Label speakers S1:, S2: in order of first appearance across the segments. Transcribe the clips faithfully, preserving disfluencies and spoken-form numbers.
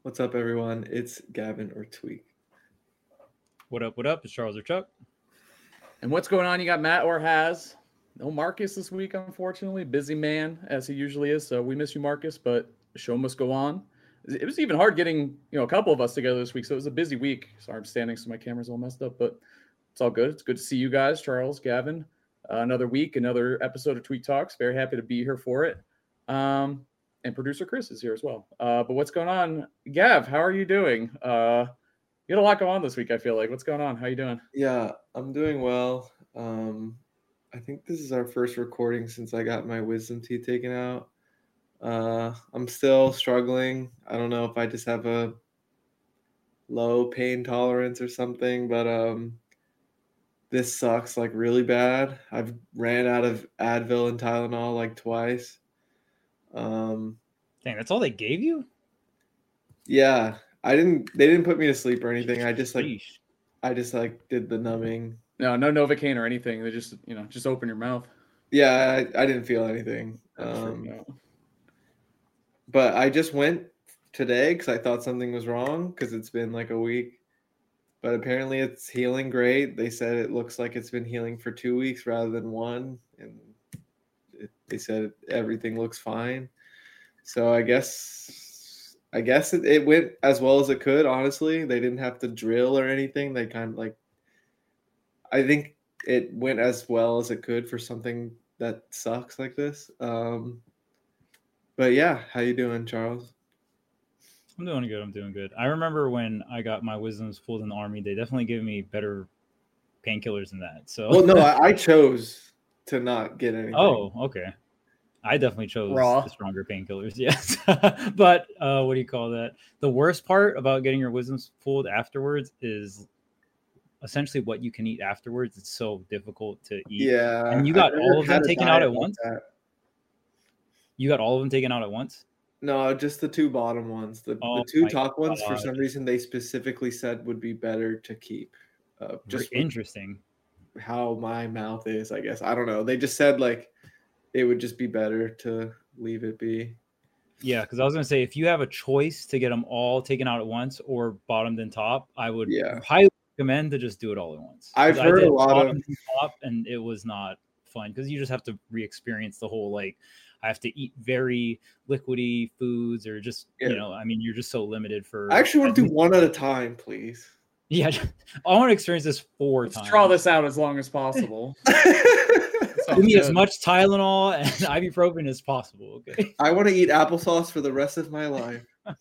S1: What's up, everyone? It's Gavin or Tweak.
S2: What up, what up? It's Charles or Chuck.
S3: And what's going on? You got Matt or Has. No Marcus this week, unfortunately. Busy man, as he usually is. So we miss you, Marcus, but the show must go on. It was even hard getting, you know, a couple of us together this week. So it was a busy week. Sorry, I'm standing, so my camera's all messed up, but it's all good. It's good to see you guys, Charles, Gavin. Uh, another week, another episode of Tweak Talks. Very happy to be here for it. Um, and producer Chris is here as well. Uh, but what's going on? Gav, how are you doing? Uh, you had a lot going on this week, I feel like. What's going on? How you doing?
S1: Yeah, I'm doing well. Um, I think this is our first recording since I got my wisdom teeth taken out. Uh, I'm still struggling. I don't know if I just have a low pain tolerance or something, but um, this sucks like really bad. I've ran out of Advil and Tylenol like twice. Um,
S2: Dang, that's all they gave you?
S1: yeah, I didn't. They didn't put me to sleep or anything. I just like,
S2: Sheesh.
S1: I just like did the numbing.
S3: No, no Novocaine or anything. They just, you know, just open your mouth.
S1: Yeah, I, I didn't feel anything. Um,
S3: no.
S1: But I just went today because I thought something was wrong because it's been like a week. But apparently it's healing great. They said it looks like it's been healing for two weeks rather than one. And it, they said everything looks fine. So I guess I guess it, it went as well as it could, honestly. They didn't have to drill or anything. They kind of like – I think it went as well as it could for something that sucks like this. Um But yeah, how you doing, Charles?
S2: I'm doing good. I'm doing good. I remember when I got my wisdoms pulled in the army, they definitely gave me better painkillers than that. So
S1: Well, no, I, I chose to not get anything.
S2: Oh, okay. I definitely chose
S3: Raw.
S2: the stronger painkillers, yes. But uh, what do you call that? The worst part about getting your wisdoms pulled afterwards is essentially what you can eat afterwards. It's so difficult to eat.
S1: Yeah.
S2: And you got
S1: I've
S2: all
S1: never
S2: of them
S1: had a
S2: taken out
S1: diet
S2: at
S1: like
S2: once?
S1: that.
S2: You got all of them taken out at once?
S1: No, just the two bottom ones. The,
S2: Oh
S1: the two
S2: my
S1: top ones, for
S2: God.
S1: some reason, they specifically said would be better to keep. Uh,
S2: Very
S1: just with
S2: interesting.
S1: how my mouth is, I guess. I don't know. They just said like it would just be better to leave it be.
S2: Yeah, because I was gonna say if you have a choice to get them all taken out at once or bottomed and top, I would
S1: Yeah.
S2: highly recommend to just do it all at once. 'Cause
S1: I've
S2: I
S1: heard
S2: did
S1: a lot of-
S2: bottomed and top, and it was not fun because you just have to re-experience the whole like I have to eat very liquidy foods or just
S1: Yeah.
S2: you know I mean you're just so limited for.
S1: I actually want to do one at a time, please.
S2: Yeah, I want to experience this four
S3: Let's
S2: times.
S3: draw this out as long as possible.
S2: Give me as
S3: Good.
S2: much Tylenol and ibuprofen as possible. Okay.
S1: I want to eat applesauce for the rest of my life.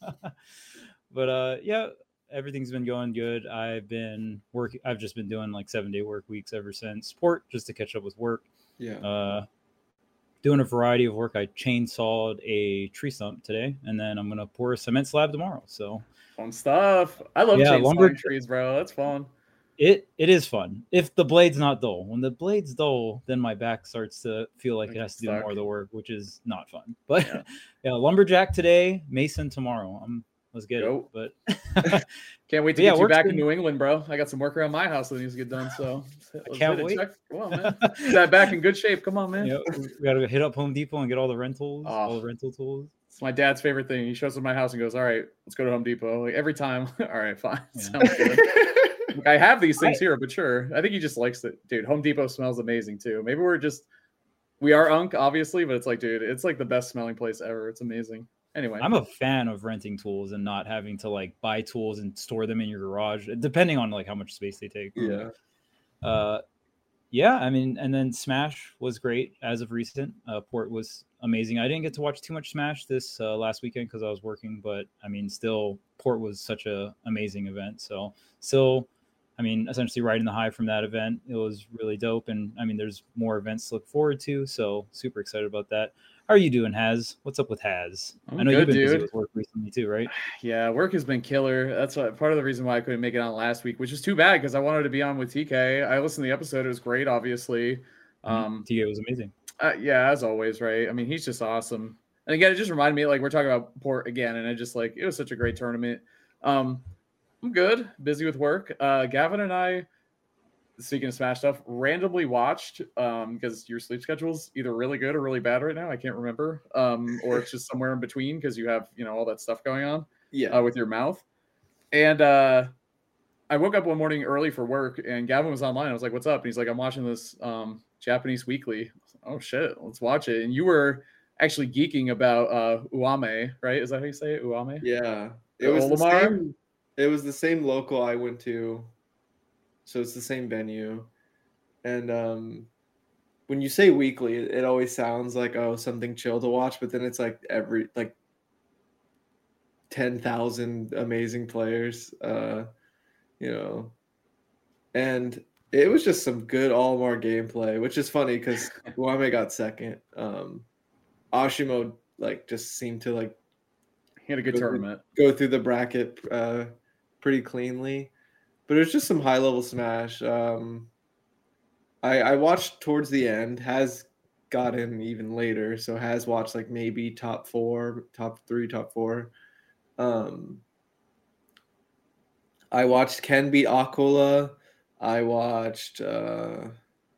S2: But uh yeah, everything's been going good. I've been working I've just been doing like seven day work weeks ever since sport just to catch up with work.
S1: Yeah.
S2: Uh doing a variety of work. I chainsawed a tree stump today and then I'm gonna pour a cement slab tomorrow. So
S3: Fun stuff. I love
S2: Yeah,
S3: chainsawing
S2: lumber-
S3: trees, bro. That's fun.
S2: it it is fun. If the blade's not dull. When the blade's dull, then my back starts to feel like
S3: Like
S2: it has to do
S3: stuck.
S2: more of the work, which is not fun. But
S3: Yeah.
S2: yeah, lumberjack today, mason tomorrow. Um let's get
S3: Go.
S2: it. But
S3: Can't wait to
S2: But yeah,
S3: get you
S2: work's
S3: back in
S2: been-
S3: New England, bro. I got some work around my house that needs to get done. So let's
S2: can't
S3: hit it.
S2: wait.
S3: Check- Come on, man. Get that back in good shape. Come on, man.
S2: Yeah, we gotta hit up Home Depot and get all the rentals,
S3: Oh.
S2: all the rental tools.
S3: It's my dad's favorite thing. He shows up at my house and goes, "All right, let's go to Home Depot." Like every time. All right, fine.
S2: Yeah.
S3: Sounds good. Like, I have these things here, but sure. I think he just likes it, dude. Home Depot smells amazing too. Maybe we're just we are Unk, obviously, but it's like, dude, it's like the best smelling place ever. It's amazing. Anyway,
S2: I'm a fan of renting tools and not having to like buy tools and store them in your garage, depending on like how much space they take.
S1: Yeah.
S2: Uh, yeah, I mean, and then Smash was great as of recent. Uh, Port was amazing. I didn't get to watch too much Smash this uh, last weekend because I was working, but I mean, still, Port was such a amazing event. So, still, I mean, essentially riding the high from that event, it was really dope. And I mean, there's more events to look forward to. So, super excited about that. How are you doing, Haz? What's up with Haz?
S3: I'm
S2: I know
S3: good,
S2: you've been busy
S3: dude.
S2: with work recently too, right?
S3: yeah, work has been killer. That's what, part of the reason why I couldn't make it on last week, which is too bad because I wanted to be on with T K. I listened to the episode; it was great, obviously. Um,
S2: T A was amazing.
S3: uh, yeah, as always, right? I mean, he's just awesome. And again, it just reminded me, like we're talking about Port again, and I just like it was such a great tournament. Um, I'm good, busy with work. Uh, Gavin and I, speaking of Smash stuff, randomly watched um because your sleep schedule's either really good or really bad right now. I can't remember. Um, or it's just somewhere in between because you have, you know, all that stuff going on.
S1: Yeah.
S3: uh, with your mouth. And uh, I woke up one morning early for work, and Gavin was online. I was like, "What's up?" And he's like, "I'm watching this um, Japanese weekly." Oh shit, let's watch it. And you were actually geeking about uh, Uame, right? Is that how you say it? Uame?
S1: Yeah. It
S3: The
S1: was the
S3: Olimar?
S1: same. It was the same local I went to, so it's the same venue. And um, when you say weekly, it, it always sounds like oh something chill to watch, but then it's like every like ten thousand amazing players, uh, you know, and it was just some good Olimar gameplay, which is funny because Uame got second. Um, Ashimo like just seemed to like
S3: He had a good
S1: go
S3: tournament.
S1: Through, go through the bracket uh, pretty cleanly, but it was just some high level Smash. Um, I, I watched towards the end. Has got in even later, so has watched like maybe top four, top three, top four. Um, I watched Ken beat Akula. I watched uh,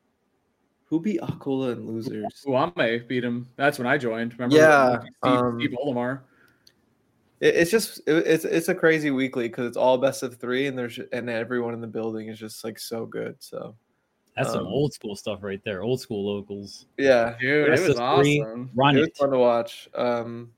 S1: who beat Akula in losers.
S3: Uame beat him. That's when I joined. Remember?
S1: Yeah,
S3: Steve,
S1: um,
S3: Steve Olimar.
S1: It, it's just it, it's it's a crazy weekly because it's all best of three, and there's and everyone in the building is just like so good. So
S2: That's some
S1: um,
S2: old school stuff right there. Old school locals.
S1: yeah,
S3: Dude,
S2: Best
S3: it was
S2: of three,
S3: awesome.
S2: Run
S1: it was
S2: it.
S1: fun to watch. Um,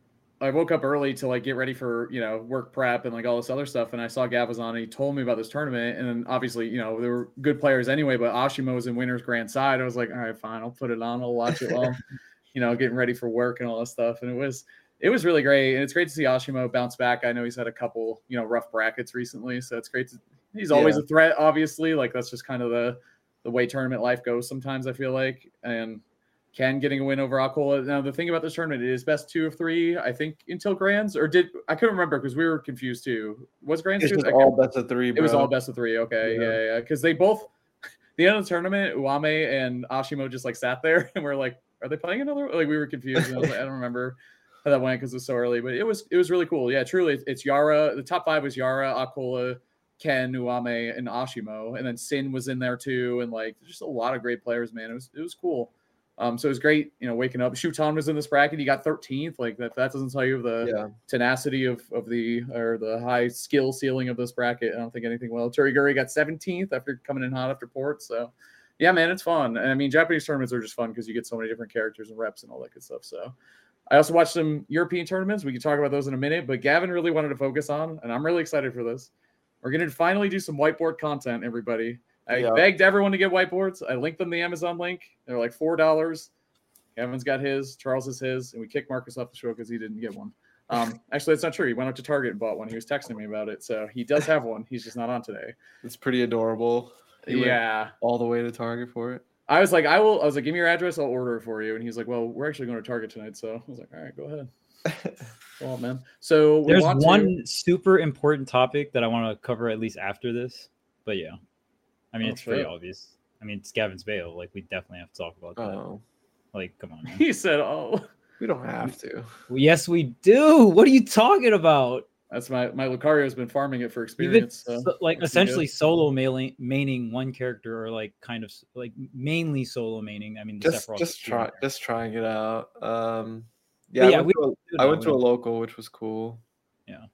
S3: I woke up early to like get ready for, you know, work prep and like all this other stuff. And I saw Gav was on and he told me about this tournament. And then obviously, you know, there were good players anyway, but Ashimo was in winner's grand side. I was like, all right, fine, I'll put it on. I'll watch it while, you know, getting ready for work and all this stuff. And it was, it was really great. And it's great to see Ashimo bounce back. I know he's had a couple, you know, rough brackets recently. So it's great to, he's always
S1: Yeah.
S3: a threat, obviously. Like that's just kind of the, the way tournament life goes sometimes, I feel like. And Ken getting a win over Akula. Now, the thing about this tournament, it is best two of three, I think, until Grands. Or did I couldn't remember because we were confused too. Was Grands
S1: it's
S3: two?
S1: just
S3: I
S1: all
S3: can't-
S1: best of three.
S3: it was
S1: bro.
S3: all best of three. Okay.
S1: Yeah.
S3: Yeah. Yeah. Because they both, the end of the tournament, Uame and Ashimo just like sat there and we're like, are they playing another? Like we were confused. And I was like, I don't remember how that went because it was so early, but it was, it was really cool. Yeah. Truly, it's Yara. The top five was Yara, Akula, Ken, Uame, and Ashimo. And then Sin was in there too. And like, just a lot of great players, man. It was, it was cool. Um, so it was great, you know, waking up. Shuton was in this bracket. He got thirteenth. Like that, that doesn't tell you the
S1: Yeah.
S3: tenacity of, of the or the high skill ceiling of this bracket. I don't think anything will. Turiguri got seventeenth after coming in hot after port. So yeah, man, it's fun. And I mean, Japanese tournaments are just fun because you get so many different characters and reps and all that good stuff. So I also watched some European tournaments. We can talk about those in a minute, but Gavin really wanted to focus on, and I'm really excited for this. We're going to finally do some whiteboard content, everybody. I
S1: Yeah.
S3: begged everyone to get whiteboards. I linked them the Amazon link. They're like four dollars. Kevin's got his, Charles is his, and we kicked Marcus off the show because he didn't get one. Um, actually, that's not true. He went up to Target and bought one. He was texting me about it, so he does have one. He's just not on today.
S1: It's pretty adorable. He went
S3: Yeah,
S1: all the way to Target for it.
S3: I was like, I will. I was like, give me your address. I'll order it for you. And he's like, well, we're actually going to Target tonight, so I was like, all right, go ahead. Go on, man. So we
S2: There's
S3: want
S2: one
S3: to...
S2: super important topic that I want to cover at least after this. But yeah, I mean,
S3: Oh,
S2: it's pretty
S3: shit.
S2: obvious. I mean, it's Gavin's Bale. Like, we definitely have to talk about that.
S1: Oh,
S2: Like, come on, man.
S3: He said, oh,
S1: we don't have to.
S2: Well, yes, we do. What are you talking about?
S3: that's my my Lucario's been farming it for
S2: You've
S3: experience.
S2: been,
S3: So
S2: so- like
S3: that's been
S2: essentially
S3: good.
S2: solo mailing, maining one character, or like kind of like mainly solo maining. I mean, the
S1: Just
S2: Sephiroth
S1: just
S2: is
S1: try
S2: here.
S1: just trying it out. Um,
S2: But
S1: yeah,
S2: yeah,
S1: I went,
S2: we-
S1: to,
S2: You
S1: a, I
S2: know,
S1: went to
S2: we
S1: a
S2: don't-
S1: local, which was cool.
S2: Yeah.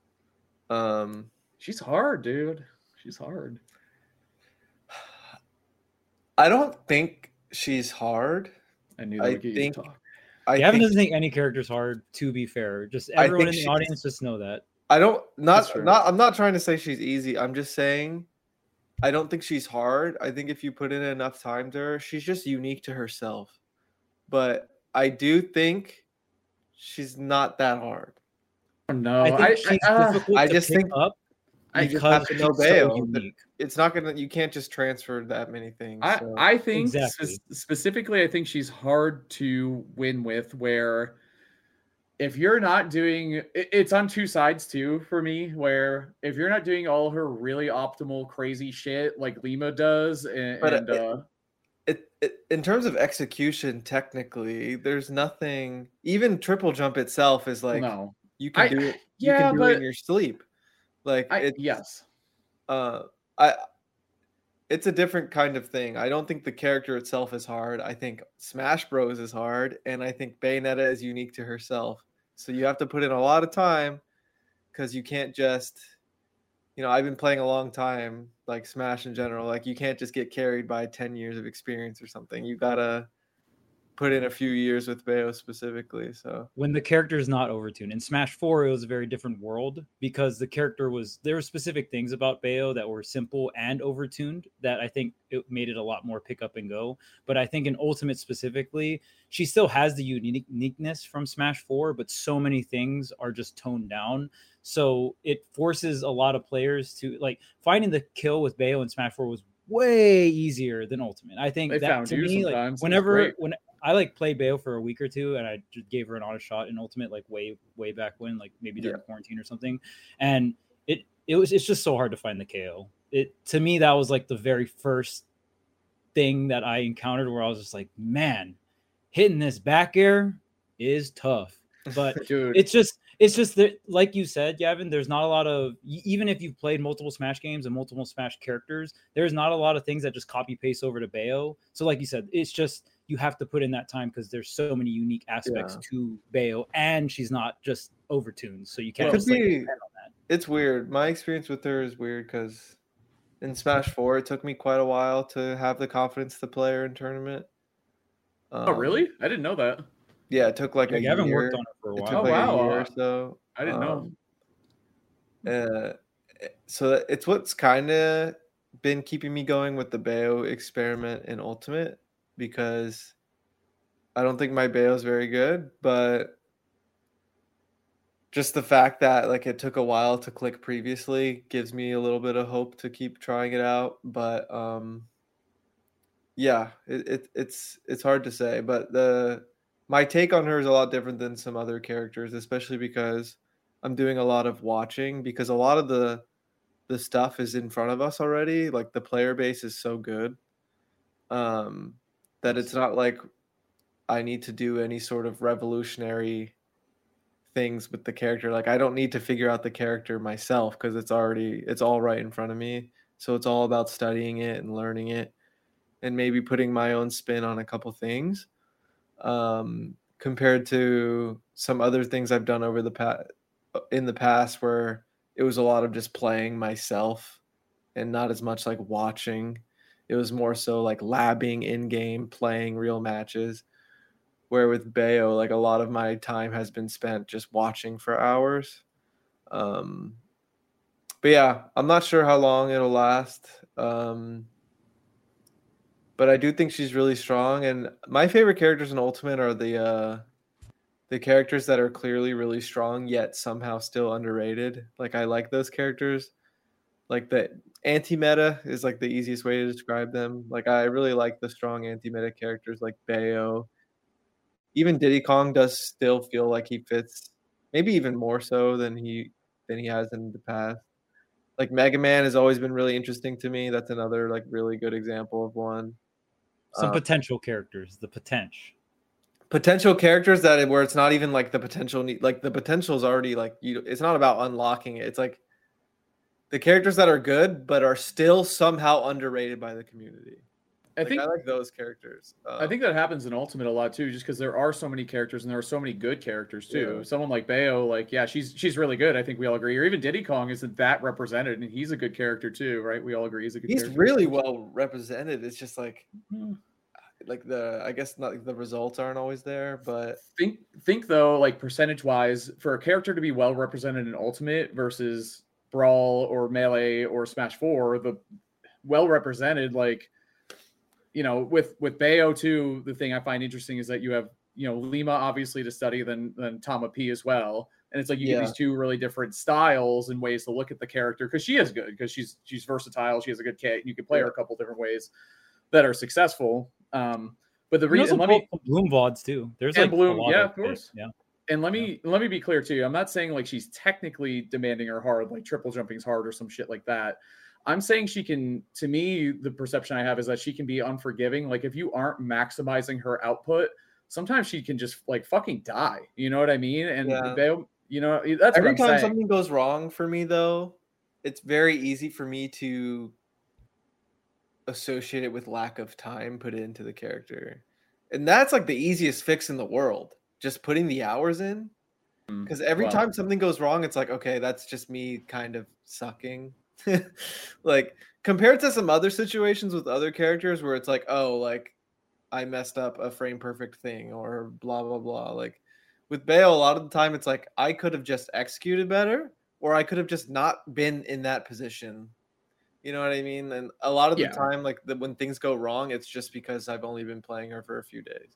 S1: Um,
S3: She's hard, dude. She's hard.
S1: I don't think she's hard.
S3: I knew that
S1: I
S3: would get you
S1: think
S3: to talk.
S1: I
S2: Gavin
S1: think
S2: doesn't think any character's hard. To be fair, just
S1: I
S2: everyone
S1: think
S2: in the
S1: she's-
S2: audience just know that.
S1: I don't
S3: That's
S1: not
S3: true.
S1: not I'm not trying to say she's easy. I'm just saying I don't think she's hard. I think if you put in enough time to her, she's just unique to herself. But I do think she's not that hard.
S3: No,
S2: I think
S3: I,
S2: she's
S3: I, uh,
S2: difficult
S1: I
S2: to
S1: just
S2: pick
S1: think
S2: up
S1: I just
S2: because
S1: have to know
S2: she's so
S1: Bale. that
S2: unique.
S1: It's not gonna you can't just transfer that many things.
S3: I,
S1: so.
S3: I think
S2: Exactly.
S3: spe- specifically, I think she's hard to win with. Where if you're not doing, it, it's on two sides too for me. Where if you're not doing all her really optimal, crazy shit like Lima does, and,
S1: But,
S3: and
S1: uh,
S3: uh,
S1: It, it in terms of execution, technically, there's nothing. Even triple jump itself is like
S3: no,
S1: you can
S3: I-
S1: do it. You
S3: yeah,
S1: can do it in
S3: but-
S1: your sleep. Like
S3: I
S1: it's
S3: yes,
S1: uh, I. It's a different kind of thing. I don't think the character itself is hard. I think Smash Bros is hard, and I think Bayonetta is unique to herself. So you have to put in a lot of time because you can't just, you know, I've been playing a long time, like Smash in general. Like you can't just get carried by ten years of experience or something. You gotta put in a few years with Bayo specifically. So
S2: when the character is not overtuned in Smash four, it was a very different world because the character was, there were specific things about Bayo that were simple and overtuned that I think it made it a lot more pick up and go. But I think in Ultimate specifically, she still has the uniqueness from Smash four, but so many things are just toned down. So it forces a lot of players to, like, finding the kill with Bayo in Smash four was way easier than Ultimate. I think
S3: They
S2: that
S3: found
S2: to
S3: you
S2: me, like,
S3: sometimes. It was
S2: whenever
S3: great.
S2: when I like play Bayo for a week or two, and I just gave her an honest shot in Ultimate, like way way back when, like maybe during
S1: Yeah.
S2: quarantine or something, and it it was it's just so hard to find the K O. It to me that was like the very first thing that I encountered where I was just like, man, hitting this back air is tough. But
S3: Dude,
S2: it's just it's just that, like you said, Gavin, there's not a lot of, even if you've played multiple Smash games and multiple Smash characters, there's not a lot of things that just copy paste over to Bayo. So like you said, it's just you have to put in that time because there's so many unique aspects
S1: Yeah.
S2: to Bayo, and she's not just overtuned, so you can't
S1: Could
S2: just like
S1: be-
S2: depend on that.
S1: it's weird. My experience with her is weird because in Smash four, it took me quite a while to have the confidence to play her in tournament. Um,
S3: oh really? I didn't know that.
S1: Yeah, it took like
S2: Yeah,
S1: a
S2: Gavin
S1: year.
S2: worked on it for a
S1: It
S2: while.
S1: took
S3: Oh,
S1: like
S3: wow.
S1: a year or so.
S3: I didn't know.
S1: Um, uh, so it's what's kind of been keeping me going with the Bayo experiment in Ultimate, because I don't think my Bayo is very good, but just the fact that like it took a while to click previously gives me a little bit of hope to keep trying it out. But um, yeah, it, it it's it's hard to say. But the my take on her is a lot different than some other characters, especially because I'm doing a lot of watching, because a lot of the the stuff is in front of us already. Like the player base is so good um, that it's not like I need to do any sort of revolutionary things with the character. Like I don't need to figure out the character myself because it's already it's all right in front of me. So it's all about studying it and learning it and maybe putting my own spin on a couple things. Um, compared to some other things I've done over the past in the past where it was a lot of just playing myself and not as much like watching. It was more so like labbing in game, playing real matches. Where with Bayo, like a lot of my time has been spent just watching for hours. Um, but yeah, I'm not sure how long it'll last. Um, but I do think she's really strong. And my favorite characters in Ultimate are the uh, the characters that are clearly really strong yet somehow still underrated. Like I like those characters. Like the anti-meta is like the easiest way to describe them. Like I really like the strong anti-meta characters like Bayo. Even Diddy Kong does still feel like he fits, maybe even more so than he than he has in the past. Like Mega Man has always been really interesting to me. That's another like really good example of one.
S2: Some
S1: Uh,
S2: potential characters, the potential.
S1: Potential characters that where it's not even like the potential need, like the potential is already like you. It's not about unlocking it. It's like the characters that are good but are still somehow underrated by the community.
S3: I
S1: Like,
S3: think
S1: I like those characters. Um,
S3: I think that happens in Ultimate a lot too, just because there are so many characters and there are so many good characters too.
S1: Yeah.
S3: Someone like Bayo, like yeah, she's she's really good. I think we all agree. Or even Diddy Kong isn't that represented, and he's a good character too, right? We all agree he's a good.
S1: he's
S3: character.
S1: really well represented. It's just like
S3: Hmm.
S1: like the I guess not the results aren't always there, but
S3: Think think though, like percentage wise, for a character to be well represented in Ultimate versus Brawl or Melee or Smash Four, the well represented, like you know, with with Bayo too, the thing I find interesting is that you have you know Lima obviously to study, then then Tama P as well, and it's like you
S1: Yeah.
S3: get these two really different styles and ways to look at the character because she is good because she's she's versatile, she has a good kit, you can play her a couple different ways that are successful. Um, but the
S2: There's
S3: reason
S2: also
S3: let me
S2: Bloom V O Ds too. There's
S3: And
S2: like
S3: Bloom,
S2: a lot
S3: yeah,
S2: of
S3: of course.
S2: Yeah.
S3: and let me let me be clear too. I'm not saying like she's technically demanding her hard, like triple jumping's hard or some shit like that. I'm saying she can, to me, the perception I have is that she can be unforgiving. Like if you aren't maximizing her output, sometimes she can just like fucking die. You know what I mean? And
S1: Yeah.
S3: they, you know, that's
S1: every
S3: what I'm
S1: time
S3: saying.
S1: something goes wrong for me though, it's very easy for me to associate it with lack of time put into the character. And that's like the easiest fix in the world. Just putting the hours in. Because every
S3: Wow.
S1: time something goes wrong, it's like, okay, that's just me kind of sucking. Like compared to some other situations with other characters where it's like, oh, like I messed up a frame perfect thing or blah blah blah. Like with Bale, a lot of the time it's like I could have just executed better, or I could have just not been in that position. You know what I mean? And a lot of the
S3: Yeah.
S1: time, like the, when things go wrong, it's just because I've only been playing her for a few days.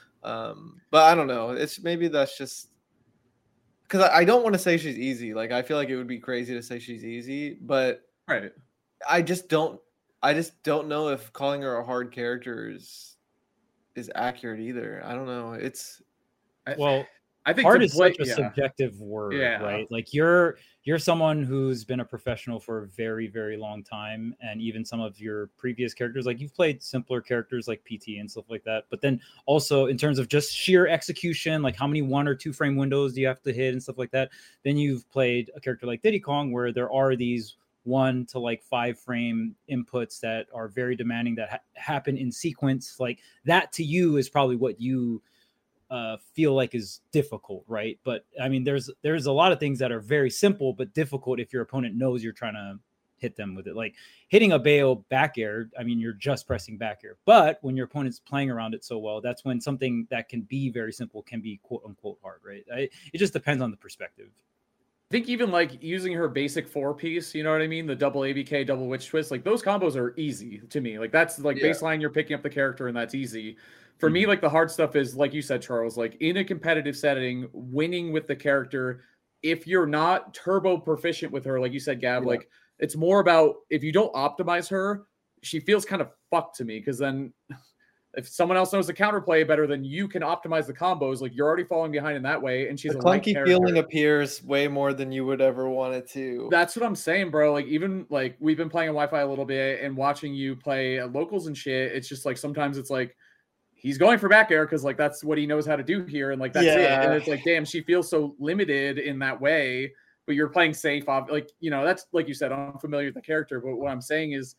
S1: Um, but I don't know. It's maybe that's just because I, I don't want to say she's easy. Like I feel like it would be crazy to say she's easy, but
S3: Right.
S1: I just don't. I just don't know if calling her a hard character is is accurate either. I don't know. It's
S2: Well,
S3: I think
S2: hard
S3: to
S2: is
S3: play,
S2: such a
S3: yeah.
S2: subjective word,
S3: Yeah.
S2: right? Like you're you're someone who's been a professional for a very, very long time, and even some of your previous characters, like you've played simpler characters like P T and stuff like that. But then also in terms of just sheer execution, like how many one or two frame windows do you have to hit and stuff like that. Then you've played a character like Diddy Kong, where there are these one to like five frame inputs that are very demanding that ha- happen in sequence. Like that to you is probably what you uh feel like is difficult, right? But I mean there's there's a lot of things that are very simple but difficult if your opponent knows you're trying to hit them with it. Like hitting a Bale back air, I mean you're just pressing back air, but when your opponent's playing around it so well, that's when something that can be very simple can be quote unquote hard, right? I, it just depends on the perspective.
S3: I think even like using her basic four piece, you know what I mean? The double A B K, double witch twist, like those combos are easy to me. Like that's like
S1: Yeah.
S3: baseline, you're picking up the character and that's easy. For mm-hmm. me, like the hard stuff is like you said, Charles, like in a competitive setting, winning with the character. If you're not turbo proficient with her, like you said, Gab, yeah. like it's more about if you don't optimize her, she feels kind of fucked to me because then if someone else knows the counterplay better than you can optimize the combos, like you're already falling behind in that way. And she's
S1: the
S3: a
S1: clunky
S3: light
S1: feeling appears way more than you would ever want it to.
S3: That's what I'm saying, bro. Like even like we've been playing on Wi-Fi a little bit and watching you play at locals and shit. It's just like sometimes it's like he's going for back air because like that's what he knows how to do here, and like that's
S1: yeah.
S3: it. And it's like, damn, she feels so limited in that way. But you're playing safe, like you know, that's like you said, I'm familiar with the character. But what I'm saying is.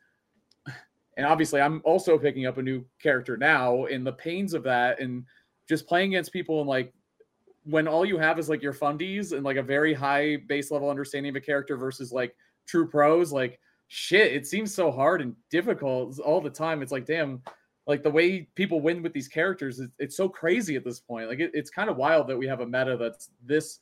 S3: And obviously, I'm also picking up a new character now, and the pains of that, and just playing against people, and like when all you have is like your fundies and like a very high base level understanding of a character versus like true pros, like shit, it seems so hard and difficult all the time. It's like, damn, like the way people win with these characters, it's, it's so crazy at this point. Like it, it's kind of wild that we have a meta that's this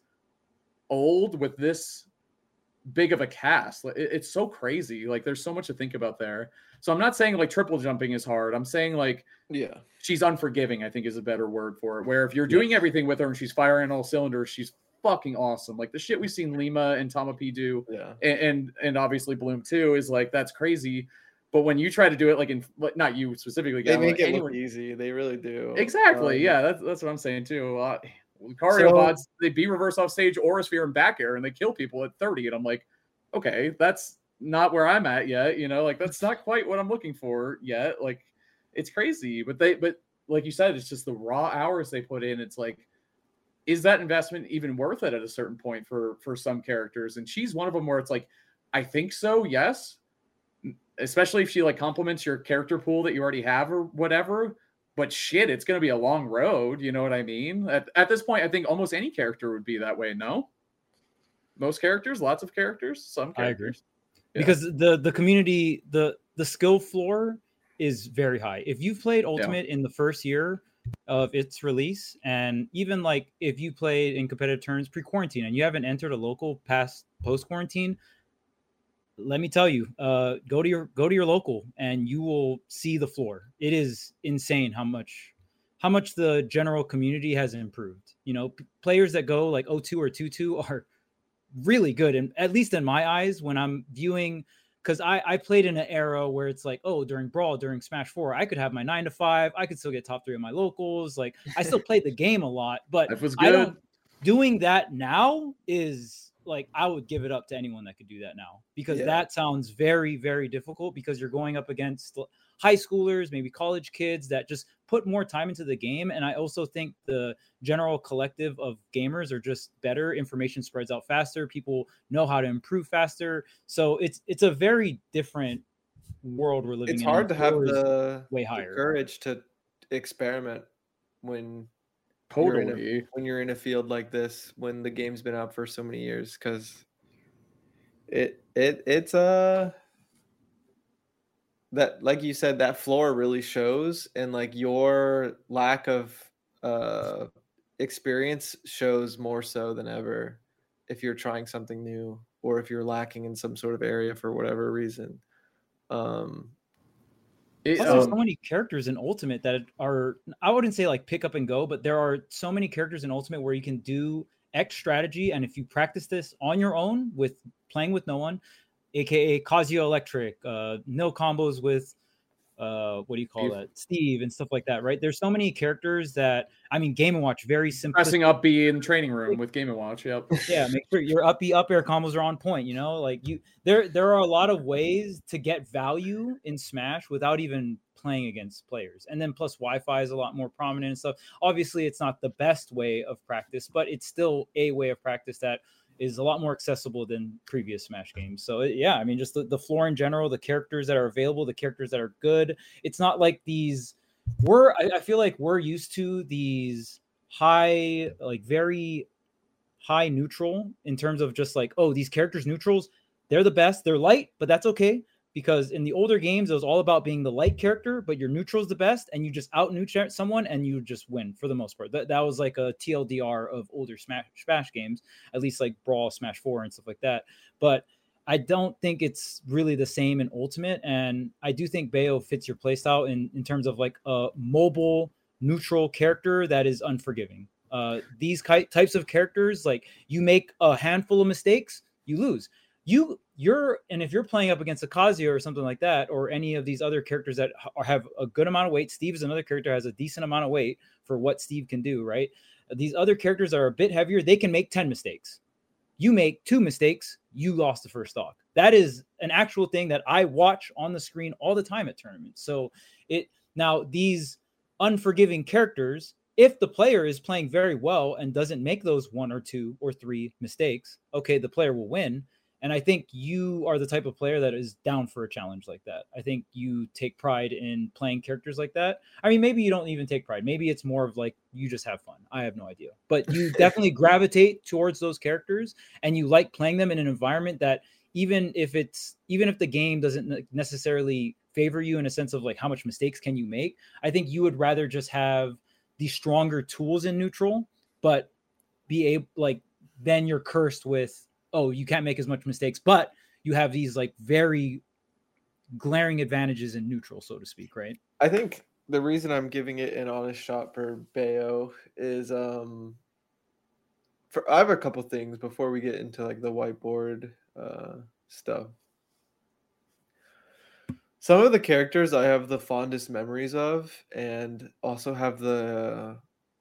S3: old with this big of a cast. It, it's so crazy. Like there's so much to think about there. So I'm not saying like triple jumping is hard. I'm saying like,
S1: yeah,
S3: she's unforgiving, I think is a better word for it. Where if you're doing yeah. everything with her and she's firing all cylinders, she's fucking awesome. Like the shit we've seen Lima and Tamapi do,
S1: yeah,
S3: and, and and obviously Bloom too is like that's crazy. But when you try to do it like in not you specifically,
S1: they
S3: Gavin,
S1: make
S3: like,
S1: it
S3: anyone,
S1: look easy. They really do.
S3: Exactly. Um, yeah, that's that's what I'm saying too. Uh, Lucario bots, so, they be reverse off stage, Aurasphere and back air, and they kill people at thirty. And I'm like, okay, that's not where I'm at yet, you know, like that's not quite what I'm looking for yet. Like it's crazy, but they, but like you said, it's just the raw hours they put in. It's like, is that investment even worth it at a certain point for, for some characters? And she's one of them where it's like, I think so. Yes. Especially if she like complements your character pool that you already have or whatever, but shit, it's going to be a long road. You know what I mean? At, at this point, I think almost any character would be that way. No, most characters, lots of characters, some characters.
S2: I agree. Yeah. Because the the community, the the skill floor is very high. If you've played Ultimate yeah. in the first year of its release, and even like if you played in competitive turns pre-quarantine and you haven't entered a local past post-quarantine, let me tell you, uh, go to your go to your local and you will see the floor. It is insane how much how much the general community has improved. You know, p- players that go like oh two or two two are really good, and at least in my eyes when I'm viewing, because I, I played in an era where it's like, oh, during Brawl, during Smash four, I could have my nine to five, I could still get top three of my locals, like I still played the game a lot, but
S3: that was good.
S2: I don't, doing that now is like I would give it up to anyone that could do that now, because yeah. that sounds very, very difficult, because you're going up against high schoolers, maybe college kids that just put more time into the game. And I also think the general collective of gamers are just better. Information spreads out faster. People know how to improve faster. So it's it's a very different world we're living
S1: it's
S2: in.
S1: It's hard to have the,
S2: way higher
S1: the courage to experiment when you're in
S3: Totally.
S1: a, when you're in a field like this, when the game's been out for so many years, because it it it's uh that, like you said, that floor really shows, and like your lack of uh experience shows more so than ever if you're trying something new or if you're lacking in some sort of area for whatever reason. Um
S3: It,
S2: Plus, there's so
S3: um,
S2: many characters in Ultimate that are, I wouldn't say like pick up and go, but there are so many characters in Ultimate where you can do X strategy. And if you practice this on your own with playing with no one, aka Kazuya Electric, uh, no combos with uh what do you call
S3: Steve.
S2: that Steve and stuff like that, right? There's so many characters that, I mean, Game and Watch very
S3: pressing
S2: simplistic.
S3: up B in training room with Game and Watch. Yep.
S2: Yeah, make sure your up B up air combos are on point, you know, like you there there are a lot of ways to get value in Smash without even playing against players. And then plus Wi-Fi is a lot more prominent and stuff. Obviously it's not the best way of practice, but it's still a way of practice that is a lot more accessible than previous Smash games. So yeah, I mean, just the, the floor in general, the characters that are available, the characters that are good. It's not like these we're I, I feel like we're used to these high, like very high neutral in terms of just like, oh, these characters neutrals, they're the best. They're light, but that's okay. Because in the older games, it was all about being the light character, but your neutral is the best, and you just out neutral someone and you just win for the most part. That, that was like a T L D R of older Smash, Smash games, at least like Brawl, Smash four, and stuff like that. But I don't think it's really the same in Ultimate, and I do think Bayo fits your playstyle in, in terms of like a mobile neutral character that is unforgiving. Uh, these types of characters, like you make a handful of mistakes, you lose. You you're and if you're playing up against a Kazuya or something like that, or any of these other characters that have a good amount of weight, Steve is another character that has a decent amount of weight for what Steve can do, right? These other characters are a bit heavier, they can make ten mistakes. You make two mistakes, you lost the first stock. That is an actual thing that I watch on the screen all the time at tournaments. So it now these unforgiving characters, if the player is playing very well and doesn't make those one or two or three mistakes, okay, the player will win. And I think you are the type of player that is down for a challenge like that. I think you take pride in playing characters like that. I mean, maybe you don't even take pride. Maybe it's more of like you just have fun. I have no idea. But you definitely gravitate towards those characters, and you like playing them in an environment that even if it's even if the game doesn't necessarily favor you in a sense of like how much mistakes can you make, I think you would rather just have the stronger tools in neutral, but be able like then you're cursed with, oh, you can't make as much mistakes, but you have these like very glaring advantages in neutral, so to speak, right?
S1: I think the reason I'm giving it an honest shot for Bayo is um for I have a couple things before we get into like the whiteboard uh stuff. Some of the characters I have the fondest memories of, and also have the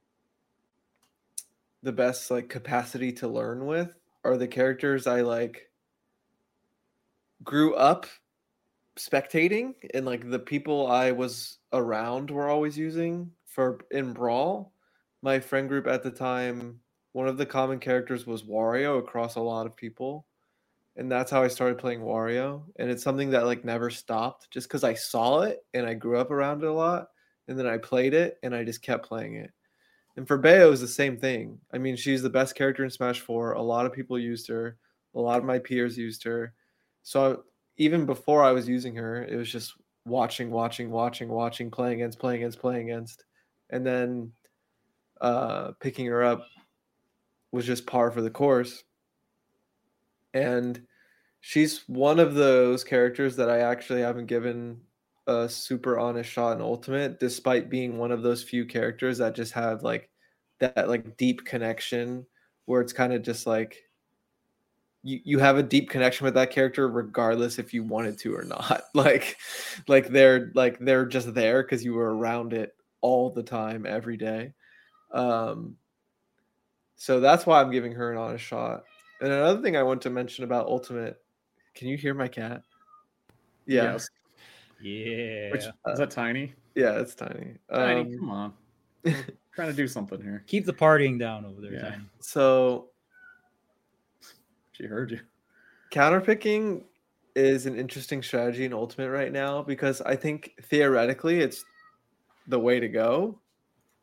S1: the best like capacity to learn with, are the characters I like grew up spectating, and like the people I was around were always using for in Brawl. My friend group at the time, one of the common characters was Wario across a lot of people. And that's how I started playing Wario. And it's something that like never stopped just because I saw it and I grew up around it a lot. And then I played it and I just kept playing it. And for Bayo, is the same thing. I mean, she's the best character in Smash four. A lot of people used her. A lot of my peers used her. So even before I was using her, it was just watching, watching, watching, watching, playing against, playing against, playing against. And then uh, picking her up was just par for the course. And she's one of those characters that I actually haven't given a super honest shot in Ultimate, despite being one of those few characters that just have like that like deep connection where it's kind of just like you, you have a deep connection with that character regardless if you wanted to or not. Like like they're like they're just there because you were around it all the time, every day. Um so that's why I'm giving her an honest shot. And another thing I want to mention about Ultimate, can you hear my cat? Yeah.
S3: Yes.
S2: Yeah.
S3: Which, is that Tiny?
S1: Yeah, it's Tiny.
S3: Tiny,
S1: Um,
S3: come on. We're trying to do something here.
S2: Keep the partying down over there,
S3: Yeah.
S2: Tiny.
S1: So
S3: She heard you.
S1: counterpicking is an interesting strategy in Ultimate right now because I think theoretically it's the way to go.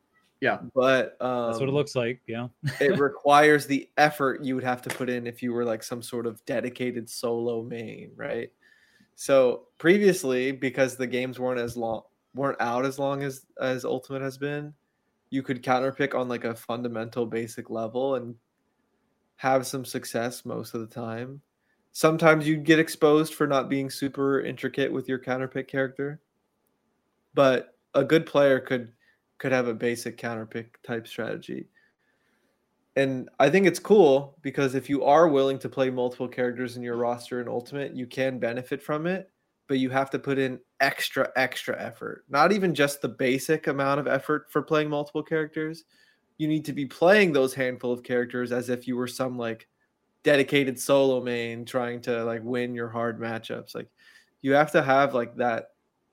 S3: Yeah.
S1: But um,
S2: That's what it looks like. Yeah.
S1: it requires the effort you would have to put in if you were like some sort of dedicated solo main, right? So previously, because the games weren't as long, weren't out as long as as Ultimate has been, you could counterpick on like a fundamental basic level and have some success most of the time. Sometimes you'd get exposed for not being super intricate with your counterpick character, but a good player could could have a basic counterpick type strategy. And I think it's cool because if you are willing to play multiple characters in your roster in Ultimate, you can benefit from it, but you have to put in extra, extra effort. Not even just the basic amount of effort for playing multiple characters. You need to be playing those handful of characters as if you were some like dedicated solo main trying to like win your hard matchups. Like you have to have like that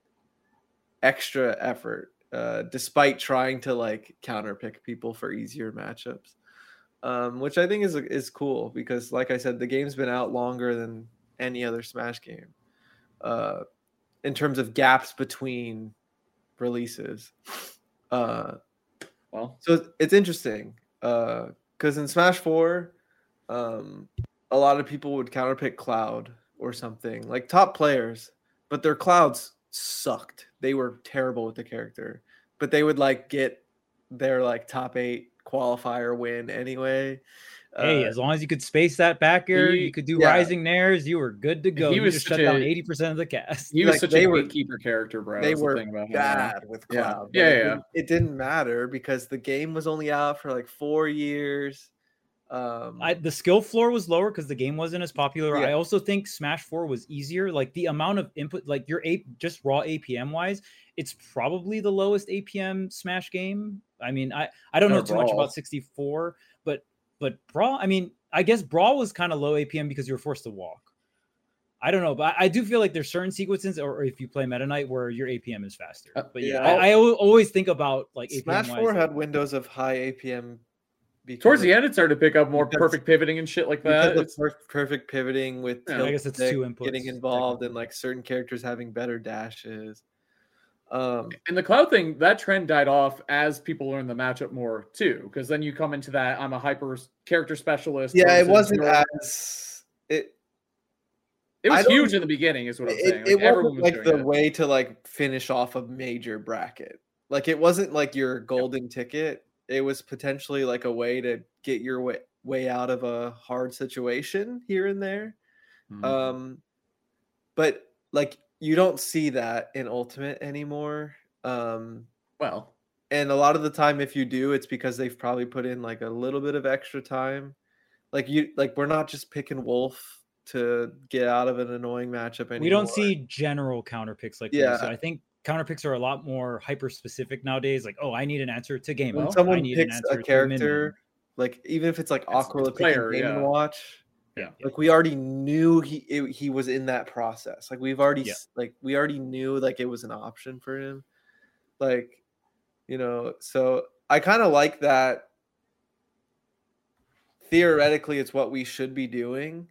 S1: extra effort, uh, despite trying to like counterpick people for easier matchups. Um, which I think is is cool because, like I said, the game's been out longer than any other Smash game uh, in terms of gaps between releases. Uh,
S3: well,
S1: so it's interesting because uh, in Smash four, um, a lot of people would counterpick Cloud or something like top players, but their Clouds sucked. They were terrible with the character, but they would like get their like top eight qualifier win anyway.
S2: Hey,
S1: uh,
S2: as long as you could space that back air,
S3: he-
S2: you could do
S1: yeah.
S2: rising nairs, you were good to go.
S3: He
S2: You
S3: was
S2: just
S3: such
S2: shut down
S3: a-
S2: eighty percent of the cast.
S3: he was
S1: like,
S3: such
S1: they
S3: a
S1: were-
S3: gatekeeper character, bro.
S1: they
S3: That's the
S1: were
S3: thing about him.
S1: bad with
S3: Yeah.
S1: Cloud.
S3: Yeah,
S1: but
S3: yeah,
S1: it,
S3: yeah.
S1: didn't- it didn't matter because the game was only out for like four years. Um,
S2: I, the skill floor was lower because the game wasn't as popular.
S1: Yeah.
S2: I also think Smash four was easier. Like the amount of input, like your a just raw A P M wise, it's probably the lowest A P M Smash game. I mean, I I don't know
S3: Or
S2: too much
S3: Brawl.
S2: about sixty-four, but but Brawl. I mean, I guess Brawl was kind of low A P M because you were forced to walk. I don't know, but I, I do feel like there's certain sequences, or, or if you play Meta Knight, where your A P M is faster.
S3: Uh,
S2: But yeah,
S1: yeah.
S2: I, I al- always think about like A P M
S1: Smash
S2: wise.
S1: four
S2: like,
S1: had windows of high A P M. Because
S3: Towards
S1: of-
S3: the end, it started to pick up more
S1: Because-
S3: perfect pivoting and shit like
S1: because
S3: that.
S1: of
S3: It's,
S1: per- perfect pivoting with
S3: Yeah, I
S1: tilt
S2: guess it's
S1: stick
S2: two inputs,
S1: getting involved
S2: technically.
S1: and like certain characters having better dashes. Um,
S3: and the Cloud thing, that trend died off as people learned the matchup more too. Because then you come into that, I'm a hyper character specialist.
S1: yeah, it
S3: versus
S1: wasn't
S3: your-
S1: as it.
S3: It
S1: I
S3: was
S1: don't-
S3: huge in the beginning, is what I'm saying.
S1: It,
S3: Like,
S1: it
S3: everyone
S1: wasn't
S3: was
S1: like
S3: doing
S1: the
S3: it.
S1: way to like finish off a major bracket. Like it wasn't like your golden ticket. It was potentially like a way to get your way way out of a hard situation here and there.
S3: Mhm.
S1: Um, but like you don't see that in Ultimate anymore. Um,
S3: well,
S1: and a lot of the time, if you do, it's because they've probably put in like a little bit of extra time. Like you, like we're not just picking Wolf to get out of an annoying matchup anymore.
S2: we don't see general counter picks like
S1: Yeah.
S2: yeah. So I think counter picks are a lot more hyper specific nowadays. Like, oh, I need an answer to game.
S1: when
S2: Up. I
S1: someone
S2: need an
S1: picks
S2: answer
S1: a
S2: to min-min.
S1: character, like even if it's like
S3: It's-
S1: Aquila
S3: it's
S1: picking
S3: player,
S1: Game and
S3: yeah.
S1: Watch,
S2: Yeah.
S1: like we already knew he it, he was in that process. Like we've already
S2: Yeah.
S1: s- like we already knew like it was an option for him. Like, you know, so I kind of like that. Theoretically, it's what we should be doing,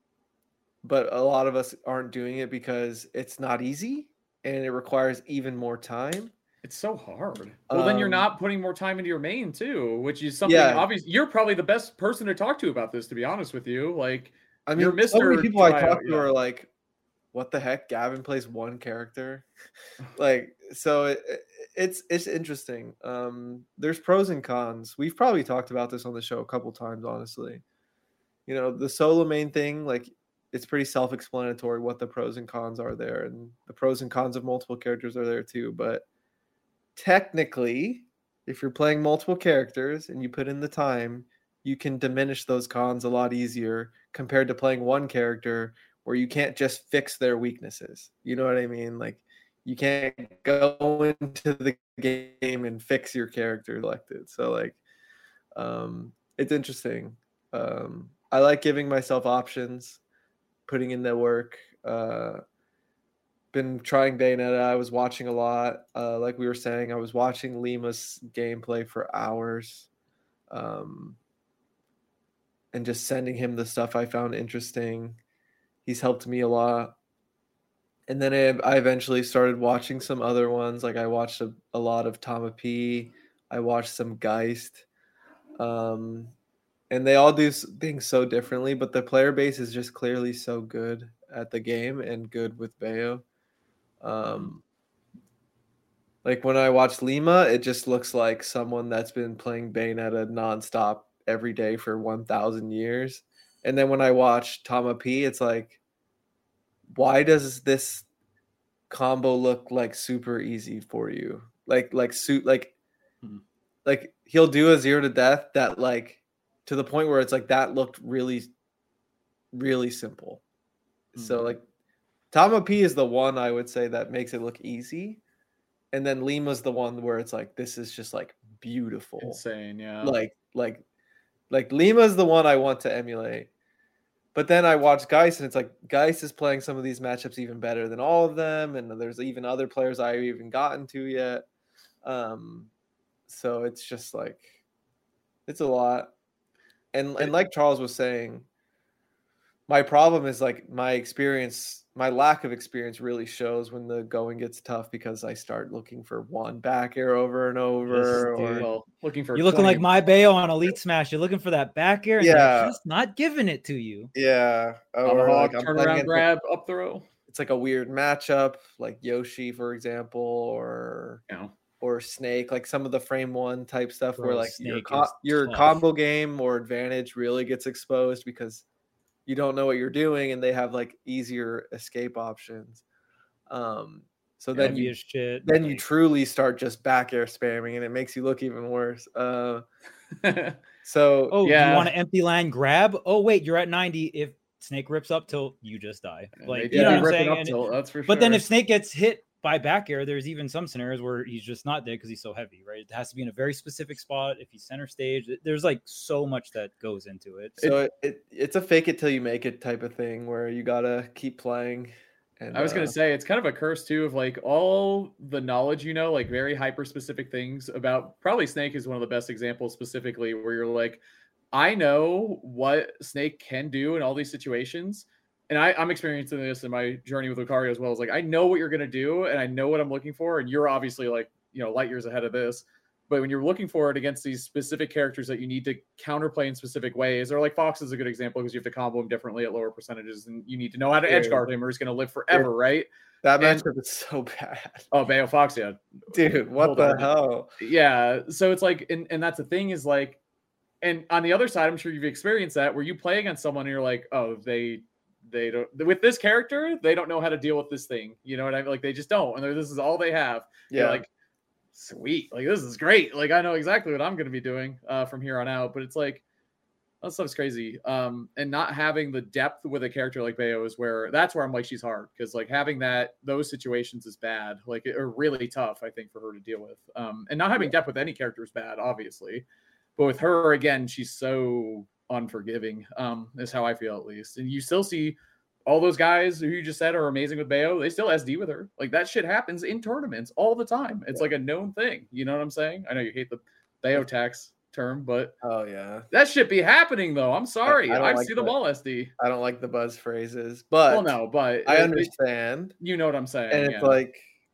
S1: but a lot of us aren't doing it because it's not easy and it requires even more time.
S3: it's so hard. Well, then you're
S1: Um,
S3: not putting more time into your main too, which is something
S1: Yeah.
S3: obvious. You're probably the best person to talk to about this, to be honest with you. Like,
S1: I
S3: You're
S1: mean, so many
S3: Mister
S1: people I
S3: Tryout,
S1: talk to
S3: yeah.
S1: are like, "What the heck? Gavin plays one character." Like, so it, it- it's it's interesting. Um, there's pros and cons. We've probably talked about this on the show a couple times, honestly. You know, the solo main thing, like, it's pretty self-explanatory what the pros and cons are there, and the pros and cons of multiple characters are there too. But technically, if you're playing multiple characters and you put in the time, you can diminish those cons a lot easier compared to playing one character where you can't just fix their weaknesses. You know what I mean? Like you can't go into the game and fix your character selected. So like um it's interesting. Um I like giving myself options, putting in the work. Uh been trying Bayonetta. I was watching a lot. Uh like we were saying, I was watching Lima's gameplay for hours. Um and just sending him the stuff I found interesting. He's helped me a lot. And then I, I eventually started watching some other ones. Like I watched a, a lot of Tama P, I watched some Geist. Um, and they all do s- things so differently, but the player base is just clearly so good at the game and good with Bayo. Um, like when I watch Lima, it just looks like someone that's been playing Bayonetta nonstop every day for one thousand years. And then when I watch Tama P, it's like, why does this combo look like super easy for you? Like, like suit, like,
S3: Hmm.
S1: like he'll do a zero to death that like to the point where it's like that looked really, really simple. So
S3: Mhm.
S1: like Tama P is the one I would say that makes it look easy. And then Lima's the one where it's like this is just like beautiful.
S3: Insane, yeah.
S1: Like like like Lima's the one I want to emulate. But then I watch Geist and it's like Geist is playing some of these matchups even better than all of them, and there's even other players I haven't even gotten to yet. Um so it's just like it's a lot. And and like Charles was saying, my problem is like my experience, my lack of experience really shows when the going gets tough because I start looking for one back air over and over.
S2: Yes,
S1: or
S2: dude.
S3: Well, looking for
S2: You're looking
S3: twenty
S2: like my Bayo on Elite Smash. You're looking for that back air, and
S1: Yeah.
S2: they're just not giving it to you.
S1: Yeah, or
S3: tomahawk,
S1: like I'm
S3: turn
S1: playing
S3: around,
S1: against, like,
S3: grab, up throw.
S1: it's like a weird matchup, like Yoshi, for example, or
S3: You know,
S1: or Snake, like some of the frame one type stuff where
S2: Bro,
S1: like your
S2: Snake
S1: co-
S2: is
S1: your
S2: tough.
S1: combo game or advantage really gets exposed because you don't know what you're doing and they have like easier escape options. Um, so then
S2: Heavy
S1: you
S2: as shit.
S1: then you
S2: like-
S1: truly start just back air spamming and it makes you look even worse. Uh, so
S2: oh,
S3: yeah.
S2: you want an empty line grab? Oh, wait, you're at ninety. If Snake rips up tilt, you just die.
S3: And
S2: Like,
S3: they
S2: you know
S3: do
S2: what I'm
S3: rip it
S2: saying?
S3: up
S2: And it-
S3: tilt, that's for
S2: but then
S3: sure.
S2: if Snake gets hit by back air, there's even some scenarios where he's just not dead because he's so heavy, right? It has to be in a very specific spot. If he's center stage, there's like so much that goes into it.
S1: so it, it it's a fake it till you make it type of thing where you gotta keep playing. And
S3: I was
S1: uh,
S3: gonna say it's kind of a curse too of like all the knowledge you know, like very hyper specific things about probably Snake is one of the best examples specifically where you're like, I know what Snake can do in all these situations. And I, I'm experiencing this in my journey with Lucario as well. It's like I know what you're gonna do and I know what I'm looking for, and you're obviously like, you know, light years ahead of this. But when you're looking for it against these specific characters that you need to counterplay in specific ways, or like Fox is a good example because you have to combo him differently at lower percentages, and you need to know how to
S1: Dude.
S3: edge guard him, or he's going to live forever, right?
S1: that
S3: And-
S1: matchup is so bad.
S3: Oh, Bayo Fox, yeah,
S1: Dude, what
S3: Hold
S1: the
S3: on.
S1: hell?
S3: yeah. So it's like, and and that's the thing is like, and on the other side, I'm sure you've experienced that where you play against someone and you're like, oh, they. They don't with this character. They don't know how to deal with this thing. You know what I mean? Like they just don't, and they're- this is all they have.
S1: Yeah,
S3: You're like, sweet, like this is great. Like I know exactly what I'm going to be doing uh, from here on out. But it's like that stuff's crazy. Um, and not having the depth with a character like Bayo is where that's where I'm like she's hard because like having that those situations is bad. Like are really tough, I think, for her to deal with. Um, and not having depth with any character is bad, obviously. But with her, again, she's so unforgiving. Um, is how I feel at least. And you still see all those guys who you just said are amazing with Bayo. They still S D with her. Like that shit happens in tournaments all the time. It's like a known thing. You know what I'm saying? I know you hate the Bayo tax term, but
S1: oh yeah.
S3: that shit be happening though. I'm sorry.
S1: I don't
S3: I
S1: like
S3: see them
S1: that.
S3: all S D.
S1: I don't like the buzz phrases, but
S3: Well, no, but
S1: I
S3: it-
S1: understand.
S3: you know what I'm saying.
S1: And it's
S3: yeah.
S1: like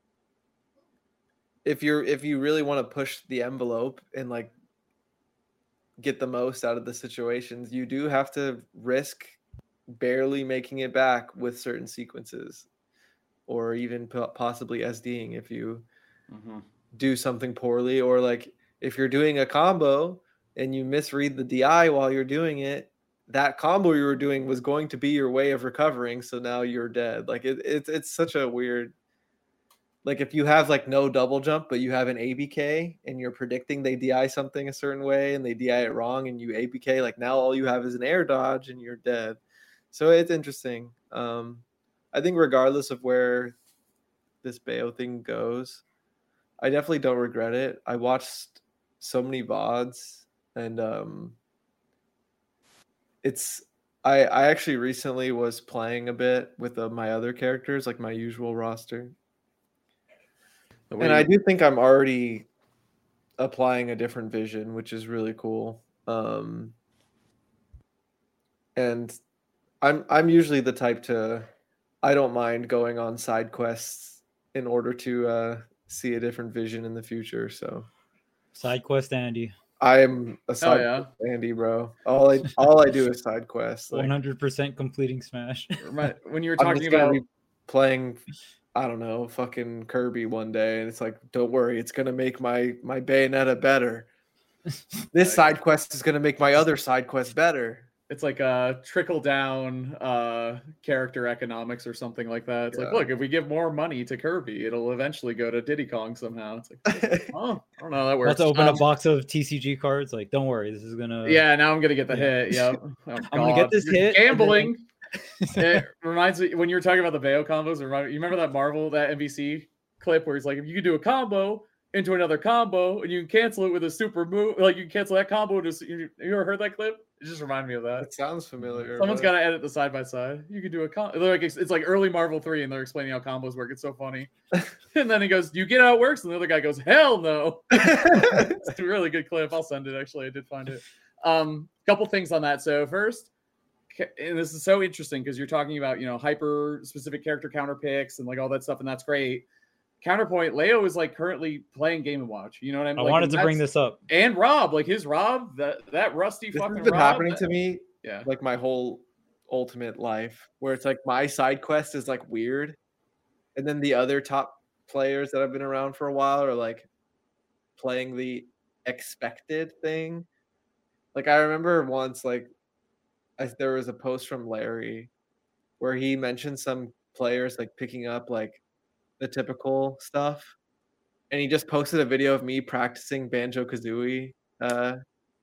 S1: if you're if you really want to push the envelope and like get the most out of the situations, you do have to risk barely making it back with certain sequences, or even po- possibly SDing if you
S3: Mhm.
S1: do something poorly, or like if you're doing a combo and you misread the D I while you're doing it, that combo you were doing was going to be your way of recovering, so now you're dead. Like it, it it's such a weird, like if you have like no double jump but you have an A B K and you're predicting they D I something a certain way and they D I it wrong and you A B K, like now all you have is an air dodge and you're dead. So it's interesting. um I think regardless of where this Bayo thing goes, I definitely don't regret it. I watched so many V O Ds and um it's I I actually recently was playing a bit with uh, my other characters, like my usual roster.
S3: The
S1: And
S3: way
S1: I
S3: you-
S1: do think I'm already applying a different vision, which is really cool. Um and I'm I'm usually the type to, I don't mind going on side quests in order to uh see a different vision in the future. So
S2: Side quest Andy.
S1: I am a side
S3: yeah.
S1: quest Andy, bro. All I all I do is side quests.
S2: One
S1: Like,
S2: hundred percent completing Smash.
S3: Remind- When you were
S1: I'm
S3: talking
S1: just gonna
S3: about
S1: be playing, I don't know, fucking Kirby one day, and it's like, don't worry, it's gonna make my my Bayonetta better. This side quest is gonna make my other side quest better.
S3: it's like a trickle down uh, character economics or something like that. It's
S1: Yeah.
S3: like, look, if we give more money to Kirby, it'll eventually go to Diddy Kong somehow. It's like, oh, I don't know how that works.
S2: About to open
S3: Um,
S2: a box of T C G cards. Like, don't worry, this is gonna.
S3: Yeah, now I'm gonna get the
S2: Yeah.
S3: hit. Yep. Oh,
S2: I'm gonna get
S3: God.
S2: this
S3: You're
S2: hit, and then-
S3: Gambling. It reminds me when you were talking about the Bayo combos. Remind, you remember that Marvel, that N B C clip where he's like, if you could do a combo into another combo and you can cancel it with a super move, like you can cancel that combo. To, you, you ever heard that clip? It just reminded me of that.
S1: It sounds familiar.
S3: Someone's
S1: but-
S3: got to edit the side by side. You could do a com. Like it's, it's like early Marvel three, and they're explaining how combos work. It's so funny. And then he goes, "Do you get how it works?" And the other guy goes, "Hell no." It's a really good clip. I'll send it. Actually, I did find it. Um, couple things on that. So first, and this is so interesting because you're talking about, you know, hyper specific character counter picks and like all that stuff, and that's great. Counterpoint, Leo is like currently playing Game and Watch. You know what I mean?
S2: I
S3: Like,
S2: wanted to bring
S3: that's-
S2: this up.
S3: And Rob, like his Rob, that that rusty
S1: This
S3: fucking
S1: has been
S3: Rob,
S1: happening
S3: that-
S1: to me
S3: Yeah.
S1: like my whole ultimate life, where it's like my side quest is like weird, and then the other top players that have been around for a while are like playing the expected thing. Like I remember once, like I, there was a post from Larry where he mentioned some players like picking up like the typical stuff, and he just posted a video of me practicing Banjo Kazooie uh,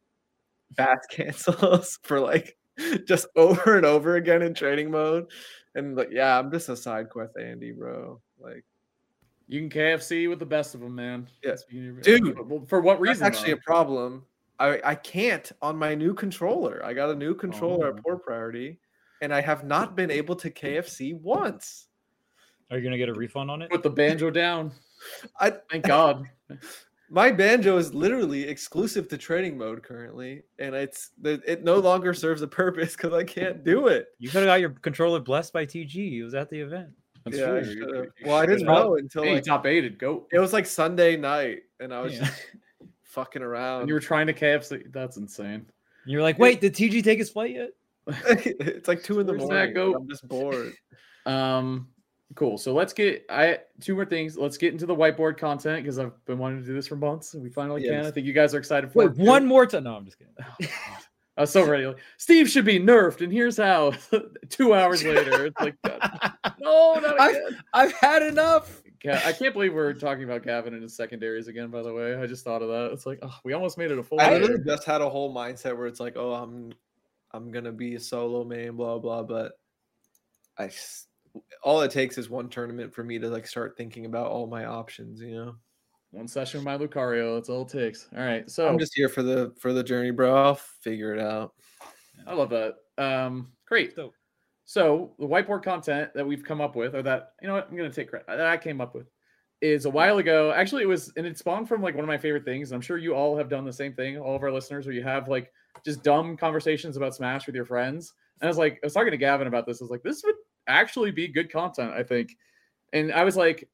S1: fast cancels for like just over and over again in training mode. And like, yeah, I'm just a side quest Andy, bro. Like,
S3: You can K F C with the best of them, man.
S1: Yeah.
S3: That's beauty-
S1: Dude,
S3: Well, for what
S1: that's
S3: reason?
S1: actually a
S3: though?
S1: problem. I, I can't on my new controller. I got a new controller
S3: Oh.
S1: at Port Priority, and I have not been able to K F C once.
S2: Are you gonna get a refund on it?
S3: Put the banjo down.
S1: I
S3: Thank God.
S1: my banjo is literally exclusive to training mode currently, and it's it no longer serves a purpose because I can't do it.
S2: You could have got your controller blessed by T G. It was at the event.
S3: That's
S1: Yeah, I
S3: true. You-
S1: should've.
S3: you
S1: Well, I didn't
S3: should've.
S1: know until
S3: Hey,
S1: like
S3: top eighted, go.
S1: it was like Sunday night, and I was
S2: Yeah.
S1: just fucking around.
S3: And you were trying to K F C. That's insane.
S2: You're like, wait, did T G take his flight yet?
S1: It's like two in the
S3: Where's that
S1: morning.
S3: go?
S1: I'm just bored.
S3: Um, cool. So let's get I two more things. Let's get into the whiteboard content because I've been wanting to do this for months, and we finally can.
S1: Yes.
S3: I think you guys are excited for
S2: Wait,
S3: it. too.
S2: one more time. No, I'm just kidding.
S3: Oh, God. I was so ready. Like, Steve should be nerfed, and here's how. Two hours later, it's like, God, no, not
S2: I-
S3: again.
S2: I've had enough.
S3: Ga- I can't believe we're talking about Gavin and his secondaries again. By the way, I just thought of that. It's like, oh, we almost made it a full.
S1: I
S3: year.
S1: literally just had a whole mindset where it's like, oh, I'm, I'm gonna be a solo main, blah blah. But I, s- all it takes is one tournament for me to like start thinking about all my options. You know,
S3: One session with my Lucario. That's all it takes. All right. So
S1: I'm just here for the for the journey, bro. I'll figure it out.
S3: I love that. Um, great.
S2: Dope.
S3: So the whiteboard content that we've come up with, or that you know what, I'm gonna take credit that I came up with, is a while ago. Actually, it was, and it spawned from like one of my favorite things. I'm sure you all have done the same thing. All of our listeners, where you have like just dumb conversations about Smash with your friends. And I was like, I was talking to Gavin about this. I was like, this would actually be good content, I think. And I was like,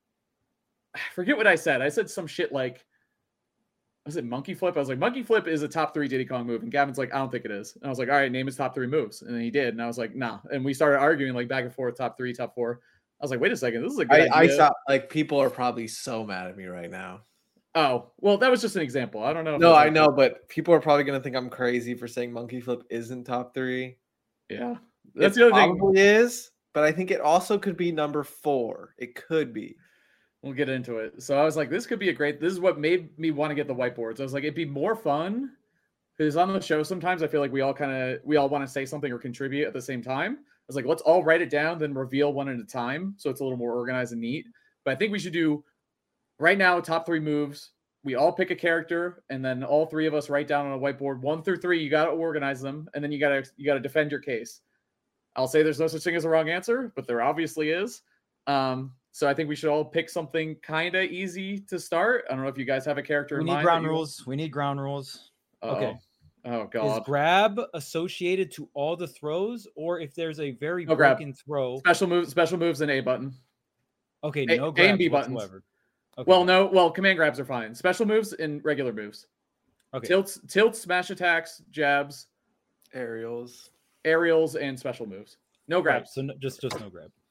S3: I forget what I said. I said some shit like, was it monkey flip? I was like, monkey flip is a top three Diddy Kong move. And Gavin's like, I don't think it is. And I was like, all right, name his top three moves. And then he did. And I was like, nah. And we started arguing like back and forth, top three, top four. I was like, wait a second, this is a good
S1: I, I
S3: idea.
S1: saw like people are probably so mad at me right now.
S3: Oh, well, that was just an example. I don't know. if
S1: No,
S3: it's
S1: I
S3: like-
S1: know, but people are probably gonna think I'm crazy for saying monkey flip isn't top three.
S3: Yeah. That's
S1: It
S3: the other thing.
S1: probably is, but I think it also could be number four. It could be.
S3: We'll get into it. So I was like, this could be a great, this is what made me want to get the whiteboards. I was like, it'd be more fun because on the show, sometimes I feel like we all kind of, we all want to say something or contribute at the same time. I was like, let's all write it down, then reveal one at a time. So it's a little more organized and neat. But I think we should do right now, top three moves. We all pick a character and then all three of us write down on a whiteboard, one through three, you got to organize them. And then you got to, you got to defend your case. I'll say there's no such thing as a wrong answer, but there obviously is. Um, So I think we should all pick something kind of easy to start. I don't know if you guys have a character
S2: We
S3: in
S2: need
S3: mind.
S2: ground
S3: that you-
S2: rules. We need ground rules.
S3: Uh-oh.
S2: Okay.
S3: Oh
S2: Is
S3: god.
S2: grab associated to all the throws, or if there's a very
S3: No grab.
S2: broken throw?
S3: Special moves, special moves, and A button.
S2: Okay,
S3: A- A
S2: no
S3: and
S2: grabs
S3: B buttons.
S2: whatsoever. Okay.
S3: Well, no. Well, command grabs are fine. Special moves and regular moves.
S2: Okay.
S3: Tilts, tilts, smash attacks, jabs,
S1: Aerials.
S3: aerials, and special moves. No
S2: Right,
S3: grabs.
S2: so no, just just no grab.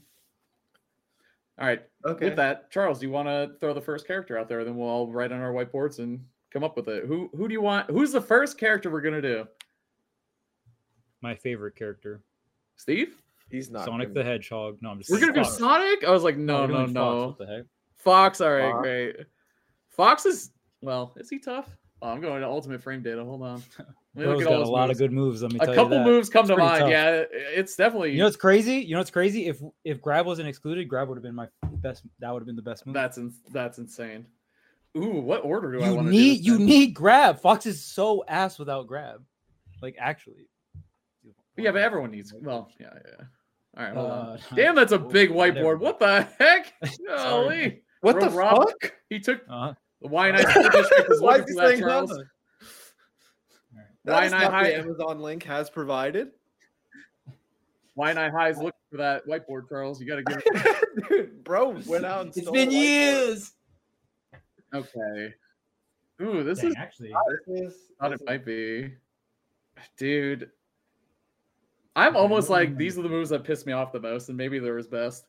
S3: All right.
S1: Okay.
S3: With that, Charles, do you want to throw the first character out there? Then we'll all write on our whiteboards and come up with it. Who who do you want? Who's the first character we're gonna do?
S2: My favorite character,
S3: Steve?
S1: He's not.
S2: Sonic
S1: gonna-
S2: the Hedgehog. No, I'm just.
S3: We're gonna do
S2: Fox.
S3: Sonic? I was like, no,
S2: we're
S3: no,
S2: doing Fox,
S3: no.
S2: What the heck?
S3: Fox. All right,
S1: Fox.
S3: great. Fox is well. Is he tough? Oh, I'm going to Ultimate Frame Data. Hold on. Let me
S2: Bro's
S3: look at
S2: got
S3: all
S2: a
S3: his
S2: lot
S3: moves.
S2: of good moves. Let me
S3: A
S2: tell
S3: couple
S2: you that.
S3: moves come
S2: It's
S3: to
S2: pretty
S3: mind.
S2: tough.
S3: Yeah, it's definitely.
S2: You know what's crazy? You know what's crazy? If if grab wasn't excluded, grab would have been my best. That would have been the best move.
S3: that's in, that's insane. Ooh, what order do I
S2: you
S3: want to
S2: need
S3: do? this
S2: you
S3: in?
S2: need grab. Fox is so ass without grab. Like actually.
S3: Yeah, but everyone needs. Well, yeah, yeah. All right, hold on.
S2: Uh,
S3: Damn, that's a big
S2: whatever.
S3: whiteboard. What the heck?
S2: Sorry.
S3: Holy.
S1: What
S3: Bro,
S1: the
S3: Rob-
S1: fuck?
S3: He took
S2: Uh-huh.
S3: the Y and I School District is
S1: Why is
S3: looking
S1: he
S3: for that,
S1: saying
S3: Charles.
S1: no?
S3: Why
S1: That is
S3: not
S1: not
S3: high-
S1: the Amazon link has provided.
S3: Y and I High is looking for that whiteboard, Charles. You got to give it.
S1: Dude, bro went out and
S2: It's
S1: stole
S2: been
S1: a whiteboard.
S2: years.
S3: Okay. Ooh, this
S2: Dang,
S3: is
S2: actually.
S1: This is,
S3: thought
S1: this
S3: it
S1: is-
S3: might be. Dude. I'm almost like these are the moves that piss me off the most, and maybe they're his best.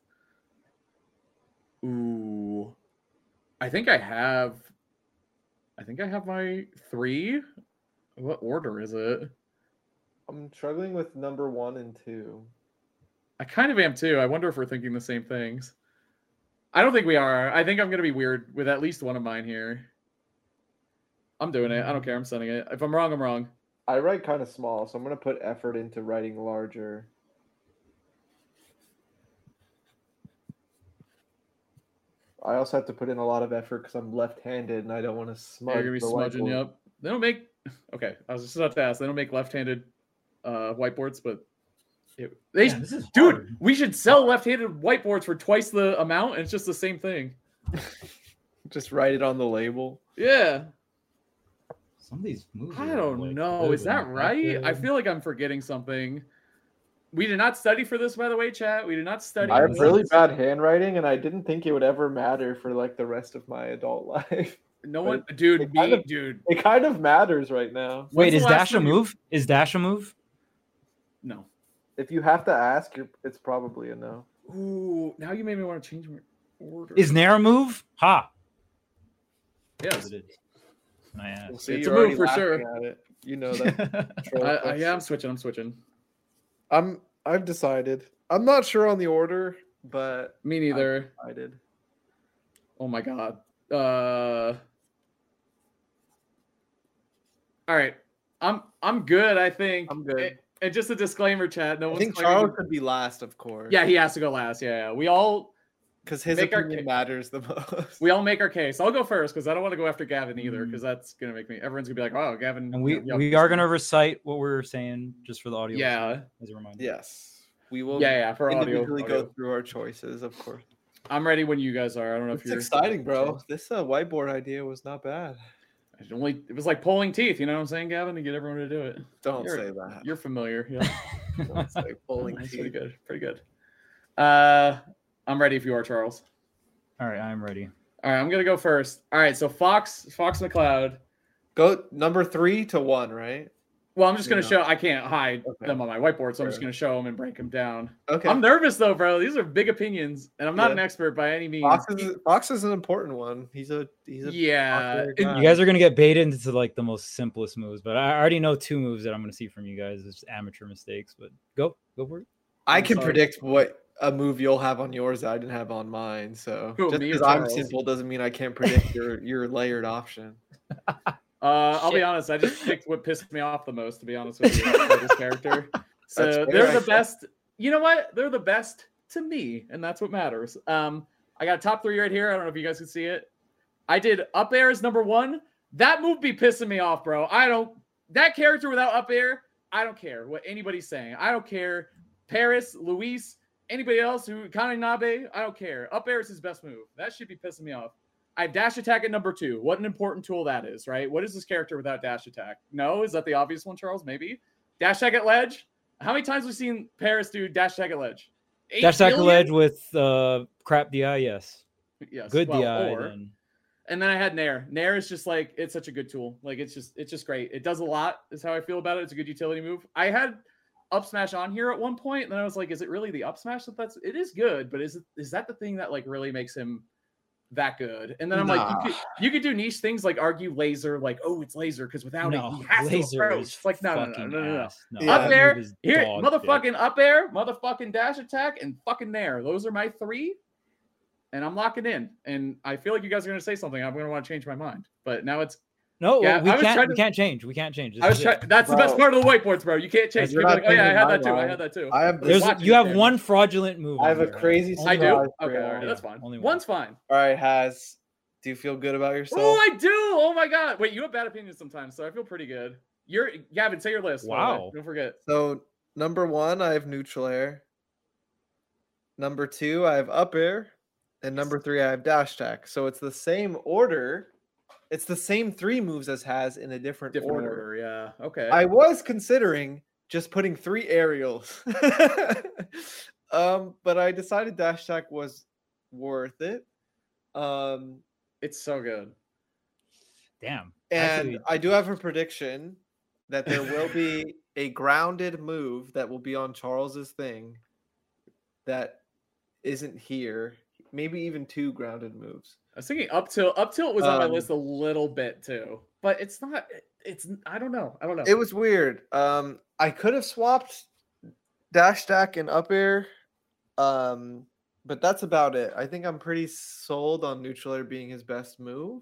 S3: Ooh. I think I have I think I have my three. What order is it?
S1: I'm struggling with number one and two.
S3: I kind of am too. I wonder if we're thinking the same things. I don't think we are. I think I'm gonna be weird with at least one of mine here. I'm doing it. I don't care. I'm sending it. If I'm wrong, I'm wrong.
S1: I write kind of small, so I'm gonna put effort into writing larger. I also have to put in a lot of effort because I'm left-handed and I don't want to smudge.
S3: You're gonna be
S1: the
S3: smudging.
S1: whiteboard.
S3: Yep. They don't make. Okay, I was just about to ask. They don't make left-handed uh, whiteboards, but it, they,
S2: Man, this is
S3: dude,
S2: hard.
S3: we should sell left-handed whiteboards for twice the amount, and it's just the same thing.
S1: Just write it on the label.
S3: Yeah.
S2: Some of these moves.
S3: I
S2: are,
S3: don't
S2: like,
S3: know.
S2: good,
S3: Is
S2: but
S3: that
S2: not
S3: right? I
S2: good.
S3: feel like I'm forgetting something. We did not study for this, by the way, chat. We did not study.
S1: I
S3: for
S1: have
S2: this.
S1: really bad handwriting, and I didn't think it would ever matter for like the rest of my adult life.
S3: No
S1: but
S3: one, dude,
S1: it
S3: me,
S1: kind of-
S3: dude.
S1: It kind of matters right now.
S3: When's
S2: Wait,
S3: the
S2: is
S3: last
S2: dash a
S3: time you-
S2: move? Is dash a move?
S3: No.
S1: If you have to ask, you're, it's probably a no.
S3: Ooh, now you made me want to change my order.
S2: Is nair a move? Ha.
S3: yes.
S2: It is. I asked.
S1: We'll see,
S3: It's
S1: you're
S3: a move
S1: already
S3: for
S1: laughing
S3: sure.
S1: at it. You know that. Troll
S3: I, I,
S1: question.
S3: yeah, I'm switching. I'm switching.
S1: I'm. I've decided. I'm not sure on the order, but
S3: Me neither.
S1: I decided.
S3: Oh my god. Uh. All right, I'm I'm good. I think
S1: I'm good.
S3: And, and just a disclaimer, chat. No
S1: I
S3: one's
S1: think
S3: claiming-
S1: Charles could be last, of course.
S3: Yeah, he has to go last. Yeah, yeah. We all
S1: because his
S3: make our
S1: opinion
S3: ca-
S1: matters the most.
S3: we all make our case. I'll go first because I don't want to go after Gavin either because that's gonna make me. Everyone's gonna be like, "Oh, Gavin."
S2: And we
S3: you know,
S2: we are gonna recite what we're saying just for the audio.
S3: Yeah,
S2: As a reminder.
S1: Yes, we will.
S3: yeah, yeah. For audio,
S1: individually
S3: audio.
S1: go through our choices, of course.
S3: I'm ready when you guys are. I don't know if
S1: It's
S3: you're
S1: exciting, bro. This uh, whiteboard idea was not bad.
S3: It only it was like pulling teeth. You know what I'm saying, Gavin, to get everyone to do it.
S1: Don't
S3: You're-
S1: say that.
S3: You're familiar. Yeah,
S1: Don't say pulling
S3: that's pretty
S1: teeth.
S3: good. Pretty good. Uh, I'm ready if you are, Charles.
S2: All right, I'm ready.
S3: All right, I'm gonna go first. All right, so Fox Fox McCloud.
S1: Go number three to one, right?
S3: Well, I'm just gonna
S1: Yeah.
S3: show. I can't hide
S1: Okay.
S3: them on my whiteboard, so I'm just
S1: Fair.
S3: gonna show them and break them down.
S1: Okay.
S3: I'm nervous though, bro. These are big opinions, and I'm not
S1: Yeah.
S3: an expert by any means.
S1: Fox is Fox is an important one. He's a he's a
S3: yeah,
S1: popular
S3: and-
S1: guy.
S2: You guys are gonna get baited into like the most simplest moves, but I already know two moves that I'm gonna see from you guys. It's amateur mistakes, but go go for it.
S1: I
S3: I'm
S1: can
S3: sorry.
S1: predict what a move you'll have on yours that I didn't have on mine. So
S3: Who,
S1: just
S3: me or
S1: because I'm
S3: Charles?
S1: simple doesn't mean I can't predict your your layered option.
S3: Uh, I'll be
S2: Shit.
S3: honest. I just picked what pissed me off the most, to be honest with you, for this character. So
S1: That's fair,
S3: they're the
S1: actually.
S3: best. You know what? They're the best to me, and that's what matters. Um, I got a top three right here. I don't know if you guys can see it. I did up air as number one. That move be pissing me off, bro. I don't. That character without up air, I don't care what anybody's saying. I don't care. Paris, Luis, anybody else who Kananabe, I don't care. Up air is his best move. That should be pissing me off. I have dash attack at number two. What an important tool that is, right? What is this character without dash attack? No, is that the obvious one, Charles? Maybe. Dash attack at ledge. How many times have we seen Paris do dash attack at ledge? Eight
S2: Dash tackle
S3: billion?
S2: edge with uh crap D I, yes.
S3: Yes.
S2: Good
S3: well,
S2: D I.
S3: or,
S2: Then.
S3: And then I had Nair. Nair is just like, it's such a good tool. Like, it's just, it's just great. It does a lot, is how I feel about it. It's a good utility move. I had up smash on here at one point, and then I was like, is it really the up smash that that's, it is good, but is it, is that the thing that like really makes him that good? And then I'm nah. like, you could, you could do niche things like argue laser, like, oh, it's laser, because without
S2: no,
S3: it, he has to approach. It's like, no, no, no, no, no, no. no.
S1: Yeah.
S3: Up air, here, motherfucking shit. Up air, motherfucking dash attack, and fucking Nair. Those are my three. And I'm locking in, and I feel like you guys are going to say something. I'm going to want to change my mind, but now it's
S2: no. Yeah, we can't. To, we can't change. We can't change. This
S3: I was trying. That's bro. the best part of the whiteboards, bro. You can't change. Like, oh yeah, I had that too. Mind. I had that too.
S1: I have.
S2: There's. You have one fraudulent move.
S1: I have a crazy.
S3: I do. Okay, all right, that's fine. Only one. One's fine.
S1: All right, Has. Do you feel good about yourself?
S3: Oh, I do. Oh my god. Wait, you have bad opinions sometimes, so I feel pretty good. You're Gavin. Say your list.
S2: Wow.
S3: Don't forget.
S1: So number one, I have neutral air. Number two, I have up air. And number three, I have dash attack. So it's the same order. It's the same three moves as Has in a different,
S3: different order.
S1: order.
S3: Yeah. Okay.
S1: I was considering just putting three aerials. um, but I decided dash attack was worth it. Um,
S3: it's so good.
S2: Damn.
S1: And Actually... I do have a prediction that there will be a grounded move that will be on Charles's thing that isn't here. Maybe even two grounded moves.
S3: I was thinking up tilt. Up tilt was um, on my list a little bit too, but it's not. It's I don't know. I don't know.
S1: It was weird. Um, I could have swapped dash attack and up air, um, but that's about it. I think I'm pretty sold on neutral air being his best move.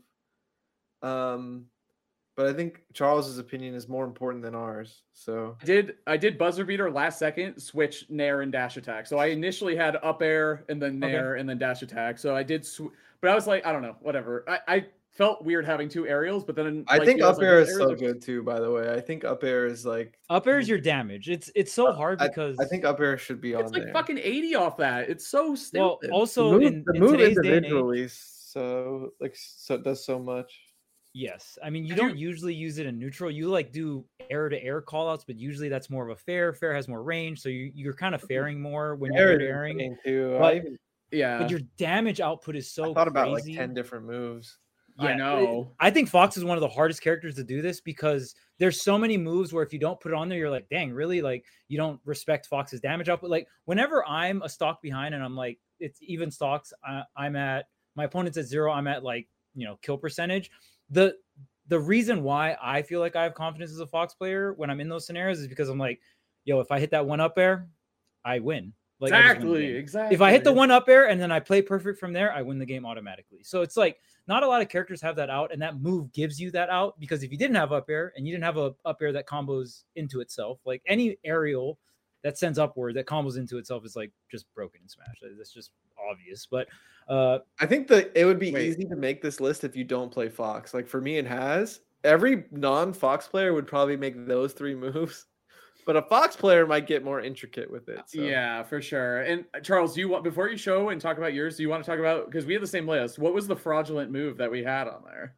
S1: Um, but I think Charles's opinion is more important than ours. So
S3: I did I did buzzer beater last second switch Nair and dash attack. So I initially had up air and then Nair okay. and then dash attack. So I did, sw- but I was like, I don't know, whatever. I, I felt weird having two aerials, but then
S1: I
S3: like,
S1: think up air
S3: like,
S1: is so good too. By the way, I think up air is like
S2: up air is your damage. It's it's so hard
S1: I,
S2: because
S1: I think up air should be
S3: it's
S1: on.
S3: It's like
S1: there.
S3: fucking eighty off that. It's so stupid.
S2: Well, also
S1: the move,
S2: in,
S1: the
S2: in
S1: move
S2: today's
S1: individually,
S2: day and age,
S1: so like so it does so much.
S2: Yes. I mean, you don't usually use it in neutral. You like do air to air callouts, but usually that's more of a fair. Fair has more range. So you, you're kind of fairing more when you're air to airing.
S1: Too.
S2: But,
S1: even,
S3: yeah.
S2: But your damage output is so
S1: I thought
S2: crazy.
S1: about like ten different moves.
S2: Yeah,
S3: I know.
S2: I think Fox is one of the hardest characters to do this because there's so many moves where if you don't put it on there, you're like, dang, really? Like you don't respect Fox's damage output. Like whenever I'm a stock behind and I'm like, it's even stocks, I, I'm at, my opponent's at zero. I'm at like, you know, kill percentage. The, The reason why I feel like I have confidence as a Fox player when I'm in those scenarios is because I'm like, yo, if I hit that one up air, I win. Like
S3: exactly,
S2: win
S3: exactly.
S2: If I hit the one up air and then I play perfect from there, I win the game automatically. So it's like not a lot of characters have that out, and that move gives you that out because if you didn't have up air and you didn't have a up air that combos into itself, like any aerial that sends upward that combos into itself is like just broken in Smash. That's just obvious. But uh
S1: I think that it would be
S3: wait.
S1: easy to make this list if you don't play Fox. Like for me and Has, every non-Fox player would probably make those three moves, but a Fox player might get more intricate with it. So.
S3: Yeah, for sure. And Charles, do you want before you show and talk about yours? Do you want to talk about because we have the same list? What was the fraudulent move that we had on there?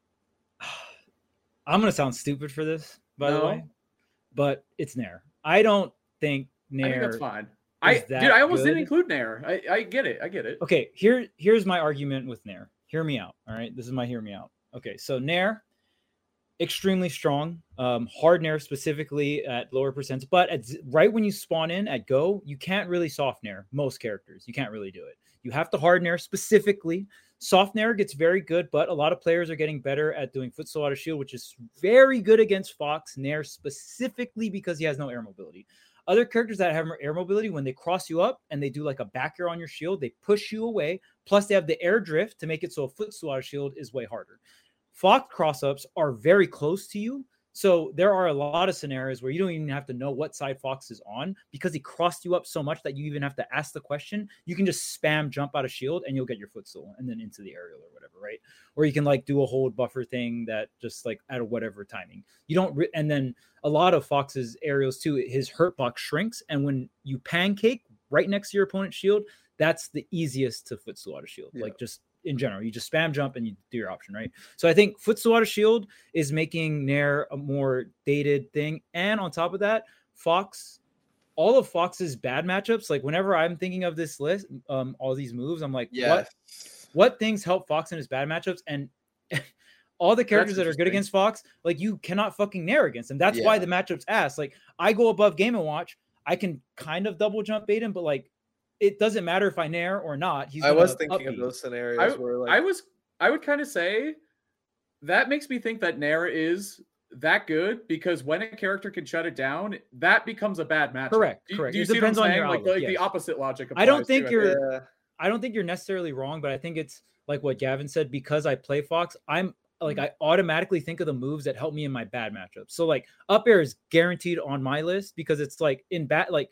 S2: I'm gonna sound stupid for this, by
S3: no.
S2: the way, but it's Nair. I don't think Nair.
S3: I think that's fine. I dude, I almost good. didn't include Nair. I, I get it. I get it.
S2: Okay, here here's my argument with Nair. Hear me out. All right, this is my hear me out. Okay, so Nair, extremely strong, um, hard Nair specifically at lower percents, but at, right when you spawn in at go, you can't really soft Nair most characters. You can't really do it. You have to hard Nair specifically. Soft Nair gets very good, but a lot of players are getting better at doing foot slow out of shield, which is very good against Fox Nair specifically because he has no air mobility. Other characters that have air mobility, when they cross you up and they do like a back air on your shield, they push you away. Plus, they have the air drift to make it so a foot slow out of shield is way harder. Fox cross-ups are very close to you. So there are a lot of scenarios where you don't even have to know what side Fox is on because he crossed you up so much that you even have to ask the question. You can just spam jump out of shield and you'll get your foot slow and then into the aerial or whatever, right? Or you can like do a hold buffer thing that just like at a whatever timing. You don't, re- and then a lot of Fox's aerials too, his hurt box shrinks. And when you pancake right next to your opponent's shield, that's the easiest to foot slow out of shield. Yeah. Like just in general, you just spam jump and you do your option, right? So I think foot slow out of shield is making Nair a more dated thing. And on top of that, Fox, all of Fox's bad matchups, like whenever I'm thinking of this list, um, all these moves, I'm like,
S1: yes.
S2: what? what things help Fox in his bad matchups, and all the characters
S3: That's
S2: that are good against Fox, like you cannot fucking nair against them. That's yeah. why the matchup's ass. Like I go above Game and Watch, I can kind of double jump bait him, but like it doesn't matter if I nair or not. He's
S1: I was thinking of those scenarios
S3: I,
S1: where like
S3: I was I would kind of say that makes me think that nair is that good because when a character can shut it down, that becomes a bad matchup.
S2: Correct,
S3: do,
S2: correct.
S3: Do you
S2: it
S3: see
S2: depends
S3: what I'm
S2: on
S3: saying?
S2: your
S3: Like,
S2: outlook,
S3: like
S2: yes.
S3: the opposite logic.
S2: I don't think
S3: too,
S2: you're.
S1: Yeah.
S2: I don't think you're necessarily wrong, but I think it's like what Gavin said. Because I play Fox, I'm like I automatically think of the moves that help me in my bad matchups. So like up air is guaranteed on my list because it's like in bad like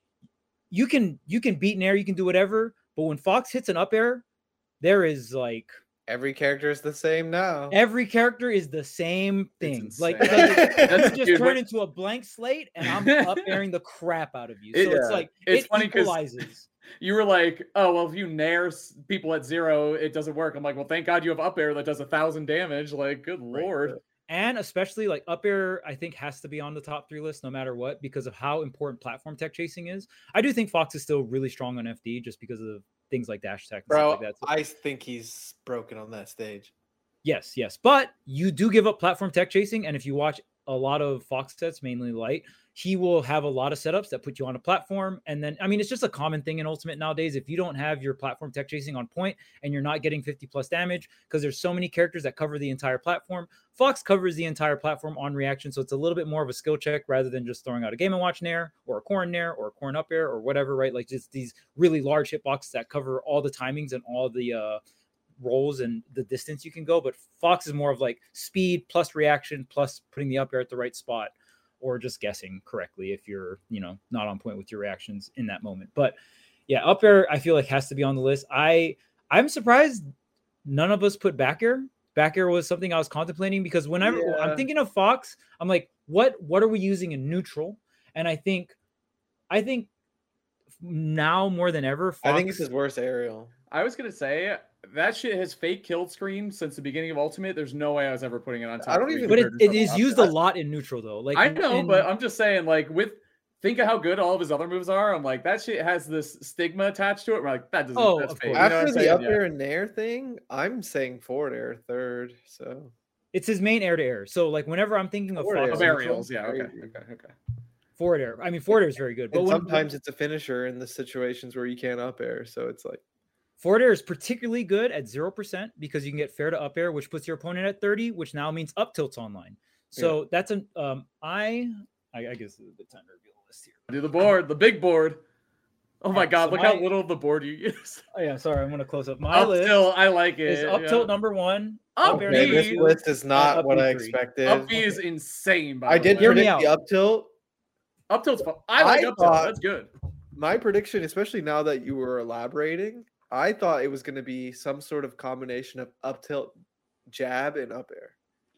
S2: you can you can beat nair, you can do whatever, but when Fox hits an up air, there is like.
S1: Every character is the same now.
S2: Every character is the same thing. Like, like
S3: That's
S2: you just
S3: dude,
S2: turn
S3: what,
S2: into a blank slate, and I'm up airing the crap out of you. So
S3: it,
S2: it's like
S3: it's
S2: it
S3: funny
S2: equalizes.
S3: You were like, oh well, if you nair people at zero, it doesn't work. I'm like, well, thank God you have up air that does a thousand damage. Like, good
S2: right.
S3: lord.
S2: And especially like up air, I think has to be on the top three list no matter what because of how important platform tech chasing is. I do think Fox is still really strong on F D just because of things like dash tech and
S1: Bro,
S2: stuff like that. So,
S1: I think he's broken on that stage.
S2: Yes, yes. But you do give up platform tech chasing. And if you watch a lot of Fox sets, mainly light, he will have a lot of setups that put you on a platform. And then, I mean, it's just a common thing in Ultimate nowadays. If you don't have your platform tech chasing on point and you're not getting fifty plus damage, because there's so many characters that cover the entire platform, Fox covers the entire platform on reaction. So it's a little bit more of a skill check rather than just throwing out a Game and Watch nair or a Corn nair or a Corn up air or whatever, right? Like just these really large hitboxes that cover all the timings and all the, uh, rolls and the distance you can go, but Fox is more of like speed plus reaction plus putting the up air at the right spot or just guessing correctly if you're, you know, not on point with your reactions in that moment. But yeah, up air I feel like has to be on the list. I I'm surprised none of us put back air. Back air was something I was contemplating because whenever yeah. I'm thinking of Fox, I'm like, what what are we using in neutral? And I think I think now more than ever, Fox,
S1: I think it's his worst aerial.
S3: I was gonna say that shit has fake killed screen since the beginning of Ultimate. There's no way I was ever putting it on top.
S1: I don't even.
S2: But it, it is used a lot in neutral though. Like
S3: I know,
S2: in,
S3: but I'm just saying, like with think of how good all of his other moves are. I'm like that shit has this stigma attached to it. We're like that doesn't.
S2: Oh,
S3: that's
S2: of
S3: fake.
S2: course.
S3: You know
S1: After the
S3: saying?
S1: up
S3: Yeah.
S1: air and nair thing, I'm saying forward air third. So
S2: it's his main air to air. So like whenever I'm thinking of
S1: Forward
S2: Fox
S3: Of
S1: air.
S3: aerials, yeah, okay, okay, okay.
S2: forward air. I mean forward air is very good, but
S1: and
S2: when,
S1: sometimes it's a finisher in the situations where you can't up air. So it's like.
S2: Forward air is particularly good at zero percent because you can get fair to up air, which puts your opponent at thirty, which now means up tilts online. So yeah. that's an um I I, I guess it's a bit time to reveal the list here.
S3: Do the board, the big board. Oh my
S2: right,
S3: god,
S2: so
S3: look
S2: my,
S3: how little of the board you use.
S2: Oh yeah, sorry, I'm gonna close up my
S3: up
S2: list.
S3: tilt, I like it.
S2: Is up
S3: yeah.
S2: tilt number one.
S3: Up
S2: up air
S1: Okay,
S3: B.
S1: this list is not
S2: up
S1: what
S2: B
S1: I
S2: three.
S1: expected.
S3: Up B is insane. By
S1: I
S3: the
S1: did
S3: way.
S2: Hear me
S1: predict
S2: out.
S1: the up tilt.
S3: Up tilt's fun. I like
S1: I
S3: up tilt.
S1: thought-
S3: That's good.
S1: My prediction, especially now that you were elaborating, I thought it was going to be some sort of combination of up tilt, jab, and up air.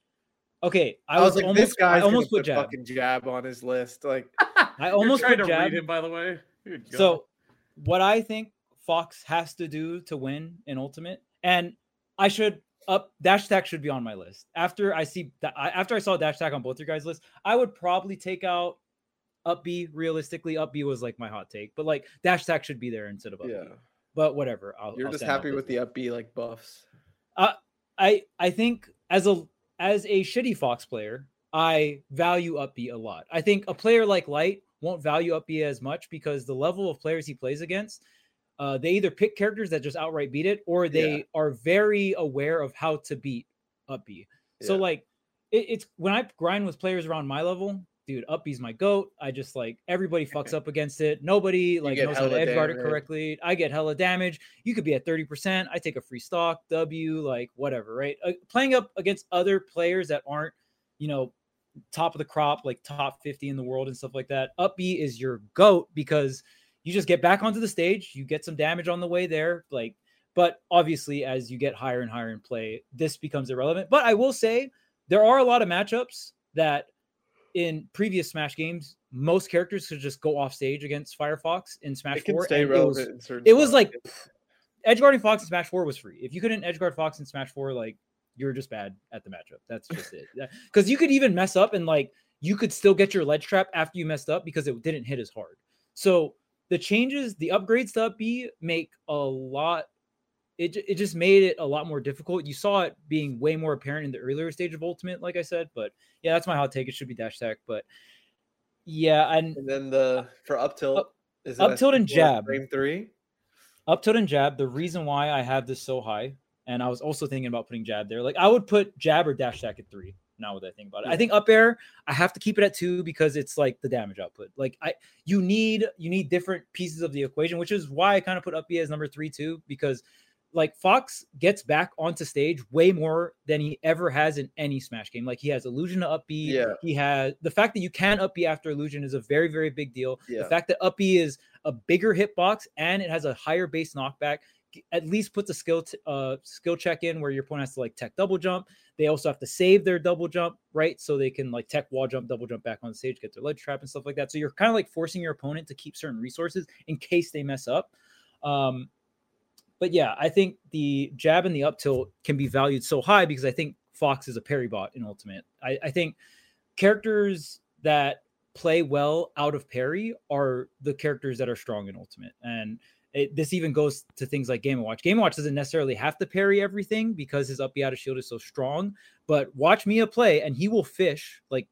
S2: Okay, I,
S1: I
S2: was,
S1: was like,
S2: almost
S1: this guy's
S2: I almost
S1: gonna
S2: put
S1: put
S2: jab.
S1: fucking jab on his list. Like,
S2: I almost
S3: You're trying
S2: put
S3: to
S2: jab.
S3: read him, by the way. Good God.
S2: So what I think Fox has to do to win in Ultimate, and I should up dash attack should be on my list. After I see that, after I saw dash attack on both your guys' lists, I would probably take out up B. Realistically, up B was like my hot take, but like dash attack should be there instead of up
S1: yeah,
S2: B. But whatever. I'll,
S1: you're
S2: I'll
S1: just
S2: stand
S1: happy
S2: out
S1: with
S2: this
S1: the
S2: one.
S1: up B like buffs.
S2: Uh, I I think as a as a shitty Fox player, I value up B a lot. I think a player like Light won't value up B as much because the level of players he plays against, uh, they either pick characters that just outright beat it, or they
S1: Yeah.
S2: are very aware of how to beat up B. So
S1: Yeah.
S2: like it, it's when I grind with players around my level, dude, up B's my goat. I just like everybody fucks up against it. Nobody like
S1: get
S2: knows how to
S1: hella
S2: edge guard it
S1: damage.
S2: correctly. I get hella damage. You could be at thirty percent. I take a free stock, W, like whatever, right? Uh, playing up against other players that aren't, you know, top of the crop, like top fifty in the world and stuff like that. Up B is your goat because you just get back onto the stage, you get some damage on the way there, like, but obviously as you get higher and higher in play, this becomes irrelevant. But I will say there are a lot of matchups that in previous Smash games, most characters could just go off stage against Firefox in Smash
S1: It can
S2: four.
S1: stay
S2: and it was,
S1: relevant in certain
S2: it was
S1: spots.
S2: like edgeguarding Fox in Smash four was free. If you couldn't edgeguard Fox in Smash four, like you're just bad at the matchup. That's just it. Because you could even mess up and like you could still get your ledge trap after you messed up because it didn't hit as hard. So the changes, the upgrades to up B make a lot. it it just made it a lot more difficult. You saw it being way more apparent in the earlier stage of Ultimate, like I said. But yeah, that's my hot take. It should be dash attack. But yeah, and,
S1: and then the for up tilt
S2: up,
S1: is it
S2: up tilt and jab.
S1: Frame three.
S2: Up tilt and jab. The reason why I have this so high, and I was also thinking about putting jab there. Like I would put jab or dash attack at three. Now that I think about it, yeah. I think up air, I have to keep it at two because it's like the damage output. Like I, you need you need different pieces of the equation, which is why I kind of put up B as number three too, because like Fox gets back onto stage way more than he ever has in any Smash game. Like he has illusion to up B.
S1: Yeah.
S2: He has the fact that you can up B after illusion is a very very big deal.
S1: Yeah.
S2: The fact that up B is a bigger hitbox and it has a higher base knockback at least puts a skill t- uh skill check in where your opponent has to like tech double jump. They also have to save their double jump, right? So they can like tech wall jump, double jump back on stage, get their ledge trap and stuff like that. So you're kind of like forcing your opponent to keep certain resources in case they mess up. Um, but yeah, I think the jab and the up tilt can be valued so high because I think Fox is a parry bot in Ultimate. I, I think characters that play well out of parry are the characters that are strong in Ultimate. And It, this even goes to things like Game and Watch. Game and Watch doesn't necessarily have to parry everything because his up B out of shield is so strong. But watch Mia play, and he will fish like,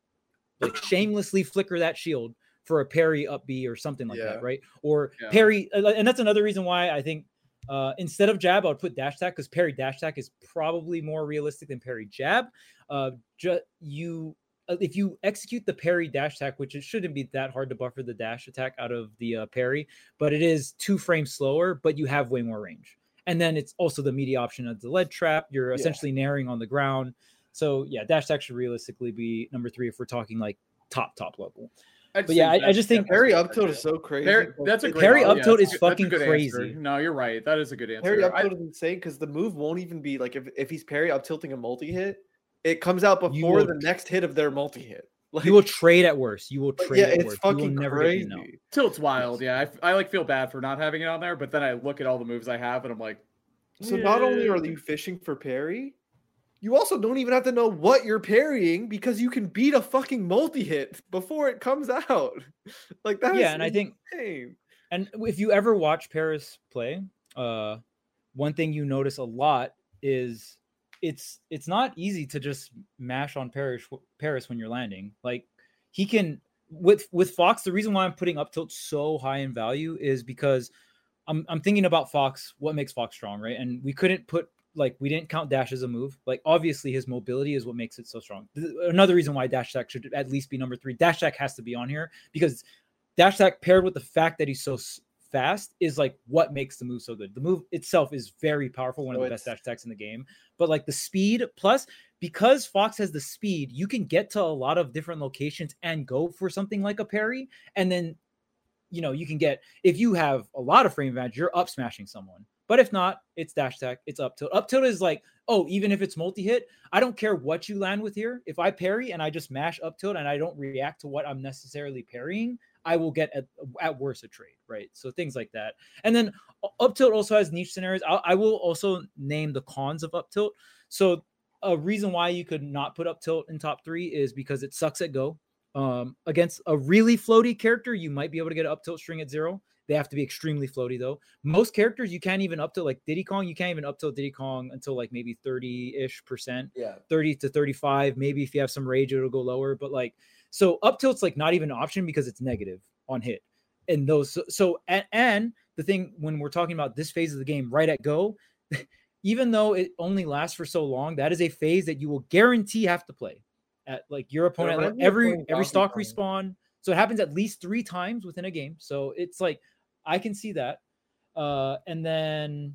S2: like shamelessly flicker that shield for a parry up B or something like
S1: yeah.
S2: that, right? Or
S3: yeah.
S2: parry, and that's another reason why I think uh, instead of jab, I would put dash attack because parry dash attack is probably more realistic than parry jab. Uh, ju- you. If you execute the parry dash attack, which it shouldn't be that hard to buffer the dash attack out of the uh, parry, but it is two frames slower, but you have way more range. And then it's also the media option of the lead trap. You're
S1: yeah.
S2: essentially naring on the ground. So yeah, dash attack should realistically be number three if we're talking like top, top level.
S3: I'd
S2: but yeah, I, I just think
S1: parry up tilt is so crazy.
S3: Parry, that's a great
S2: parry up tilt
S3: yeah,
S2: is fucking crazy.
S3: Answer. No, you're right. That is a good answer.
S1: Parry up tilt is insane because the move won't even be like if, if he's parry up tilting a multi hit, it comes out before
S2: will,
S1: the next hit of their multi hit.
S2: Like, you will trade at worst. You will trade
S1: yeah,
S2: at
S1: it's
S2: worst.
S1: fucking
S2: you will never
S1: crazy.
S2: Get, no.
S3: Tilt's wild. Yeah, I, I like feel bad for not having it on there, but then I look at all the moves I have and I'm like,
S1: so
S3: yeah.
S1: not only are you fishing for parry, you also don't even have to know what you're parrying because you can beat a fucking multi hit before it comes out. Like that.
S2: Yeah, and
S1: insane.
S2: I think, and if you ever watch Paris play, uh, one thing you notice a lot is. It's it's not easy to just mash on Paris Paris when you're landing. Like he can with with Fox. The reason why I'm putting up tilt so high in value is because I'm I'm thinking about Fox. What makes Fox strong, right? And we couldn't put like we didn't count dash as a move. Like obviously his mobility is what makes it so strong. Another reason why dash attack should at least be number three. Dash attack has to be on here because dash attack paired with the fact that he's so fast is like what makes the move so good. The move itself is very powerful, one so of the best dash attacks in the game. But like the speed plus because Fox has the speed, you can get to a lot of different locations and go for something like a parry. And then, you know, you can get if you have a lot of frame advantage, you're up smashing someone. But if not, it's dash attack, it's up tilt. Up tilt is like, oh, even if it's multi-hit, I don't care what you land with here. If I parry and I just mash up tilt and I don't react to what I'm necessarily parrying, I will get at, at worst a trade, right? So things like that. And then up tilt also has niche scenarios. I, I will also name the cons of up tilt. So a reason why you could not put up tilt in top three is because it sucks at go. Um, against a really floaty character, you might be able to get an up tilt string at zero. They have to be extremely floaty though. Most characters you can't even up tilt, like Diddy Kong, you can't even up tilt Diddy Kong until like maybe thirty-ish percent.
S1: Yeah.
S2: thirty to thirty-five. Maybe if you have some rage, it'll go lower. But like so up tilt's like not even an option because it's negative on hit. And those so, so and, and the thing when we're talking about this phase of the game right at go, even though it only lasts for so long, that is a phase that you will guarantee have to play at like your opponent like every every stock respawn. So it happens at least three times within a game. So it's like I can see that. Uh, and then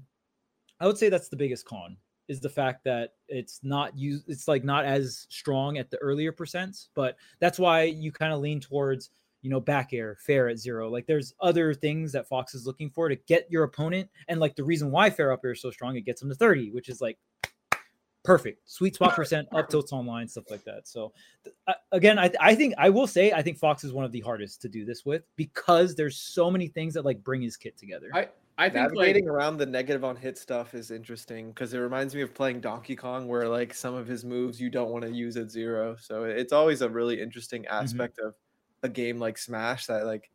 S2: I would say that's the biggest con is the fact that it's not used. It's like not as strong at the earlier percents, but that's why you kind of lean towards, you know, back air, fair at zero. Like there's other things that Fox is looking for to get your opponent. And like the reason why fair up air is so strong, it gets them to thirty, which is like perfect. Sweet spot percent, up tilts online, stuff like that. So uh, again, I, I think I will say, I think Fox is one of the hardest to do this with because there's so many things that like bring his kit together.
S3: I, I think
S1: navigating
S3: like,
S1: around the negative on hit stuff is interesting because it reminds me of playing Donkey Kong where like some of his moves you don't want to use at zero. So it's always a really interesting aspect mm-hmm. of a game like Smash that like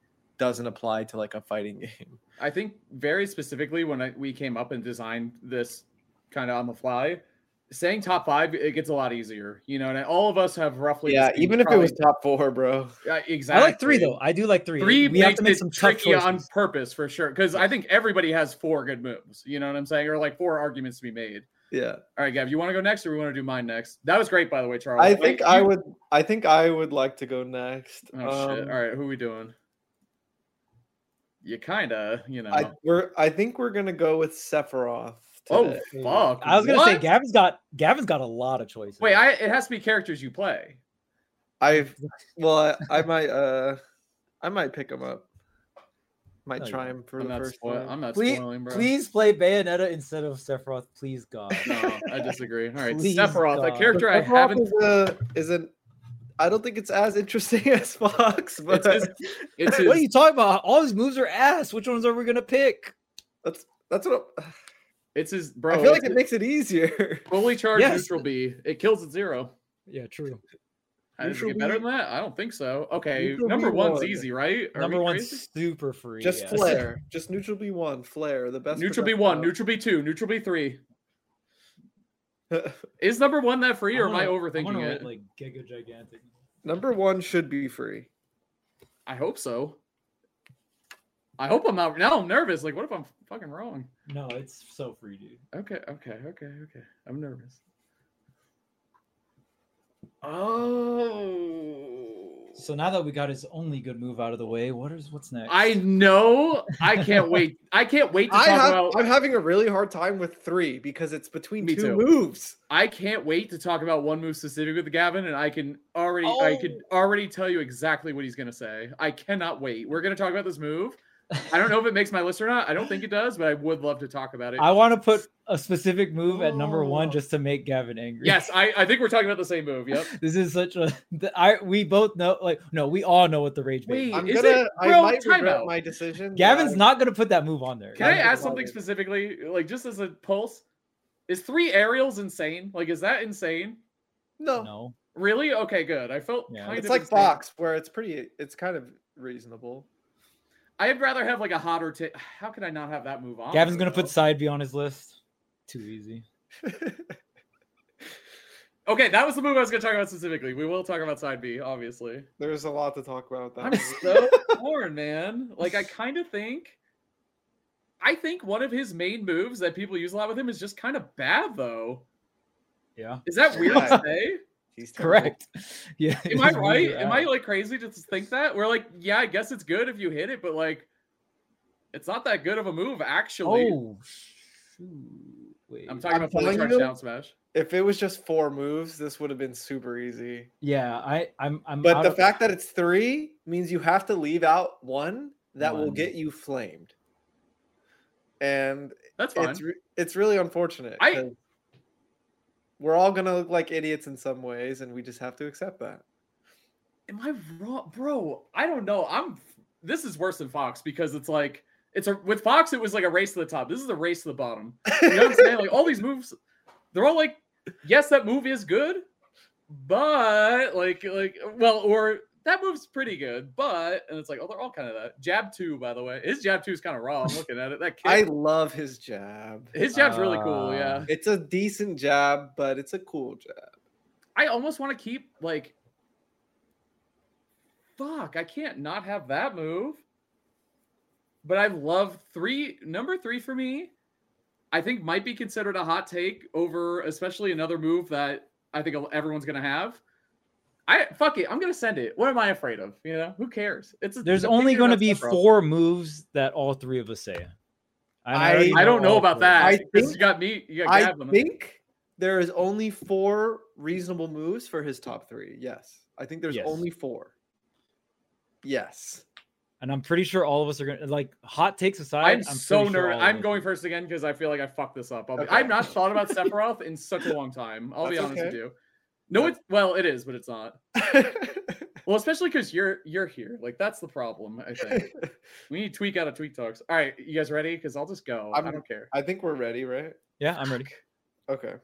S1: doesn't apply to like a fighting game.
S3: I think very specifically when I, we came up and designed this kind of on the fly, saying top five, it gets a lot easier. You know, and all of us have roughly.
S1: Yeah, even if
S3: probably,
S1: it was top four, bro.
S3: Yeah, exactly.
S2: I like three though. I do like three.
S3: Three
S2: we have
S3: makes
S2: to make
S3: it
S2: some tough
S3: tricky on
S2: choices.
S3: purpose for sure. Because I think everybody has four good moves. You know what I'm saying? Or like four arguments to be made.
S1: Yeah.
S3: All right, Gav, you want to go next, or we want to do mine next? That was great, by the way, Charles.
S1: I think
S3: Like,
S1: I
S3: you-
S1: would. I think I would like to go next.
S3: Oh shit!
S1: Um,
S3: All right, who are we doing? You kind of, you know.
S1: I we're. I think we're gonna go with Sephiroth.
S3: Oh
S1: today.
S3: fuck!
S2: I was gonna say
S3: What?
S2: Gavin's got Gavin's got a lot of choices.
S3: Wait, I it has to be characters you play.
S1: I've. Well, I, I might. Uh, I might pick him up. Might
S2: Oh,
S1: try
S2: yeah.
S1: him for
S3: I'm
S1: the
S3: not,
S1: first
S3: spoil-
S1: time.
S3: I'm not
S2: please,
S3: spoiling, bro.
S2: please play Bayonetta instead of Sephiroth, please God.
S3: No, I disagree. All right,
S2: Please,
S3: Sephiroth, a
S2: God.
S3: character I
S1: Sephiroth
S3: haven't.
S1: is a, isn't. I don't think it's as interesting as Fox, but
S3: It's his, it's
S2: What are
S3: his,
S2: you talking about? All his moves are ass. Which ones are we gonna pick?
S1: that's that's what
S3: it's his bro.
S1: I feel like
S3: it's
S1: it
S3: his
S1: makes it easier.
S3: fully charged
S2: Yes.
S3: neutral B. It kills at zero.
S2: Yeah, true.
S3: How does it
S1: Neutral
S3: get better
S1: B?
S3: than that? I don't think so. Okay,
S1: Neutral
S3: number
S1: B
S3: one's
S1: one.
S3: easy, right? Are
S2: Number
S3: we
S2: one's
S3: crazy?
S2: super free.
S1: Just
S2: yes.
S1: Flare, just neutral B one, Flare, the best.
S3: Neutral B one,
S1: projectile.
S3: neutral B two, neutral B three. Is number one that free, or am I overthinking it?
S2: Like Giga Gigantic.
S1: Number one should be free.
S3: I hope so. I hope I'm not. Now I'm nervous. Like, what if I'm fucking wrong?
S2: No, it's so free, dude.
S3: Okay, okay, okay, okay. I'm nervous. Oh.
S2: So now that we got his only good move out of the way, what is what's next?
S3: I know. I can't wait. I can't wait to
S1: I
S3: talk
S1: have,
S3: about.
S1: I'm having a really hard time with three because it's between
S3: Me
S1: two
S3: too.
S1: moves.
S3: I can't wait to talk about one move specific with Gavin, and I can already, I could already tell you exactly what he's gonna say. I cannot wait. We're gonna talk about this move. I don't know if it makes my list or not. I don't think it does, but I would love to talk about it.
S2: I want to put a specific move at number one
S1: Oh.
S2: just to make Gavin angry.
S3: Yes, I, I think we're talking about the same move. Yep.
S2: This is such a. the- I we both know, like, no, we all know what the rage bait.
S3: Wait,
S2: is.
S1: I'm
S3: Is
S1: gonna.
S3: it-
S1: I
S3: bro,
S1: might
S3: time
S1: regret
S3: out.
S1: my decision.
S2: Gavin's
S1: but
S2: not gonna put that move on there.
S3: Can I
S1: Gavin
S3: ask
S1: would
S3: something
S1: love it.
S3: specifically, like just as a pulse? Is three aerials insane? Like, is that insane?
S1: No,
S2: No,
S3: Really? Okay, good. I felt
S2: Yeah.
S3: kind
S1: it's
S3: of
S1: like
S3: insane.
S1: Fox, where it's pretty. It's kind of reasonable.
S3: I'd rather have like a hotter tip. How could I not have that move on?
S2: Gavin's
S3: there,
S2: gonna put
S3: though?
S2: side B on his list. Too easy.
S3: Okay, that was the move I was gonna talk about specifically. We will talk about side B, obviously.
S1: There's a lot to talk about. With that
S3: I'm
S1: move.
S3: so torn, man. Like, I kind of think, I think one of his main moves that people use a lot with him is just kind of bad, though.
S2: Yeah,
S3: Is that weird
S1: Yeah.
S3: to say?
S1: He's terrible.
S2: correct. Yeah.
S3: Am I
S2: his moves
S3: right?
S2: are
S3: Am I
S2: out.
S3: like crazy to think that? We're like, yeah, I guess it's good if you hit it, but like, it's not that good of a move, actually.
S2: Oh, shoot. Wait.
S3: I'm talking
S1: I'm
S3: about fully
S1: telling
S3: charged
S1: you-
S3: down smash.
S1: If it was just four moves, this would have been super easy.
S2: Yeah, I, I'm, I'm.
S1: But
S2: out
S1: the
S2: of-
S1: fact that it's three means you have to leave out one that will
S2: One.
S1: get you flamed, and
S3: That's fine.
S1: it's re- it's really unfortunate.
S3: I-
S1: 'cause we're all gonna look like idiots in some ways, and we just have to accept that.
S3: Am I wrong, bro? I don't know. I'm. This is worse than Fox because it's like it's a with Fox. It was like a race to the top. This is a race to the bottom. You know what I'm saying? Like all these moves, they're all like, yes, that move is good, but like like well, or that move's pretty good, but and it's like, oh, they're all kind of that. Jab two, by the way, his jab two is kind of raw. I'm looking at it. That
S1: I
S3: kick,
S1: love his jab.
S3: his jab's really cool.
S2: Uh,
S3: Yeah,
S1: It's a decent jab, but it's a cool jab.
S3: I almost want to keep like. Fuck, I can't not have that move. But I love three. Number three for me, I think might be considered a hot take over, especially another move that I think everyone's gonna have. I fuck it. I'm gonna send it. What am I afraid of? You know, who cares? It's a,
S2: There's
S3: it's a
S2: only
S3: figure
S2: going to
S3: that's
S2: be
S3: separate.
S2: four moves that all three of us say. And
S1: I-
S2: already
S3: I don't know
S2: all
S3: about
S2: four.
S3: that.
S1: I
S3: because
S1: think-
S3: you got me. You got
S1: I
S3: Gab on the-
S1: think there is only four reasonable moves for his top three. Yes, I think there's
S2: Yes.
S1: only four. Yes.
S2: And I'm pretty sure all of us are going to, like, hot takes aside.
S3: I'm,
S2: I'm
S3: so
S2: pretty sure
S3: nervous.
S2: all of
S3: I'm
S2: us
S3: going
S2: are-
S3: first again because I feel like I fucked this up. I'll be,
S1: Okay.
S3: I've not thought about Sephiroth in such a long time. I'll be
S1: That's
S3: honest with
S1: okay.
S3: you. No, it's well, it is, but it's not. Well, especially because you're you're here. Like that's the problem. I think we need to tweak out of tweet talks. All right, you guys ready? Because I'll just go. I'm, I
S1: I'm-
S3: do not care.
S1: I think we're ready, right?
S2: Yeah, I'm ready.
S1: Okay.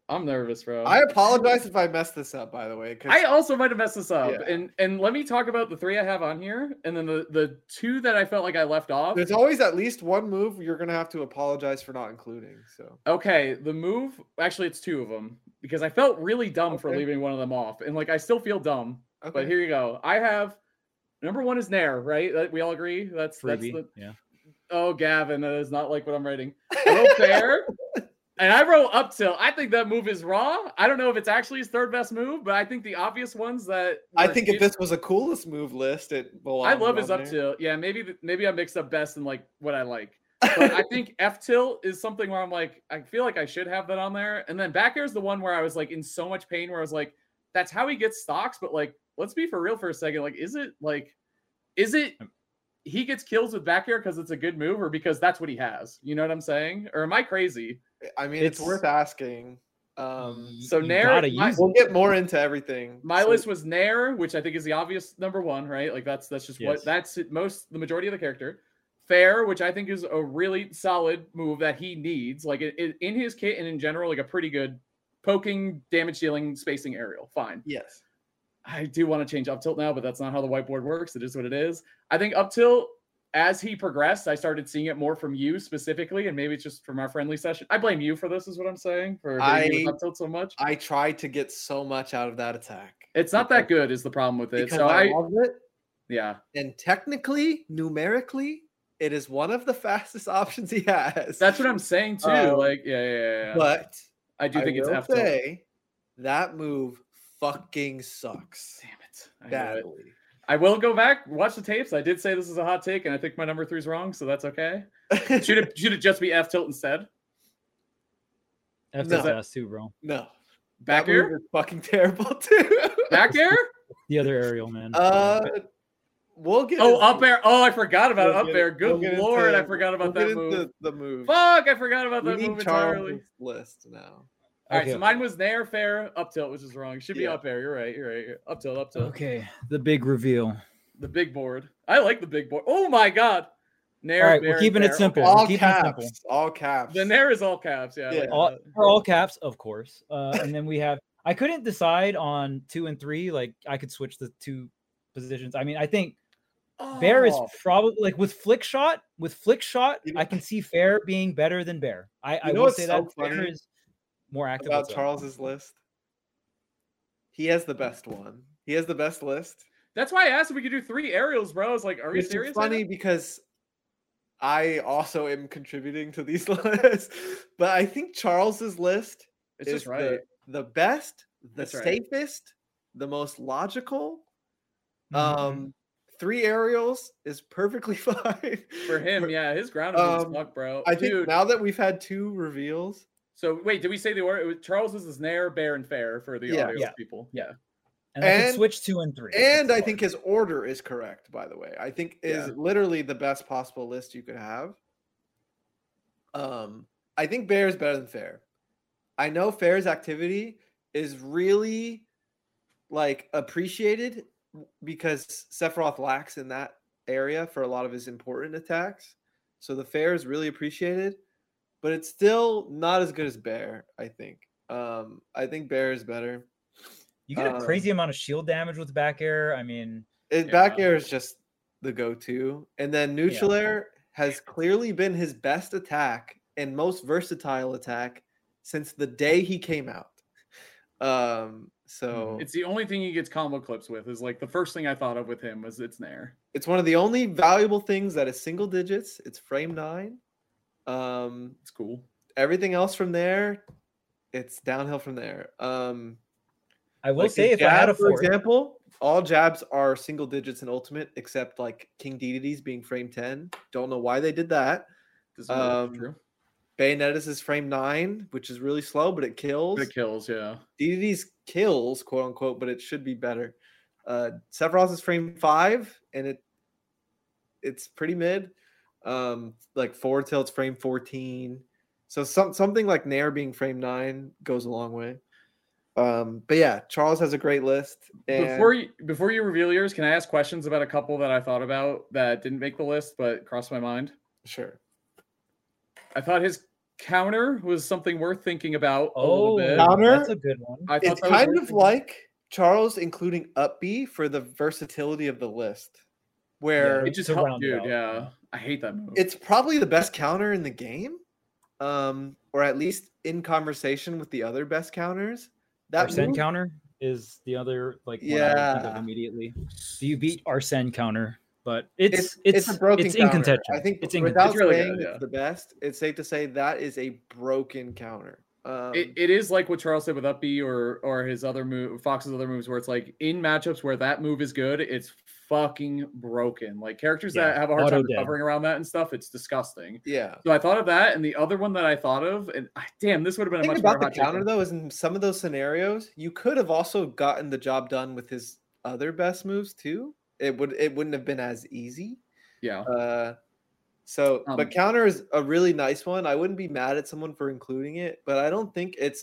S3: I'm nervous, bro.
S1: I apologize if I messed this up, by the way. 'cause-
S3: I also might have messed this up.
S1: Yeah.
S3: And and let me talk about the three I have on here, and then the, the two that I felt like I left off.
S1: There's always at least one move you're gonna have to apologize for not including. So
S3: Okay, the move, actually it's two of them, because I felt really dumb for
S1: Okay.
S3: leaving one of them off. And like I still feel dumb.
S1: okay.
S3: But here you go. I have number one is Nair, right? That- We all agree? That's
S2: Freebie.
S3: that's the
S2: Yeah.
S3: oh Gavin, that is not like what I'm writing. I wrote Fair. And I wrote up tilt. I think that move is raw. I don't know if it's actually his third best move, but I think the obvious ones that
S1: I
S3: were
S1: think if
S3: his-
S1: this was a coolest move list, it belongs
S3: I love his
S1: on
S3: up
S1: there.
S3: tilt. Yeah, maybe th- maybe I mixed up best and like what I like. But I think F tilt is something where I'm like, I feel like I should have that on there. And then back air is the one where I was like in so much pain where I was like, that's how he gets stocks. But like, let's be for real for a second. Like, is it like, is it he gets kills with back air because it's a good move or because that's what he has? You know what I'm saying? Or am I crazy?
S1: I mean, it's,
S2: It's-
S1: worth asking. Um,
S3: So
S2: You
S3: Nair,
S2: gotta
S3: my-
S2: use
S1: we'll
S2: it.
S1: get more into everything.
S3: My
S1: So-
S3: list was Nair, which I think is the obvious number one, right? Like that's that's just
S2: Yes.
S3: what that's it, most the majority of the character. Fair, which I think is a really solid move that he needs, like it, it- in his kit and in general, like a pretty good poking, damage dealing, spacing aerial. Fine.
S1: Yes.
S3: I do want to change up tilt now, but that's not how the whiteboard works. It is what it is. I think up tilt, as he progressed, I started seeing it more from you specifically, and maybe it's just from our friendly session. I blame you for this, is what I'm saying, for hitting me with
S1: I-
S3: up tilt so much.
S1: I tried to get so much out of that attack.
S3: It's not that good, is the problem with it.
S1: Because
S3: So
S1: I,
S3: I,
S1: love it.
S3: yeah.
S1: And technically, numerically, it is one of the fastest options he has.
S3: That's what I'm saying too.
S1: Um,
S3: like, yeah, yeah, yeah, yeah.
S1: But
S3: I do
S1: I
S3: think it's
S1: will
S3: F tilt.
S1: say that move fucking sucks
S3: Damn it. I, know it.
S1: badly.
S3: I will go back, watch the tapes. I did say this is a hot take, and I think my number three is wrong, so that's okay. Should it should it just be F tilt instead?
S2: F
S1: No.
S2: tilt's fast too, bro.
S1: No.
S3: Back
S1: That move
S3: air?
S1: is fucking terrible too.
S3: Back air?
S2: The other aerial, man.
S1: Uh, we'll get.
S3: Oh,
S1: into-
S3: up air. Oh, I forgot about
S1: we'll
S3: up
S1: get-
S3: air. Good
S1: we'll get
S3: lord,
S1: into-
S3: I forgot about
S1: we'll
S3: that
S1: get
S3: move.
S1: into the move.
S3: Fuck, I forgot about
S1: We
S3: that
S1: need
S3: move entirely.
S1: Charles' list now.
S3: All right,
S2: Okay,
S3: so
S2: okay.
S3: mine was Nair, fair, up tilt, which is wrong. It should be
S1: Yeah.
S3: up air. You're right. You're right. You're- Up tilt, up tilt.
S2: Okay, the big reveal.
S3: The big board. I like the big board. Oh my god. Nair,
S2: All right,
S3: Baron,
S2: we're keeping it
S3: fair.
S2: simple.
S3: Okay.
S2: We're
S1: All
S2: keeping it simple.
S1: caps. All caps.
S3: The Nair is all caps. Yeah. I
S1: Yeah.
S3: like
S2: All,
S3: that.
S2: for all caps, of course. Uh, and then we have. I couldn't decide on two and three. Like I could switch the two positions. I mean, I think Bear is
S3: Oh.
S2: probably like with flick shot. With flick shot,
S1: You know-
S2: I can see Fair being better than Bear. I, I
S1: know
S2: will
S1: what's
S2: say
S1: so
S2: that Fair
S1: funny
S2: is more active.
S1: about
S2: What's up?
S1: Charles's list. He has the best one. He has the best list.
S3: That's why I asked if we could do three aerials, bro. I was like, are you
S1: Which
S3: serious?
S1: is funny because I also am contributing to these lists, but I think Charles's list
S3: It's
S1: is
S3: just right.
S1: the, the best, the
S3: That's right.
S1: safest, the most logical.
S2: Mhm.
S1: Um, three aerials is perfectly fine
S3: For him, yeah, his ground is
S1: Um,
S3: fuck, bro.
S1: I think
S3: Dude,
S1: now that we've had two reveals,
S3: so wait, did we say the order? It was, Charles is Nair, Bear, and Fair for the
S1: Yeah.
S3: audio
S2: Yeah.
S3: people. Yeah.
S2: And, I
S1: and-
S2: can switch two and three.
S1: and
S2: That's
S1: I
S2: all.
S1: think his order is correct. By the way, I think is
S3: Yeah.
S1: literally the best possible list you could have. Um, I think Bear is better than Fair. I know Fair's activity is really like appreciated because Sephiroth lacks in that area for a lot of his important attacks. So the Fair is really appreciated, but it's still not as good as Bear, I think. Um, I think Bear is better.
S2: You get a
S1: um,
S2: crazy amount of shield damage with back air. I mean,
S1: It,
S3: Yeah.
S1: Back air is just the go-to. And then neutral
S2: Yeah.
S1: air has clearly been his best attack and most versatile attack since the day he came out. Um, so
S3: It's the only thing he gets combo clips with. Is like the first thing I thought of with him was it's Nair.
S1: it's one of the only valuable things that is single digits. It's frame nine. Um,
S3: It's cool.
S1: everything else from there, it's downhill from there. Um,
S2: I will
S1: like
S2: say
S1: his
S2: if I had a
S1: jab, for
S2: fourth,
S1: example, all jabs are single digits in ultimate, except like King Dedede's being frame ten. Don't know why they did that.
S3: This is really
S1: Um,
S3: true.
S1: Bayonetta is frame nine, which is really slow, but it kills.
S3: But it kills, yeah.
S1: Dedede's kills, quote unquote, but it should be better. Uh, Sephiroth is frame five, and it it's pretty mid. Um, like forward tilt's frame fourteen. So some something like Nair being frame nine goes a long way. Um, but yeah, Charles has a great list. And
S3: Before you before you reveal yours, can I ask questions about a couple that I thought about that didn't make the list but crossed my mind?
S1: sure.
S3: I thought his Counter was something worth thinking about a
S2: Oh,
S3: little bit.
S1: Counter?
S2: that's a good one.
S3: I thought
S1: It's
S3: that was
S1: kind
S3: worth
S1: of
S3: thinking-
S1: like Charles including up B for the versatility of the list, where
S3: it just
S2: to
S3: helped,
S2: round it
S3: dude.
S2: out,
S3: Yeah.
S2: yeah.
S3: I hate that move.
S1: it's probably the best counter in the game, um, or at least in conversation with the other best counters. That
S2: Arsene
S1: move,
S2: counter is the other like one I would think of
S1: Yeah.
S2: immediately. Do you beat Arsene counter? But it's
S1: it's
S2: it's
S1: it's a broken
S2: it's in
S1: counter.
S2: contention.
S1: I think
S2: it's in
S1: without
S3: It's really
S1: saying
S3: good,
S1: it's
S3: yeah.
S1: the best, it's safe to say that is a broken counter. Um,
S3: It, it is like what Charles said with up B or or his other move, Fox's other moves, where it's like in matchups where that move is good, it's fucking broken. Like characters
S2: Yeah,
S3: that have a hard
S2: auto
S3: time
S2: dead.
S3: recovering around that and stuff, it's disgusting.
S1: yeah.
S3: So I thought of that, and the other one that I thought of, and ah, damn, this would have been
S1: The
S3: a
S1: thing
S3: much
S1: about
S3: more
S1: the
S3: hot take
S1: counter
S3: one.
S1: though is in some of those scenarios, you could have also gotten the job done with his other best moves too. It would it wouldn't have been as easy.
S3: Yeah,
S1: Uh, so,
S3: Um,
S1: but counter is a really nice one. I wouldn't be mad at someone for including it, but I don't think it's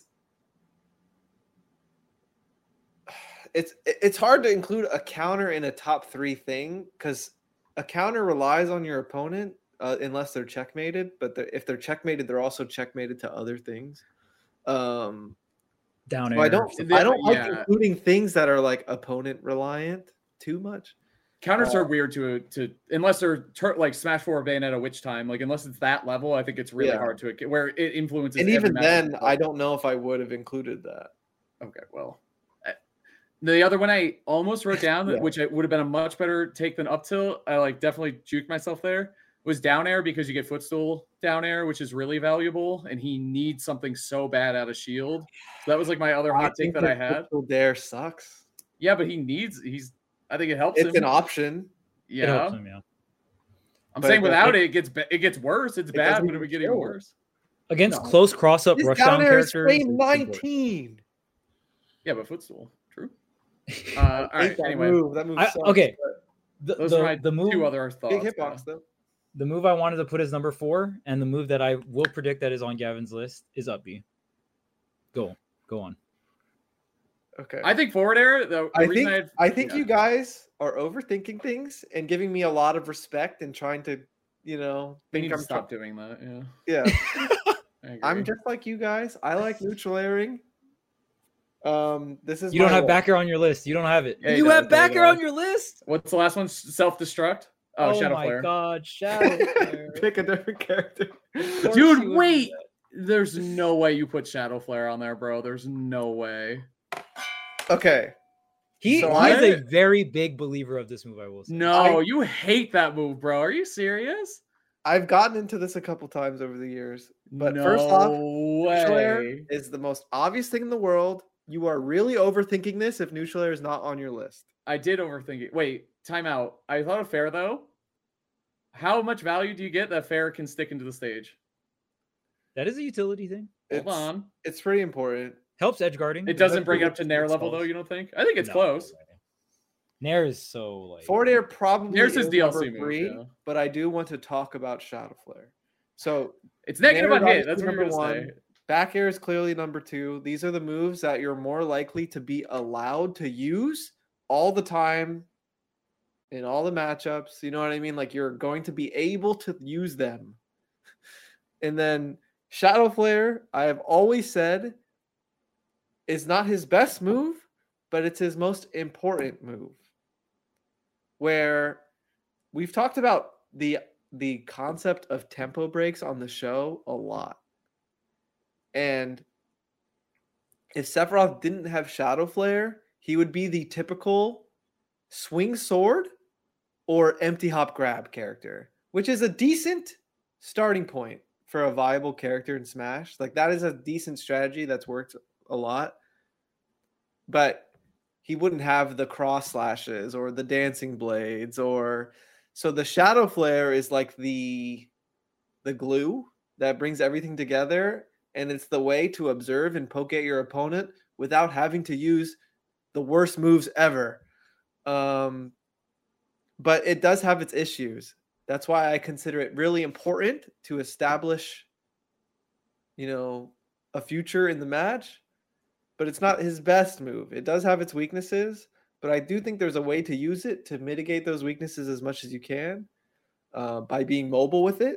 S1: it's it's hard to include a counter in a top three thing because a counter relies on your opponent uh, unless they're checkmated. But they're, if they're checkmated, they're also checkmated to other things. Um,
S2: down
S1: so
S2: air.
S1: I don't
S3: stuff.
S1: I don't like
S3: Yeah.
S1: including things that are like opponent reliant too much.
S3: counters
S1: uh,
S3: are weird to to unless they're tur- like Smash Four or Bayonetta Witch Time. Like unless it's that level, I think it's really
S1: Yeah.
S3: hard to where it influences.
S1: And
S3: every
S1: even
S3: matchup
S1: then,
S3: you
S1: I
S3: play.
S1: don't know if I would have included that.
S3: Okay, well, I- the other one I almost wrote down,
S1: Yeah.
S3: which I would have been a much better take than up tilt. I like definitely juked myself there. Was down air because you get footstool down air, which is really valuable, and he needs something so bad out of shield. So that was like my other
S1: I
S3: hot take
S1: think
S3: that I had.
S1: Crystal Dare sucks.
S3: Yeah, but he needs. He's. I think it helps
S1: It's
S3: him.
S1: an option.
S2: It
S3: Yeah,
S2: helps him, yeah.
S3: I'm
S1: but
S3: saying
S1: it
S3: without
S1: doesn't-
S3: it, it gets ba- it gets worse. It's
S1: It
S3: bad,
S1: doesn't
S3: but it would
S1: even
S3: get even
S1: kill.
S3: worse.
S2: Against
S3: No.
S2: close cross up
S1: This
S2: rushdown
S1: down air is
S2: characters.
S1: frame
S2: it's important.
S1: nineteen.
S3: Yeah, but footstool. True. Uh, all
S1: I
S3: right.
S1: hate that
S3: Anyway,
S1: move. That move
S2: I-
S1: sucks.
S2: okay.
S1: but
S2: The,
S3: those
S2: the,
S3: are my
S2: the move
S3: two other thoughts.
S1: Big hitbox
S3: yeah.
S1: though.
S2: the move I wanted to put as number four, and the move that I will predict that is on Gavin's list is up B. Go. Go on.
S1: Okay.
S3: I think forward air. The, the
S1: I
S3: reason
S1: think
S3: I,
S1: I think
S3: yeah.
S1: you guys are overthinking things and giving me a lot of respect and trying to, you know,
S3: we
S1: think
S3: need to
S1: I'm
S3: stop
S1: try-
S3: doing that. Yeah,
S1: Yeah.
S3: I agree.
S1: I'm just like you guys. I like neutral airing. Um, this is
S2: You don't
S1: my
S2: have
S1: one.
S2: backer on your list. You don't have it.
S3: Yeah, he
S2: you
S3: does,
S2: have
S3: he
S2: backer
S3: does.
S2: on your list.
S3: What's the last one? Self destruct. Oh,
S2: Oh,
S3: Shadow
S2: my
S3: Flare.
S2: god, Shadow Flare.
S1: Pick a different character.
S2: Of course
S3: Dude,
S2: you would do
S3: wait.
S2: that.
S3: There's no way you put Shadow Flare on there, bro. There's no way.
S1: Okay.
S2: He,
S1: So
S2: he
S1: I-
S2: is a very big believer of this move, I will say.
S3: No, you hate that move, bro. Are you serious?
S1: I've gotten into this a couple times over the years. But
S3: no
S1: first off, neutral air
S3: way.
S1: is the most obvious thing in the world. You are really overthinking this if neutral air is not on your list.
S3: I did overthink it. Wait, time out. I thought of fair though. How much value do you get that fair can stick into the stage?
S2: That is a utility thing.
S3: Hold
S1: It's,
S3: on.
S1: it's pretty important.
S2: Helps edge guarding.
S3: It doesn't
S1: That's
S3: bring it
S1: really
S3: up to Nair
S1: just
S3: level
S1: solves.
S3: though, you don't think? I think it's
S2: No,
S3: close.
S2: no way. Nair is so like
S1: Forward air probably
S3: Nair's
S1: is
S3: his D L C
S1: number
S3: move,
S1: three,
S3: yeah.
S1: but I do want to talk about Shadow Flare. So
S3: It's negative
S1: Nair's
S3: on hit.
S1: obviously
S3: That's what I'm
S1: number
S3: gonna
S1: one.
S3: say.
S1: Back air is clearly number two. These are the moves that you're more likely to be allowed to use all the time in all the matchups. You know what I mean? Like you're going to be able to use them. And then Shadow Flare, I have always said, is not his best move, but it's his most important move. Where we've talked about the the concept of tempo breaks on the show a lot. And if Sephiroth didn't have Shadow Flare, he would be the typical swing sword or empty hop grab character, which is a decent starting point for a viable character in Smash. Like that is a decent strategy that's worked a lot. But he wouldn't have the cross slashes or the dancing blades or so the Shadow Flare is like the the glue that brings everything together, and it's the way to observe and poke at your opponent without having to use the worst moves ever. Um, but it does have its issues. That's why I consider it really important to establish, you know, a future in the match. But it's not his best move. It does have its weaknesses, but I do think there's a way to use it to mitigate those weaknesses as much as you can uh, by being mobile with it.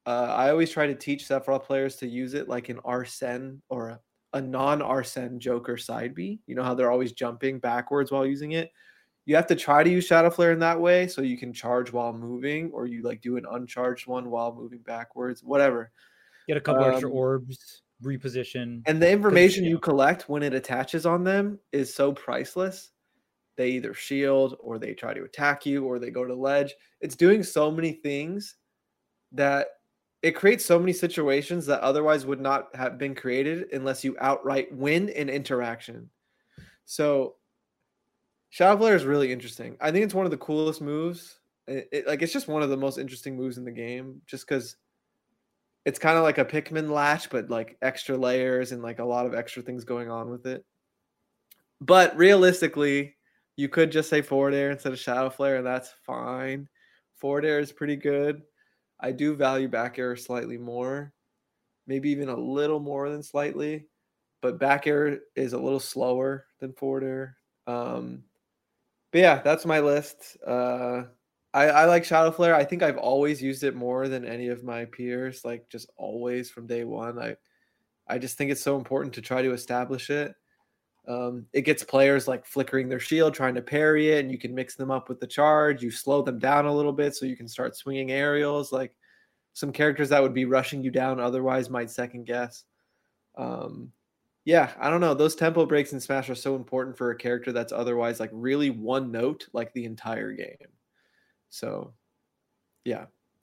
S1: Uh, I always try to teach Sephiroth players to use it like an Arsene or a, a non-Arsene Joker side B. You know how they're always jumping backwards while using it? You have to try to use Shadow Flare in that way so you can charge while moving, or you like do an uncharged one while moving backwards, whatever.
S2: Get a couple
S1: Um,
S2: extra orbs, reposition.
S1: And the information
S2: yeah.
S1: you collect when it attaches on them is so priceless. They either shield or they try to attack you or they go to ledge. It's doing so many things that it creates so many situations that otherwise would not have been created unless you outright win an interaction. So Shadow Flare is really interesting. I think it's one of the coolest moves. It, it, like it's just one of the most interesting moves in the game just because it's kind of like a Pikmin latch, but like extra layers and like a lot of extra things going on with it. But realistically, you could just say forward air instead of Shadow Flare, and that's fine. Forward air is pretty good. I do value back air slightly more, maybe even a little more than slightly, but back air is a little slower than forward air. Um, but yeah, that's my list. Uh, I, I like Shadow Flare. I think I've always used it more than any of my peers, like just always from day one. I, I just think it's so important to try to establish it. Um, it gets players like flickering their shield, trying to parry it, and you can mix them up with the charge. You slow them down a little bit so you can start swinging aerials. Like some characters that would be rushing you down otherwise might second guess. Um, yeah, I don't know. Those tempo breaks in Smash are so important for a character that's otherwise like really one note like the entire game. So, yeah.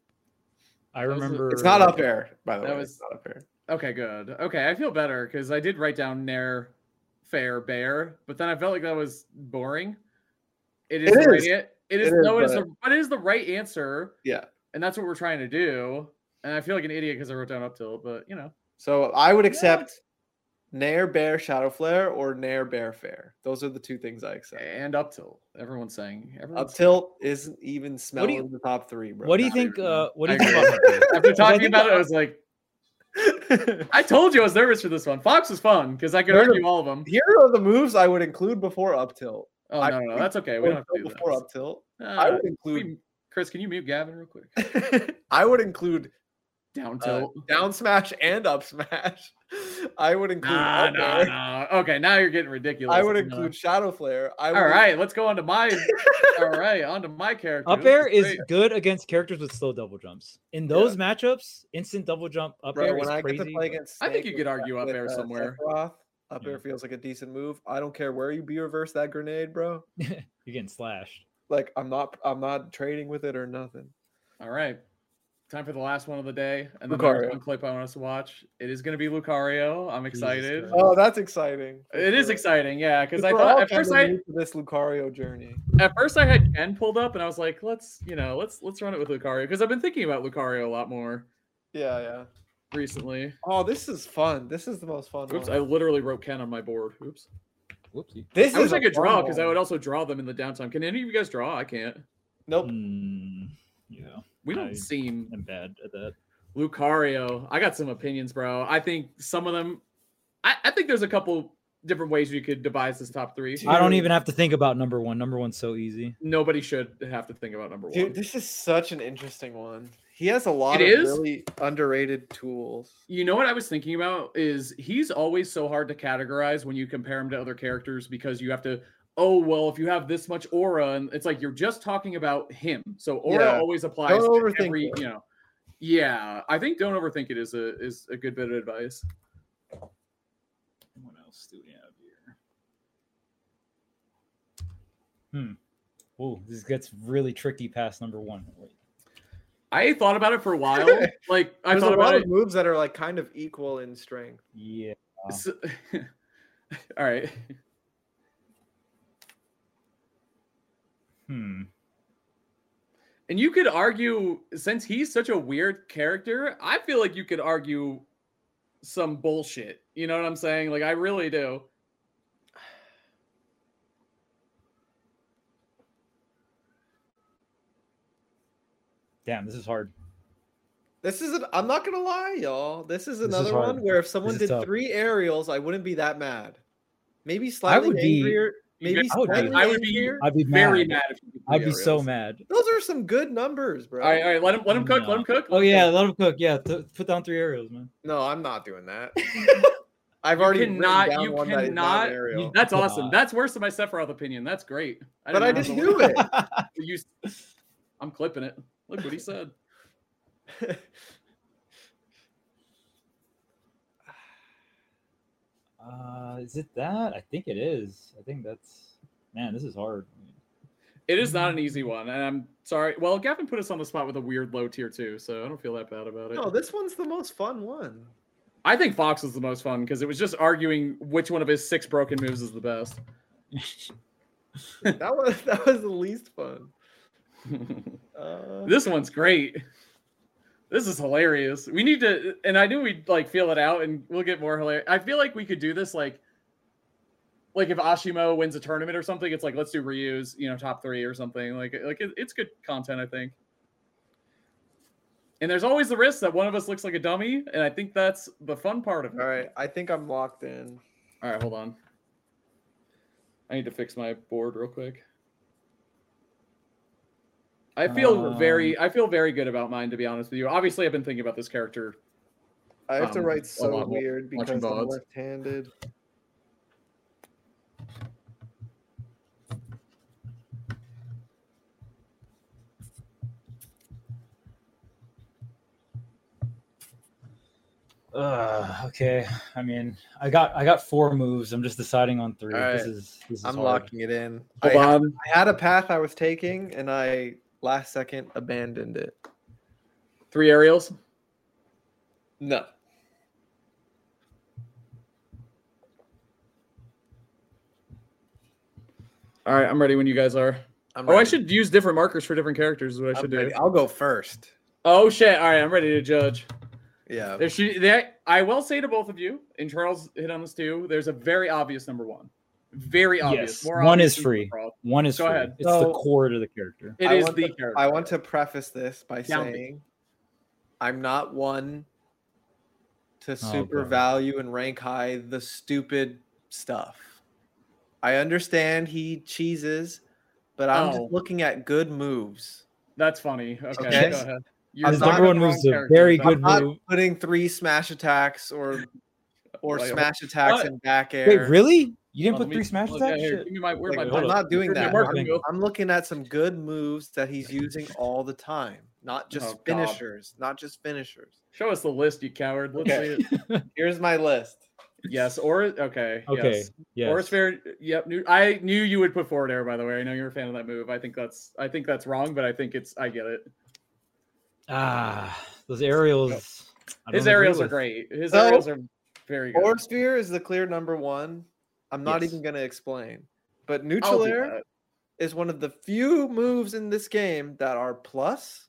S2: I remember
S1: it's not up air, by the
S3: that
S1: way.
S3: Was,
S1: it's not up air.
S3: Okay, good. Okay, I feel better because I did write down Nair Fair Bear, but then I felt like that was boring. It is
S1: It
S3: the
S1: is.
S3: right it is
S1: It
S3: no,
S1: is,
S3: it is
S1: but-
S3: the but it is the right answer,
S1: Yeah.
S3: and that's what we're trying to do. And I feel like an idiot because I wrote down up tilt, but you know.
S1: So I would accept Nair Bear Shadow Flare or Nair Bear Fair. Those are the two things I accept.
S3: And up tilt. Everyone's saying. Everyone's
S1: Up tilt isn't even smelling
S2: you-
S1: the top three, bro.
S2: What do you think? Uh, what do you
S3: I
S2: think
S3: agree.
S2: about Hunter?
S3: After talking
S2: think
S3: about it,
S2: that-
S3: I was like, I told you I was nervous for this one. Fox was fun because I could
S1: No, no.
S3: argue all of them.
S1: Here are the moves I would include before up tilt.
S3: Oh
S1: I
S3: no, no,
S1: think
S3: that's okay. We don't have to do
S1: before
S3: that.
S1: up tilt. I
S3: Uh,
S1: would include.
S3: we- Chris, can you mute Gavin real quick?
S1: I would include
S3: Down
S1: uh,
S3: tilt.
S1: down smash and up smash. I would include.
S3: Nah,
S1: up
S3: nah,
S1: air.
S3: nah. Okay, now you're getting ridiculous.
S1: I would
S3: No.
S1: include Shadow Flare. I would
S3: All right, let's go on to my. All right, on to my character.
S2: Up
S3: This
S2: air is
S3: great.
S2: good against characters with slow double jumps. In those matchups, instant double jump up
S1: Bro,
S2: air
S1: when
S2: is
S1: I
S2: crazy.
S1: get to play against,
S3: I think
S1: Snake
S3: you could
S1: with-
S3: argue up
S1: with,
S3: air
S1: uh,
S3: somewhere.
S1: Sephiroth, up
S2: Yeah.
S1: air feels like a decent move. I don't care where you B reverse that grenade, bro.
S2: You're getting slashed.
S1: Like I'm not, I'm not trading with it or nothing.
S3: All right, time for the last one of the day, and then
S1: Lucario.
S3: there's one clip I want us to watch. It is going to be Lucario. I'm
S2: Jesus
S3: excited.
S2: Christ.
S1: Oh, that's exciting. for
S3: It is
S1: sure.
S3: exciting, yeah, because I
S1: We're
S3: thought
S1: all
S3: at first
S1: kinda
S3: I
S1: new to this Lucario journey.
S3: at first I had Ken pulled up, and I was like, let's you know let's let's run it with Lucario because I've been thinking about Lucario a lot more
S1: Yeah, yeah.
S3: recently.
S1: Oh, this is fun. This is the most fun.
S3: Oops,
S1: one.
S3: I literally wrote Ken on my board. Oops.
S2: Whoopsie.
S1: This
S3: I wish
S1: is
S3: I
S1: a
S3: could draw
S1: fun
S3: because I
S1: one.
S3: would also draw them in the downtime. Can any of you guys draw? I can't.
S1: Nope.
S2: Mm, yeah,
S3: We don't
S2: I
S3: seem
S2: am bad at that.
S3: Lucario. I got some opinions, bro. I think some of them. I, I think there's a couple different ways you could devise this top three.
S2: I don't even have to think about number one. Number one's so easy.
S3: Nobody should have to think about number one.
S1: Dude, this is such an interesting one. He has a lot
S3: It
S1: of
S3: is?
S1: really underrated tools.
S3: You know what I was thinking about is he's always so hard to categorize when you compare him to other characters because you have to. Oh well, if you have this much aura, and it's like you're just talking about him. So aura
S1: Yeah.
S3: always applies
S1: Don't
S3: to
S1: overthink
S3: every.
S1: it.
S3: You know. Yeah, I think don't overthink it is a is a good bit of advice.
S2: What else do we have here? Hmm. Oh, this gets really tricky past number one. Wait.
S3: I thought about it for a while. Like I
S1: There's
S3: thought
S1: a
S3: about
S1: lot
S3: it.
S1: of moves that are like kind of equal in strength.
S2: Yeah.
S3: So- all right.
S2: Hmm.
S3: And you could argue, since he's such a weird character, I feel like you could argue some bullshit. You know what I'm saying? Like, I really do.
S2: Damn, this is hard.
S1: This is an, I'm not gonna lie, y'all. This is
S2: is
S1: another
S2: hard.
S1: one where if someone
S2: is
S1: did
S2: tough.
S1: three aerials, I wouldn't be that mad. Maybe slightly
S2: would be-
S1: angrier. Maybe
S2: I would be-
S1: slightly
S3: I would be
S1: angrier.
S2: I'd be
S3: Very
S2: mad.
S3: mad if you could
S2: I'd be
S3: three
S2: so
S3: aerials.
S2: mad.
S1: Those are some good numbers, bro.
S3: All right, all right. Let him let him cook.
S2: No.
S3: Let him cook.
S2: Oh
S3: let him
S2: yeah,
S3: cook.
S2: let him cook. Yeah, th- put down three aerials, man.
S1: No, I'm not doing that. I've
S3: You
S1: already written
S3: cannot.
S1: down
S3: You
S1: one that is not
S3: cannot.
S1: an aerial.
S3: That's
S2: You
S3: awesome.
S2: cannot.
S3: That's worse than my Sephiroth opinion. That's great. I
S1: But I
S3: didn't
S1: didn't
S3: know
S1: do it.
S3: You, I'm clipping it. Look what he said.
S2: Uh, is it that? I think it is. I think that's. Man, this is hard.
S3: It is not an easy one, and I'm sorry. Well, Gavin put us on the spot with a weird low tier too, so I don't feel that bad about it.
S1: No, this one's the most fun one.
S3: I think Fox was the most fun because it was just arguing which one of his six broken moves is the best.
S1: That was that was the least fun. Uh,
S3: This one's great. This is hilarious. We need to, and I knew we'd like feel it out, and we'll get more hilarious. I feel like we could do this like, like if Ashimo wins a tournament or something, it's like let's do Ryu's, you know, top three or something. Like, like it, it's good content, I think. And there's always the risk that one of us looks like a dummy, and I think that's the fun part of it.
S1: all right, I think I'm locked in.
S3: All right, hold on. I need to fix my board real quick. I feel
S2: Um,
S3: very, I feel very good about mine, to be honest with you. Obviously, I've been thinking about this character.
S1: I have to
S3: Um,
S1: write
S3: a
S1: so
S3: lot more
S1: weird
S3: watching
S1: because I'm
S3: V O Ds.
S1: left-handed.
S2: Uh, okay. I mean, I got I got four moves. I'm just deciding on three.
S1: All
S2: This
S1: right.
S2: is this is
S1: I'm
S2: hard.
S1: locking it in.
S3: Hold
S1: I, ha-
S3: on.
S1: I had a path I was taking, and I last second abandoned it.
S3: Three aerials.
S1: No.
S3: All right, I'm ready when you guys are.
S1: I'm
S3: Oh, I
S1: ready.
S3: should use different markers for different characters. Is what I
S1: I'm
S3: should do.
S1: ready. I'll go first.
S3: Oh shit! All right, I'm ready to judge.
S1: Yeah.
S3: There should there. I will say to both of you, and Charles hit on this too. There's a very obvious number one. Very obvious.
S2: Yes,
S3: More
S2: one
S3: obvious
S2: is
S3: than
S2: free.
S3: Sephiroth.
S2: One is
S3: Go
S2: free.
S3: ahead.
S2: It's
S1: So-
S2: the core to the character.
S3: It
S1: I
S3: is
S1: want
S3: the
S1: to,
S3: character.
S1: I want to preface this by
S3: Down B.
S1: saying I'm not one to super
S2: God.
S1: value and rank high the stupid stuff. I understand he cheeses, but I'm
S3: Oh.
S1: just looking at good moves.
S3: That's funny. Okay,
S1: Okay.
S3: go ahead. You're
S1: I'm
S2: His
S1: not-
S3: not
S2: number one
S3: the wrong
S2: move is a
S3: character.
S2: very
S3: That's-
S2: good
S1: I'm not
S2: move.
S1: putting three smash attacks or or
S3: Wait,
S1: smash attacks
S3: what?
S1: in back air.
S2: Wait, really? You didn't
S3: Oh,
S2: put
S3: let
S2: three
S3: me-
S2: smash
S3: look, yeah,
S2: attacks?
S3: here,
S2: Shit.
S3: give me my, where's
S1: Like,
S3: my
S1: I'm not doing
S3: Where's my
S1: that.
S3: marking
S1: I'm,
S3: wheel?
S1: I'm looking at some good moves that he's using all the time, not just
S3: Oh, God.
S1: finishers, not just finishers.
S3: Show us the list, you coward. Let's
S1: Okay.
S3: see it.
S1: Here's my list.
S3: Yes, or okay.
S2: Okay.
S3: Yes.
S2: Yes.
S3: Or it's fair. Yep. Knew, I knew you would put forward air. By the way, I know you're a fan of that move. I think that's. I think that's wrong, but I think it's. I get it.
S2: Ah, those aerials. I
S3: His
S2: don't agree
S3: aerials are
S2: with.
S3: great. His
S1: So-
S3: aerials are very good.
S1: Aura Sphere is the clear number one. I'm not
S2: Yes.
S1: even going to explain. But
S3: I'll
S1: neutral
S3: do
S1: air
S3: that.
S1: is one of the few moves in this game that are plus.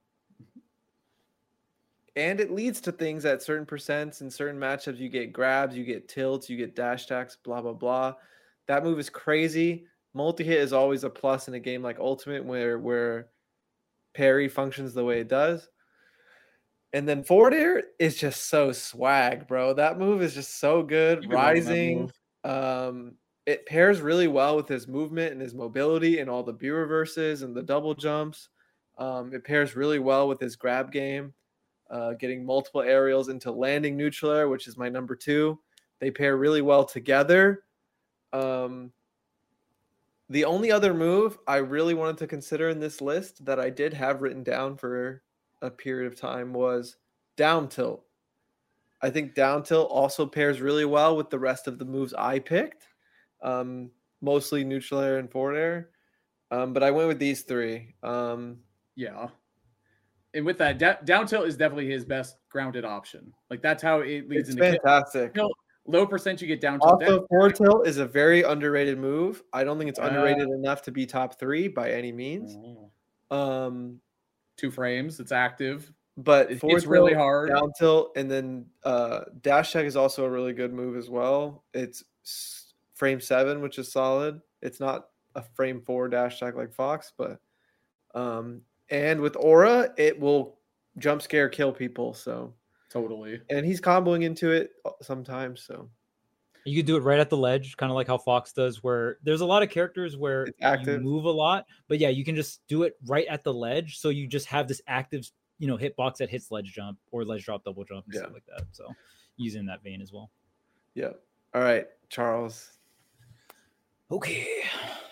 S1: And it leads to things at certain percents in certain matchups. You get grabs, you get tilts, you get dash attacks, blah, blah, blah. That move is crazy. Multi-hit is always a plus in a game like Ultimate where, where parry functions the way it does. And then forward air is just so swag, bro. That move is just so good.
S3: You've been loving that
S1: Rising.
S3: move.
S1: Um, it pairs really well with his movement and his mobility and all the B reverses and the double jumps. Um, it pairs really well with his grab game, uh, getting multiple aerials into landing neutral air, which is my number two. They pair really well together. Um, the only other move I really wanted to consider in this list that I did have written down for a period of time was down tilt. I think down tilt also pairs really well with the rest of the moves I picked, um, mostly neutral air and forward air. Um, but I went with these three. Um,
S3: Yeah. And with that, da- down tilt is definitely his best grounded option. Like that's how it leads
S1: it's
S3: into kill.
S1: fantastic.
S3: Kill. Low percent you get down tilt.
S1: Also,
S3: Down-
S1: forward tilt is a very underrated move. I don't think it's
S3: Uh,
S1: underrated enough to be top three by any means.
S3: Oh.
S1: Um,
S3: Two frames. It's active.
S1: but
S3: It-
S1: forward
S3: it's really
S1: tilt,
S3: hard.
S1: down tilt, and then uh, dash tech is also a really good move as well. It's s- frame seven, which is solid. It's not a frame four dash tech like Fox, but um, and with Aura, it will jump scare kill people. So
S3: Totally.
S1: and he's comboing into it sometimes. So
S2: You could do it right at the ledge, kind of like how Fox does, where there's a lot of characters where
S1: It's
S2: you
S1: active.
S2: move a lot, but yeah, you can just do it right at the ledge. So you just have this active, you know, hitbox that hits ledge jump or ledge drop, double jump, and
S1: Yeah.
S2: stuff like that. So using that vein as well.
S1: Yeah. All right, Charles.
S2: Okay.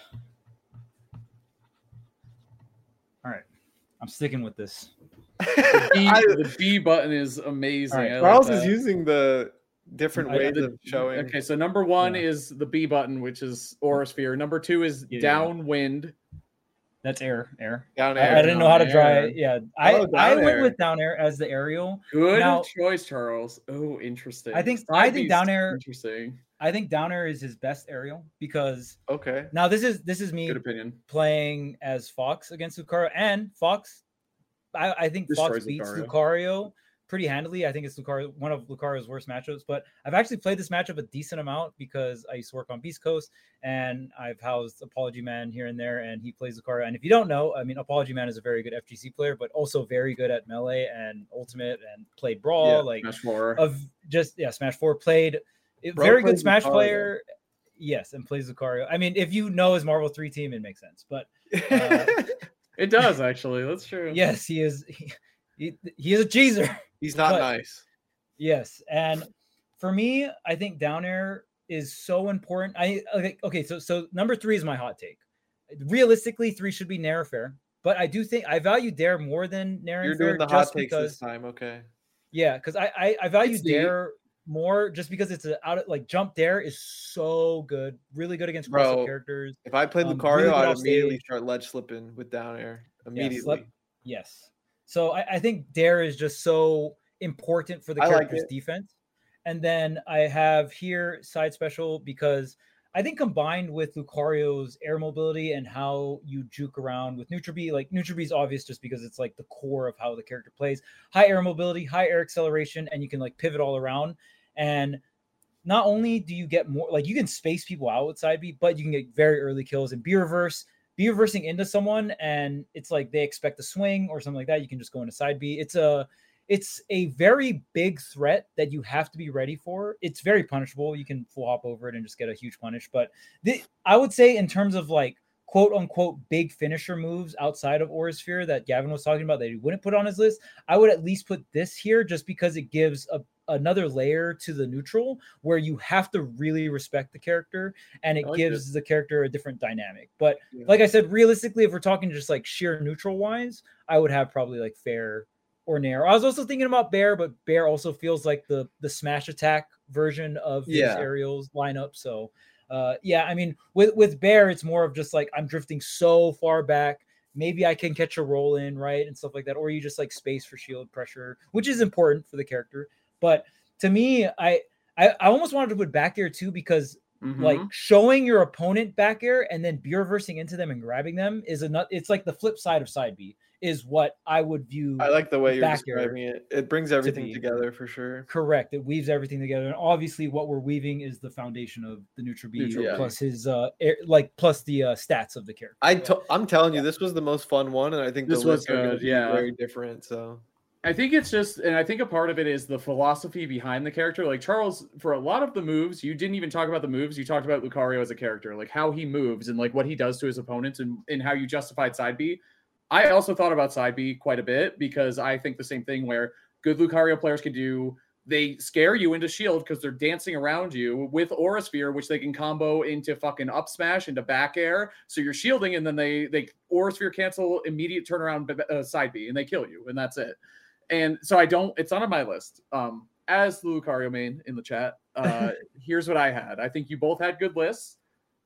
S2: All right. I'm sticking with this.
S3: The B,
S1: I-
S3: the B button is amazing.
S2: All right,
S3: I like
S1: Charles is
S3: that.
S1: using the different
S2: I-
S1: ways
S3: The-
S1: of showing.
S3: Okay, so number one
S2: Yeah.
S3: is the B button, which is Aura Sphere. Number two is
S2: Yeah, yeah.
S3: downwind.
S2: That's air, air.
S1: Down
S2: I,
S1: air.
S2: I didn't know how to
S3: Down
S2: dry
S3: air.
S2: it. Yeah, I,
S1: Oh,
S2: I
S1: down
S2: went
S1: air.
S2: with down air as the aerial.
S3: Good
S2: Now-
S3: choice, Charles. Oh, interesting.
S2: I think-
S3: Side
S2: I think
S3: B's
S2: down air-
S3: Interesting.
S2: I think down air is his best aerial because
S1: Okay.
S2: now this is this is me
S3: Good opinion.
S2: playing as Fox against Lucario, and Fox, I, I think Fox
S3: Destroys
S2: beats
S3: Lucario.
S2: Lucario pretty handily. I think it's Lucario, one of Lucario's worst matchups, but I've actually played this matchup a decent amount because I used to work on Beast Coast and I've housed Apology Man here and there, and he plays Lucario. And if you don't know, I mean, Apology Man is a very good F G C player, but also very good at Melee and Ultimate and played Brawl,
S1: Yeah,
S2: like
S3: Smash four.
S2: of just yeah, Smash Four played. it-
S1: Bro
S2: very good
S1: plays
S2: Smash
S1: Lucario.
S2: player. Yes, and plays Lucario. I mean, if you know his Marvel three team, it makes sense. But uh,
S3: It does actually. That's true.
S2: yes, he is. He, he, he is a cheeser.
S1: He's not
S2: but-
S1: nice.
S2: Yes, and for me, I think down air is so important. I okay. Okay, so so number three is my hot take. Realistically, three should be Nair Fair, but I do think I value Dare more than Nair
S1: You're
S2: and Fair
S1: doing the hot
S2: just
S1: takes
S2: because
S1: this time. Okay.
S2: yeah, because I, I I value
S3: It's neat.
S2: Dare more just because it's a out of like jump Dare is so good, really good against cross
S1: Bro,
S2: characters.
S1: If I played
S2: Um,
S1: Lucario,
S2: really good
S1: I'd
S2: off
S1: immediately
S2: stage.
S1: start ledge slipping with down air.
S2: Yeah,
S1: Immediately.
S2: slip- Yes. So I, I think Dare is just so important for the
S1: I like
S2: character's
S1: it.
S2: defense. And then I have here side special because I think combined with Lucario's air mobility and how you juke around with Neutral B, like Neutral B is obvious just because it's like the core of how the character plays. High air mobility, high air acceleration, and you can like pivot all around. And not only do you get more, like you can space people out with side B, but you can get very early kills and B reverse. Be reversing into someone and it's like they expect a swing or something like that. You can just go into side B. It's a it's a very big threat that you have to be ready for. It's very punishable. You can full hop over it and just get a huge punish. But the, I would say in terms of like quote unquote big finisher moves outside of Aura Sphere that Gavin was talking about that he wouldn't put on his list, I would at least put this here just because it gives a another layer to the neutral where you have to really respect the character and it
S3: I like
S2: gives the character a different dynamic. But
S1: Yeah.
S2: like I said, realistically, if we're talking just like sheer neutral wise, I would have probably like Fair or Nair. I was also thinking about Bear, but Bear also feels like the the smash attack version of his
S1: Yeah.
S2: aerials lineup. So uh yeah, I mean with with Bear, it's more of just like I'm drifting so far back. Maybe I can catch a roll in, right? And stuff like that. Or you just like space for shield pressure, which is important for the character. But to me, I, I I almost wanted to put back air too because
S3: Mhm.
S2: like showing your opponent back air and then B reversing into them and grabbing them is a it's like the flip side of side B is what I would view.
S1: I like the way you're
S2: back air
S1: describing it. It brings everything
S2: be.
S1: together for sure.
S2: Correct. It weaves everything together, and obviously, what we're weaving is the foundation of the neutral B
S3: Neutral
S1: B.
S2: plus his uh air, like plus the uh, stats of the character.
S1: I to- I'm telling you, this was the most fun one, and I think
S3: This
S1: the
S3: was
S1: lists are gonna
S3: good,
S1: be
S3: yeah.
S1: very different. So
S3: I think it's just, and I think a part of it is the philosophy behind the character. Like Charles, for a lot of the moves, you didn't even talk about the moves. You talked about Lucario as a character, like how he moves and like what he does to his opponents and, and how you justified side B. I also thought about side B quite a bit because I think the same thing where good Lucario players can do. They scare you into shield because they're dancing around you with Aura Sphere, which they can combo into fucking up smash, into back air. So you're shielding and then they, they Aura Sphere cancel, immediate turnaround uh, side B, and they kill you. And that's it. And so I don't, it's not on my list. Um, as the Lucario main in the chat, uh, here's what I had. I think you both had good lists.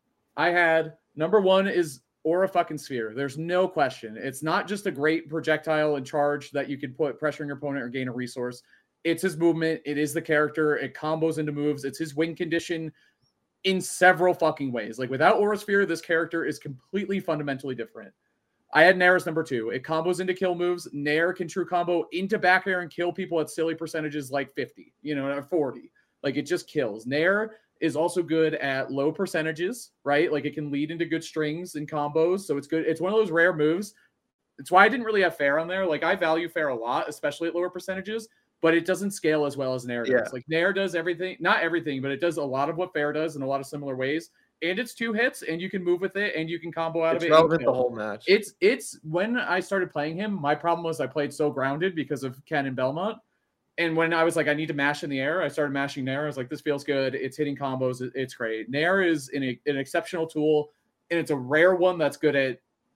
S3: I had number one is Aura fucking Sphere. There's no question. It's not just a great projectile and charge that you can put pressuring your opponent or gain a resource. It's his movement. It is the character. It combos into moves. It's his win condition in several fucking ways. Like without Aura Sphere, this character is completely fundamentally different. I had Nair as number two. It combos into kill moves. Nair can true combo into back air and kill people at silly percentages like fifty, you know, or forty. Like it just kills. Nair is also good at low percentages, right? Like it can lead into good strings and combos. So it's good. It's one of those rare moves. It's why I didn't really have Fair on there. Like I value Fair a lot, especially at lower percentages. but it doesn't scale as well as Nair does.
S1: Yeah.
S3: Like Nair does everything, not everything, but it does a lot of what Fair does in a lot of similar ways. And it's two hits, and you can move with it, and you can combo out
S1: It's
S3: of it.
S1: relevant the whole match.
S3: It's it's when I started playing him, my problem was I played so grounded because of Ken and Belmont. And when I was like, I need to mash in the air, I started mashing Nair. I was like, this feels good. It's hitting combos. It's great. Nair is an, an exceptional tool, and it's a rare one that's good at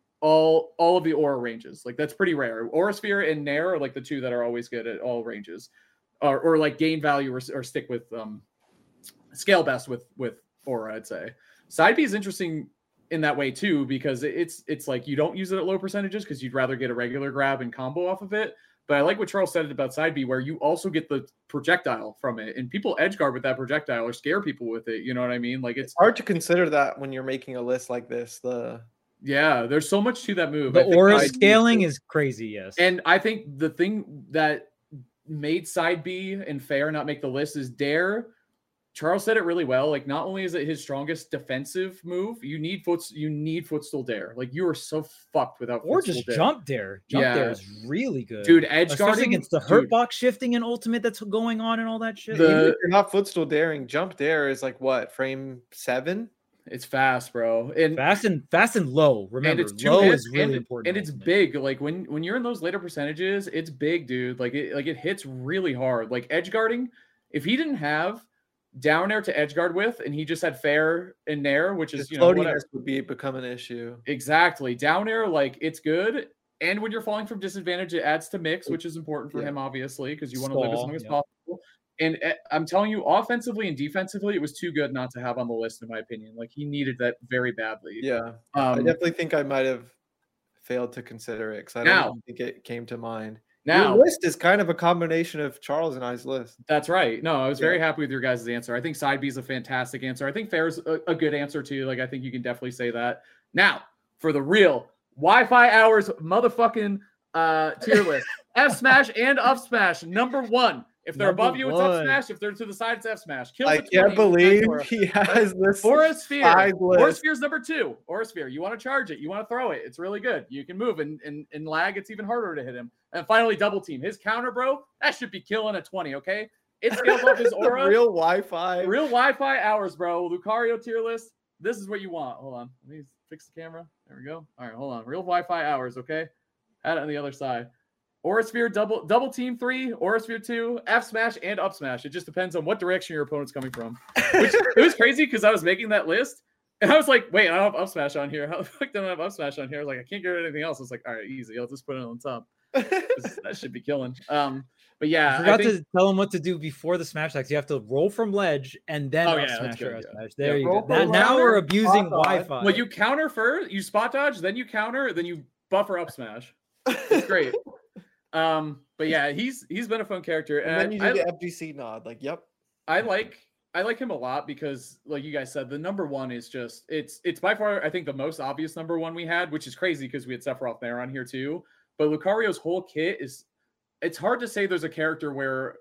S3: all all of the aura ranges. Like that's pretty rare. Aura Sphere and Nair are like the two that are always good at all ranges, or, or like gain value or, or stick with um scale best with with aura. I'd say Side B is interesting in that way too, because it's it's like you don't use it at low percentages because you'd rather get a regular grab and combo off of it. But I like what Charles said about Side B, where you also get the projectile from it, and people edge guard with that projectile or scare people with it. You know what I mean? Like it's,
S1: it's hard to consider that when you're making a list like this. The
S3: yeah, there's so much to that move.
S2: The aura scaling is crazy, yes.
S3: And I think the thing that made Side B and Fair not make the list is Dare. Charles said it really well. Like, not only is it his strongest defensive move, you need foot, you need footstool Dare. Like, you are so fucked without
S2: or
S3: footstool
S2: just
S3: dare.
S2: jump Dare. Jump
S3: Yeah.
S2: Dare is really good,
S3: dude. Edge
S2: especially
S3: guarding
S2: against the hurt box shifting and ultimate that's going on and all that shit.
S3: The-
S1: Even if you're not footstool daring, jump dare is like what, frame seven?
S3: It's fast, bro. And
S2: fast and fast and low. Remember,
S3: and it's two
S2: low
S3: hits,
S2: is really
S3: and,
S2: important.
S3: and it's
S2: ultimate.
S3: big. Like when when you're in those later percentages, it's big, dude. Like it like it hits really hard. Like edge guarding, if he didn't have down air to edge guard with, and he just had Fair and Nair, which is
S1: His
S3: you know whatever.
S1: floatiness would be become an issue.
S3: Exactly. Down air, like it's good. And when you're falling from disadvantage, it adds to mix, which is important for
S1: Yeah.
S3: him, obviously, because you want to live as
S2: Stall,
S3: long as
S2: yeah.
S3: possible. And uh, I'm telling you, offensively and defensively, it was too good not to have on the list, in my opinion. Like he needed that very badly.
S1: Yeah, I
S3: Um,
S1: definitely think I might have failed to consider it because I don't
S3: Now-
S1: even think it came to mind.
S3: now,
S1: Your list is kind of a combination of Charles and I's list.
S3: that's right. No, I was very
S1: Yeah.
S3: happy with your guys' answer. I think Side B is a fantastic answer. I think Fair's a, a good answer too. Like I think you can definitely say that. Now, for the real Wi-Fi hours motherfucking uh, tier list, F Smash and Up Smash, number one. If they're
S2: Number
S3: above you, it's Up
S2: one.
S3: Smash. If they're to the side, it's F Smash. Kills
S1: I
S3: at
S1: can't
S3: twenty,
S1: believe
S3: Aura.
S1: he has this
S3: Aura Sphere.
S1: side
S3: Aura
S1: list.
S3: Sphere's number two. Aura Sphere. You want to charge it. You want to throw it. It's really good. You can move and, and, and lag. It's even harder to hit him. And finally, double team. His counter, bro, that should be killing at twenty, okay? It scales up his
S1: The
S3: aura.
S1: real Wi-Fi.
S3: Real Wi-Fi hours, bro. Lucario tier list. This is what you want. Hold on. Let me fix the camera. There we go. All right, hold on. Real Wi-Fi hours, okay? Had it on the other side. Aura Sphere double double team three, Aura Sphere two, F Smash, and Up Smash. It just depends on what direction your opponent's coming from. Which it was crazy because I was making that list and I was like, wait, I don't have Up Smash on here. How the fuck do I have Up Smash on here? I was like, I can't get rid of anything else. I was like, all right, easy. I'll just put it on top. That should be killing. Um, but yeah,
S2: I forgot
S3: I think,
S2: to tell him what to do before the smash attacks. You have to roll from ledge and then
S3: Oh,
S2: up
S3: yeah, that's
S2: smash or
S3: good,
S2: up
S3: yeah.
S2: smash. There
S3: Yeah,
S2: you
S1: roll
S2: go.
S1: from
S2: That, now
S1: ladder,
S2: we're abusing
S1: spot dodge.
S2: Wi-Fi.
S3: well, you counter first, you spot dodge, then you counter, then you buffer Up Smash. It's great. Um, but yeah, he's he's been a fun character,
S1: And then you do
S3: I,
S1: the F G C nod. Like, yep.
S3: I like I like him a lot because, like you guys said, the number one is just it's it's by far I think the most obvious number one we had, which is crazy because we had Sephiroth there on here too. But Lucario's whole kit is it's hard to say there's a character where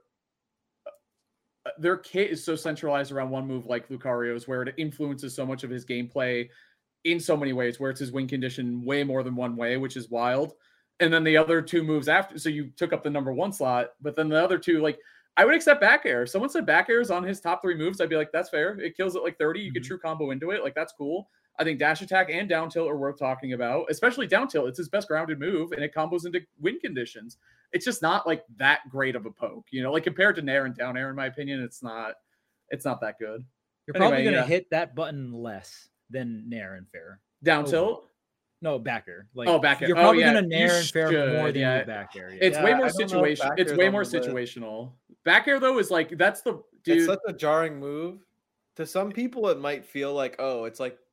S3: uh, their kit is so centralized around one move like Lucario's, where it influences so much of his gameplay in so many ways, where it's his win condition way more than one way, which is wild. And then the other two moves after, so you took up the number one slot, but then the other two, like I would accept back air. If someone said back air is on his top three moves, I'd be like, that's fair. It kills it like thirty. You
S2: Mhm.
S3: could true combo into it. Like that's cool. I think dash attack and down tilt are worth talking about, especially down tilt. It's his best grounded move and it combos into win conditions. It's just not like that great of a poke, you know, like compared to Nair and down air, in my opinion, it's not, it's not that good.
S2: You're probably
S3: Anyway,
S2: gonna
S3: yeah.
S2: hit that button less than Nair and Fair.
S3: Down
S2: Oh,
S3: tilt.
S2: No, back air. Like,
S3: Oh, back air.
S2: You're
S3: Oh,
S2: probably
S3: yeah,
S2: gonna
S3: you
S2: Nair and Fair
S3: should,
S2: more than
S3: yeah.
S2: you back air. Yeah.
S3: It's
S1: Yeah,
S3: way
S1: I
S3: more
S1: don't know if
S3: situation.
S1: back
S3: It's
S1: air's
S3: way
S1: on
S3: more
S1: the list.
S3: situational. Back air though is like that's the dude.
S1: It's such a jarring move. To some people, it might feel like, oh, it's like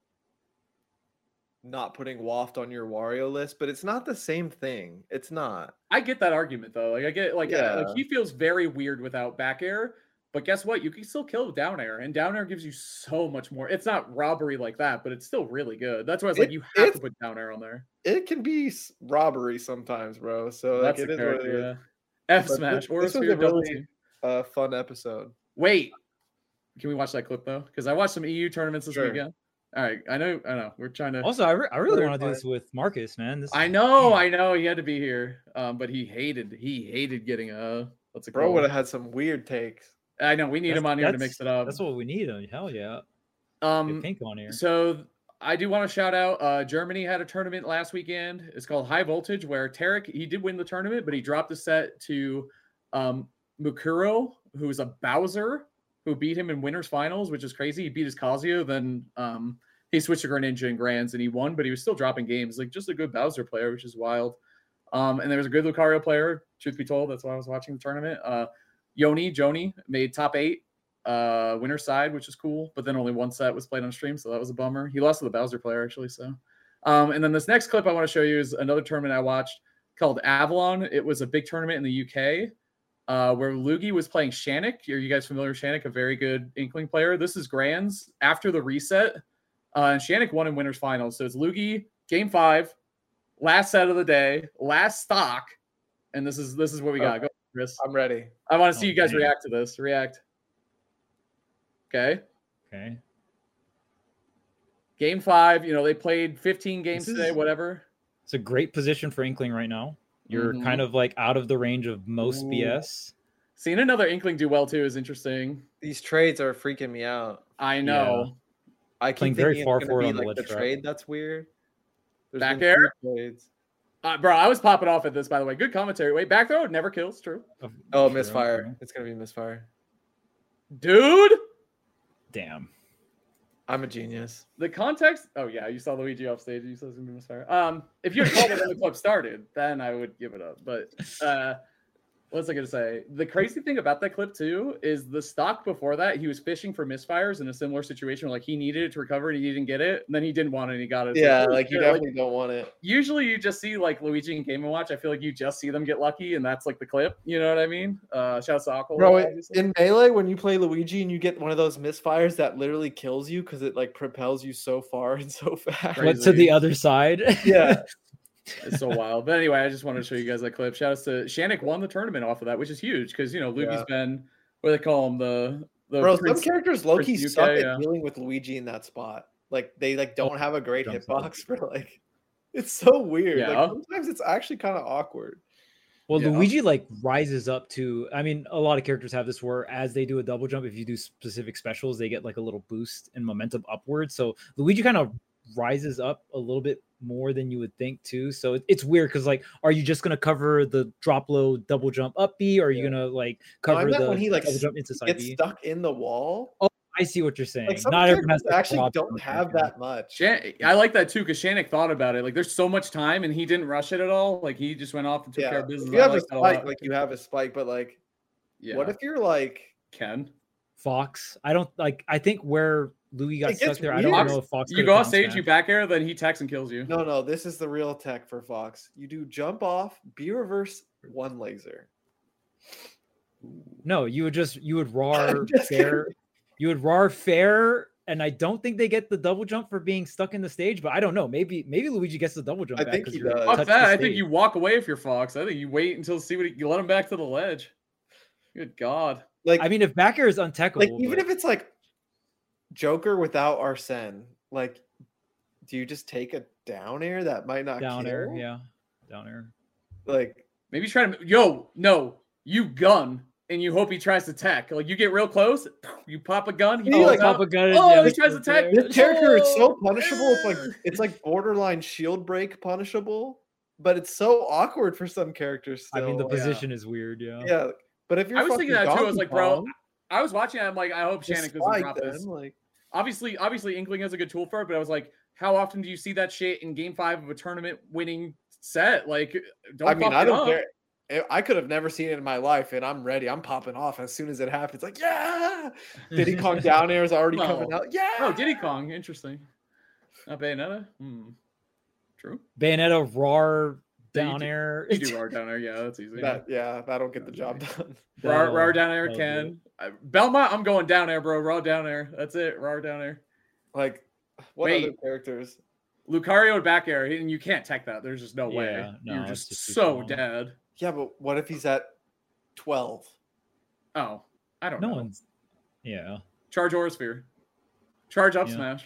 S1: not putting Waft on your Wario list, but it's not the same thing. It's not.
S3: I get that argument though. Like I get like, yeah.
S1: Yeah.
S3: like he feels very weird without back air, but guess what? You can still kill with down air, and down air gives you so much more. It's not robbery like that, but it's still really good. That's why it's like
S1: It-
S3: you have to
S1: it's-
S3: put down air on there.
S1: It can be s- robbery sometimes, bro. So like,
S3: That's
S1: it
S3: the
S1: is what it
S3: character.
S1: is.
S3: Yeah. F
S1: But
S3: smash
S1: this-
S3: or
S1: this was
S3: sphere
S1: a
S3: double
S1: really-
S3: team.
S1: Uh, fun episode.
S3: Wait, can we watch that clip though? Because I watched some E U tournaments this
S1: Sure.
S3: weekend. All right, I know, I know. We're trying to.
S2: Also, I, re- I really
S1: Very
S2: want to do
S1: fun.
S2: this with Marcus, man. This
S3: I know, I know. He had to be here, um, but he hated he hated getting a What's it
S1: Bro
S3: called?
S1: would have had some weird takes.
S3: I know we need
S2: That's-
S3: him on here to
S2: that's-
S3: mix it up.
S2: That's what we need. uh, Hell yeah.
S3: Um,
S2: Get Pink on here.
S3: So I do want to shout out. Uh, Germany had a tournament last weekend. It's called High Voltage, where Tarek he did win the tournament, but he dropped the set to um, Mukuro, who is a Bowser, who beat him in winners finals, which is crazy. He beat his Kazuya, then um, he switched to Greninja in grands and he won, but he was still dropping games. Like just a good Bowser player, which is wild. Um, and there was a good Lucario player. Truth be told, that's why I was watching the tournament. Uh, Yoni Joni made top eight. Uh, winner side, which is cool, but then only one set was played on stream, so that was a bummer. He lost to the Bowser player actually. So, um, and then this next clip I want to show you is another tournament I watched called Avalon. It was a big tournament in the U K, uh, where Luigi was playing Shannick. Are you guys familiar with Shannick? A very good Inkling player. This is Grands after the reset, uh, and Shannick won in winners finals. So it's Luigi game five, last set of the day, last stock, and this is this is what we got.
S1: Okay.
S3: Go, Chris.
S1: I'm ready.
S3: I want to see
S2: Oh,
S3: you guys
S2: man.
S3: react to this. React. Okay.
S2: Okay.
S3: Game five, you know, they played fifteen games
S2: This is-
S3: today, whatever.
S2: It's a great position for Inkling right now. You're
S3: Mhm.
S2: kind of like out of the range of most
S1: Ooh.
S2: B S.
S3: Seeing another Inkling do well too is interesting.
S1: These trades are freaking me out.
S3: I know.
S1: I keep
S2: Playing very
S1: thinking
S2: far
S1: it's gonna
S2: forward
S1: be
S2: on the
S1: like the
S2: ledge trap.
S1: trade that's weird. There's
S3: Back
S1: been
S3: air?
S1: two trades.
S3: Uh, bro, I was popping off at this, by the way. Good commentary. Wait, back throw never kills. True.
S1: Oh,
S2: Sure,
S1: misfire.
S2: okay.
S1: It's gonna be misfire.
S3: Dude,
S2: Damn.
S1: I'm a genius.
S3: the context. Oh, yeah. You saw Luigi off stage. You said it was going to be misfire. Um, if you had called it when the clip started, then I would give it up. But uh, what's I going to say? The crazy thing about that clip, too, is the stock before that, he was fishing for misfires in a similar situation where, like, he needed it to recover and he didn't get it. And then he didn't want it and he got it. It's
S1: Yeah,
S3: holy
S1: like you
S3: shit,
S1: definitely don't want it.
S3: usually you just see like Luigi and Game and Watch. I feel like you just see them get lucky, and that's like the clip. You know what I mean? Uh, shout out to Aqua.
S1: Bro, it-
S3: obviously.
S1: in Melee, when you play Luigi and you get one of those misfires that literally kills you because it like propels you so far and so fast.
S3: Crazy.
S2: But to the other side.
S1: Yeah.
S3: It's so wild. But anyway, I just wanted to show you guys that clip. Shout out to Shannick won the tournament off of that, which is huge because you know Luigi's
S1: Yeah.
S3: been what do they call him the the
S1: Bro,
S3: Prince-
S1: some characters low key
S3: Prince U K,
S1: suck at
S3: yeah.
S1: dealing with Luigi in that spot. Like they like don't have a great
S2: jumps
S1: hitbox for like. It's so weird.
S3: Yeah.
S1: Like sometimes it's actually kind of awkward.
S2: Well,
S3: Yeah.
S2: Luigi like rises up to. I mean, a lot of characters have this where as they do a double jump, if you do specific specials, they get like a little boost and momentum upwards. So Luigi kind of rises up a little bit more than you would think too. So it, it's weird because like, are you just gonna cover the drop low double jump up B? Or are you
S1: Yeah.
S2: gonna like
S1: No, I
S2: cover
S1: meant
S2: the
S1: when he like
S2: double
S1: s-
S2: jump into side
S1: gets
S2: B?
S1: stuck in the wall.
S2: I see what you're saying.
S1: Like some
S2: Not everyone has
S1: characters
S2: the
S1: actually
S2: prop
S1: don't
S2: on
S1: have
S2: character.
S1: that much.
S3: Shan- I like that too because Shannick thought about it. Like, there's so much time, and he didn't rush it at all. Like, he just went off and took care
S1: Yeah,
S3: of business.
S1: if you
S3: I
S1: have a
S3: like that a lot.
S1: spike, like you have a spike, but like,
S3: yeah.
S1: what if you're like,
S3: Ken?
S2: Fox. I don't like. I think where Louis got
S1: It
S2: stuck
S1: gets
S2: there. I
S1: weird.
S2: don't know if Fox.
S3: You
S2: could've
S3: go off
S2: bounced
S3: stage,
S2: back.
S3: you back air, then he attacks and kills you.
S1: no, no, this is the real tech for Fox. You do jump off, B reverse, one laser.
S2: No, you would just you would roar
S1: just
S2: fair. You would roar fair, and I don't think they get the double jump for being stuck in the stage. But I don't know. Maybe maybe Luigi gets the double jump
S1: I
S2: back
S1: think
S2: 'cause
S1: he
S2: you're
S1: does.
S3: Fuck
S2: touched
S3: that.
S2: the
S3: I think
S2: stage.
S3: you walk away if you're Fox. I think you wait until see what he, you let him back to the ledge. Good God.
S1: Like,
S2: I mean, if back air is untechable,
S1: like even
S2: but
S1: if it's like Joker without Arsene, like, do you just take a down air that might not
S2: down
S1: kill?
S2: air, yeah, down air.
S1: Like,
S3: Maybe try to yo, no, you gun and you hope he tries to tech. Like you get real close, you pop a gun, he
S1: Oh,
S3: falls
S1: like,
S3: out.
S2: pop a gun,
S3: Oh,
S2: yeah,
S3: he
S2: this
S3: tries
S2: is
S3: to attack.
S2: fair.
S1: this character is so
S3: Oh,
S1: punishable. It's like
S3: eh.
S1: it's like borderline shield break punishable, but it's so awkward for some characters.
S2: I
S1: Still.
S2: mean, the
S1: Like,
S2: position is weird. Yeah.
S1: yeah. But if you're
S3: I was thinking
S1: fucking
S3: that too. I was
S1: Donkey
S3: like, bro,
S1: Kong,
S3: I was watching it. I'm like, I hope
S1: just
S3: Shannick doesn't
S1: spike
S3: drop
S1: them,
S3: this.
S1: like,
S3: Obviously, obviously, Inkling has a good tool for it, but I was like, how often do you see that shit in game five of a tournament winning set? Like, don't
S1: I mean,
S3: fuck
S1: I
S3: it
S1: don't
S3: up.
S1: care. I- I could have never seen it in my life, and I'm ready. I'm popping off as soon as it happens. Like, yeah, Diddy Kong down air is already
S3: No.
S1: coming out. Yeah,
S3: Oh, Diddy Kong, interesting. Not Bayonetta. Hmm. True.
S2: Bayonetta roar
S3: Yeah, you
S2: down
S3: do-
S2: air.
S3: You do roar down there. Yeah, that's easy.
S1: that yeah, that'll get the job done.
S3: Roar,
S2: That'll-
S3: roar down air,
S2: that'll do
S3: Ken. Uh, Belmont, I'm going down air, bro. Roar down air. That's it. Roar down air.
S1: Like, what
S3: Wait.
S1: other characters?
S3: Lucario back air, and you can't tech that. There's just no way.
S2: Yeah, no,
S3: You're
S2: it's
S3: just,
S2: just too
S3: so
S2: small.
S3: dead.
S1: Yeah, but what if he's at twelve?
S3: Oh, I don't
S2: No
S3: know.
S2: one's. Yeah.
S3: Charge Aura Sphere. Charge up
S2: Yeah.
S3: smash.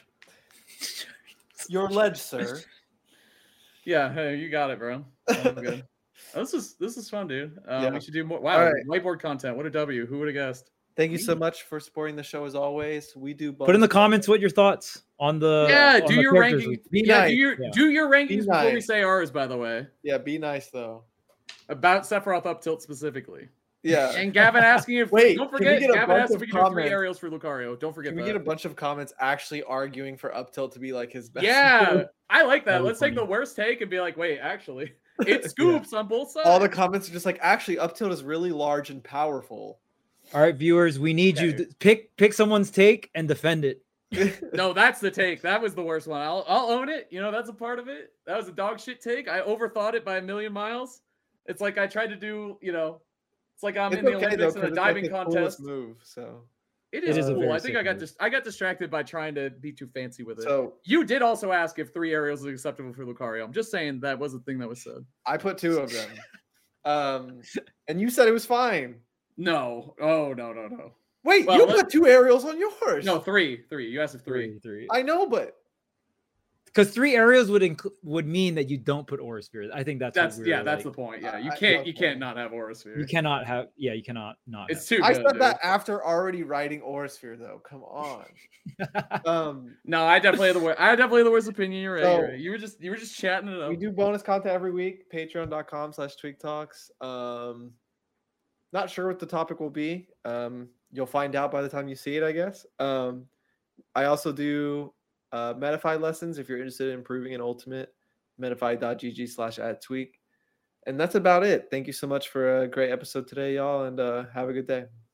S1: Your ledge, sir.
S3: Yeah, hey, you got it, bro. I'm good. This is this is fun, dude. Um,
S1: Yeah.
S3: We should do more. Wow,
S1: All right.
S3: whiteboard content. What a W. Who would have guessed?
S1: Thank you so much for supporting the show as always. We do bonus
S2: Put in the
S1: content.
S2: comments what your thoughts on the
S3: Yeah,
S2: on
S3: do
S2: the
S3: your
S2: characters
S3: ranking.
S2: we-
S1: Be
S3: yeah,
S1: nice.
S3: do your
S2: Yeah.
S3: do your rankings before we
S1: nice.
S3: say ours. By the way,
S1: Yeah, be nice though.
S3: about Sephiroth up tilt specifically.
S1: Yeah.
S3: And Gavin asking if
S1: Wait,
S3: don't
S1: can we
S3: forget
S1: get a
S3: Gavin
S1: bunch
S3: asked if
S1: of
S3: we can do three
S1: comments?
S3: aerials for Lucario. Don't forget
S1: Can we
S3: that.
S1: get a bunch of comments actually arguing for up tilt to be like his best?
S3: Yeah, I like that.
S2: That'd be
S3: Let's take the
S2: funny.
S3: worst take and be like, wait, actually, it scoops on both sides.
S1: All the comments are just like, actually, up tilt is really large and powerful.
S2: All right, viewers, we need you
S3: Okay.
S2: to pick pick someone's take and defend it.
S3: No, that's the take. That was the worst one. I'll I'll own it. You know, that's a part of it. That was a dog shit take. I overthought it by a million miles. It's like I tried to do, you know, it's like I'm
S1: It's
S3: in the
S1: okay,
S3: Olympics
S1: though,
S3: in a
S1: 'cause it's, like,
S3: diving
S1: the
S3: contest.
S1: coolest move. So,
S3: It
S2: It
S3: is,
S2: is a
S3: cool.
S2: very
S3: I think I
S2: sick
S3: got
S2: move.
S3: dis- I got distracted by trying to be too fancy with it.
S1: so
S3: You did also ask if three aerials is acceptable for Lucario. I'm just saying that was the thing that was said.
S1: I put two of them. Um, and you said it was fine.
S3: No. Oh no no no.
S1: Wait,
S3: Well,
S1: you
S3: let-
S1: put two aerials on yours.
S3: No, three. Three. You asked if three.
S2: three.
S1: I know, but
S2: Because three areas would include would mean that you don't put Aura Sphere. I think that's what
S3: That's
S2: we
S3: yeah,
S2: were,
S3: that's
S2: like-
S3: the point. Yeah, you
S1: I- I
S3: can't
S1: love
S3: you
S1: that.
S3: can't not have Aura Sphere.
S2: You cannot have. Yeah, you cannot not.
S3: It's
S2: have
S3: too
S1: I
S3: good.
S1: said
S3: dude.
S1: that after already writing Aurasphere, though. Come on. Um,
S3: No, I definitely have the worst. I definitely have the worst opinion. You're right.
S1: So-
S3: you're right. You were just you were just chatting it up.
S1: we do bonus content every week. Patreon.com slash Tweak Talks. Um, not sure what the topic will be. Um, you'll find out by the time you see it, I guess. Um, I also do uh, Metafy lessons if you're interested in improving in Ultimate. Metafy.gg slash at Tweak. And that's about it. Thank you so much for a great episode today, y'all, and uh, have a good day.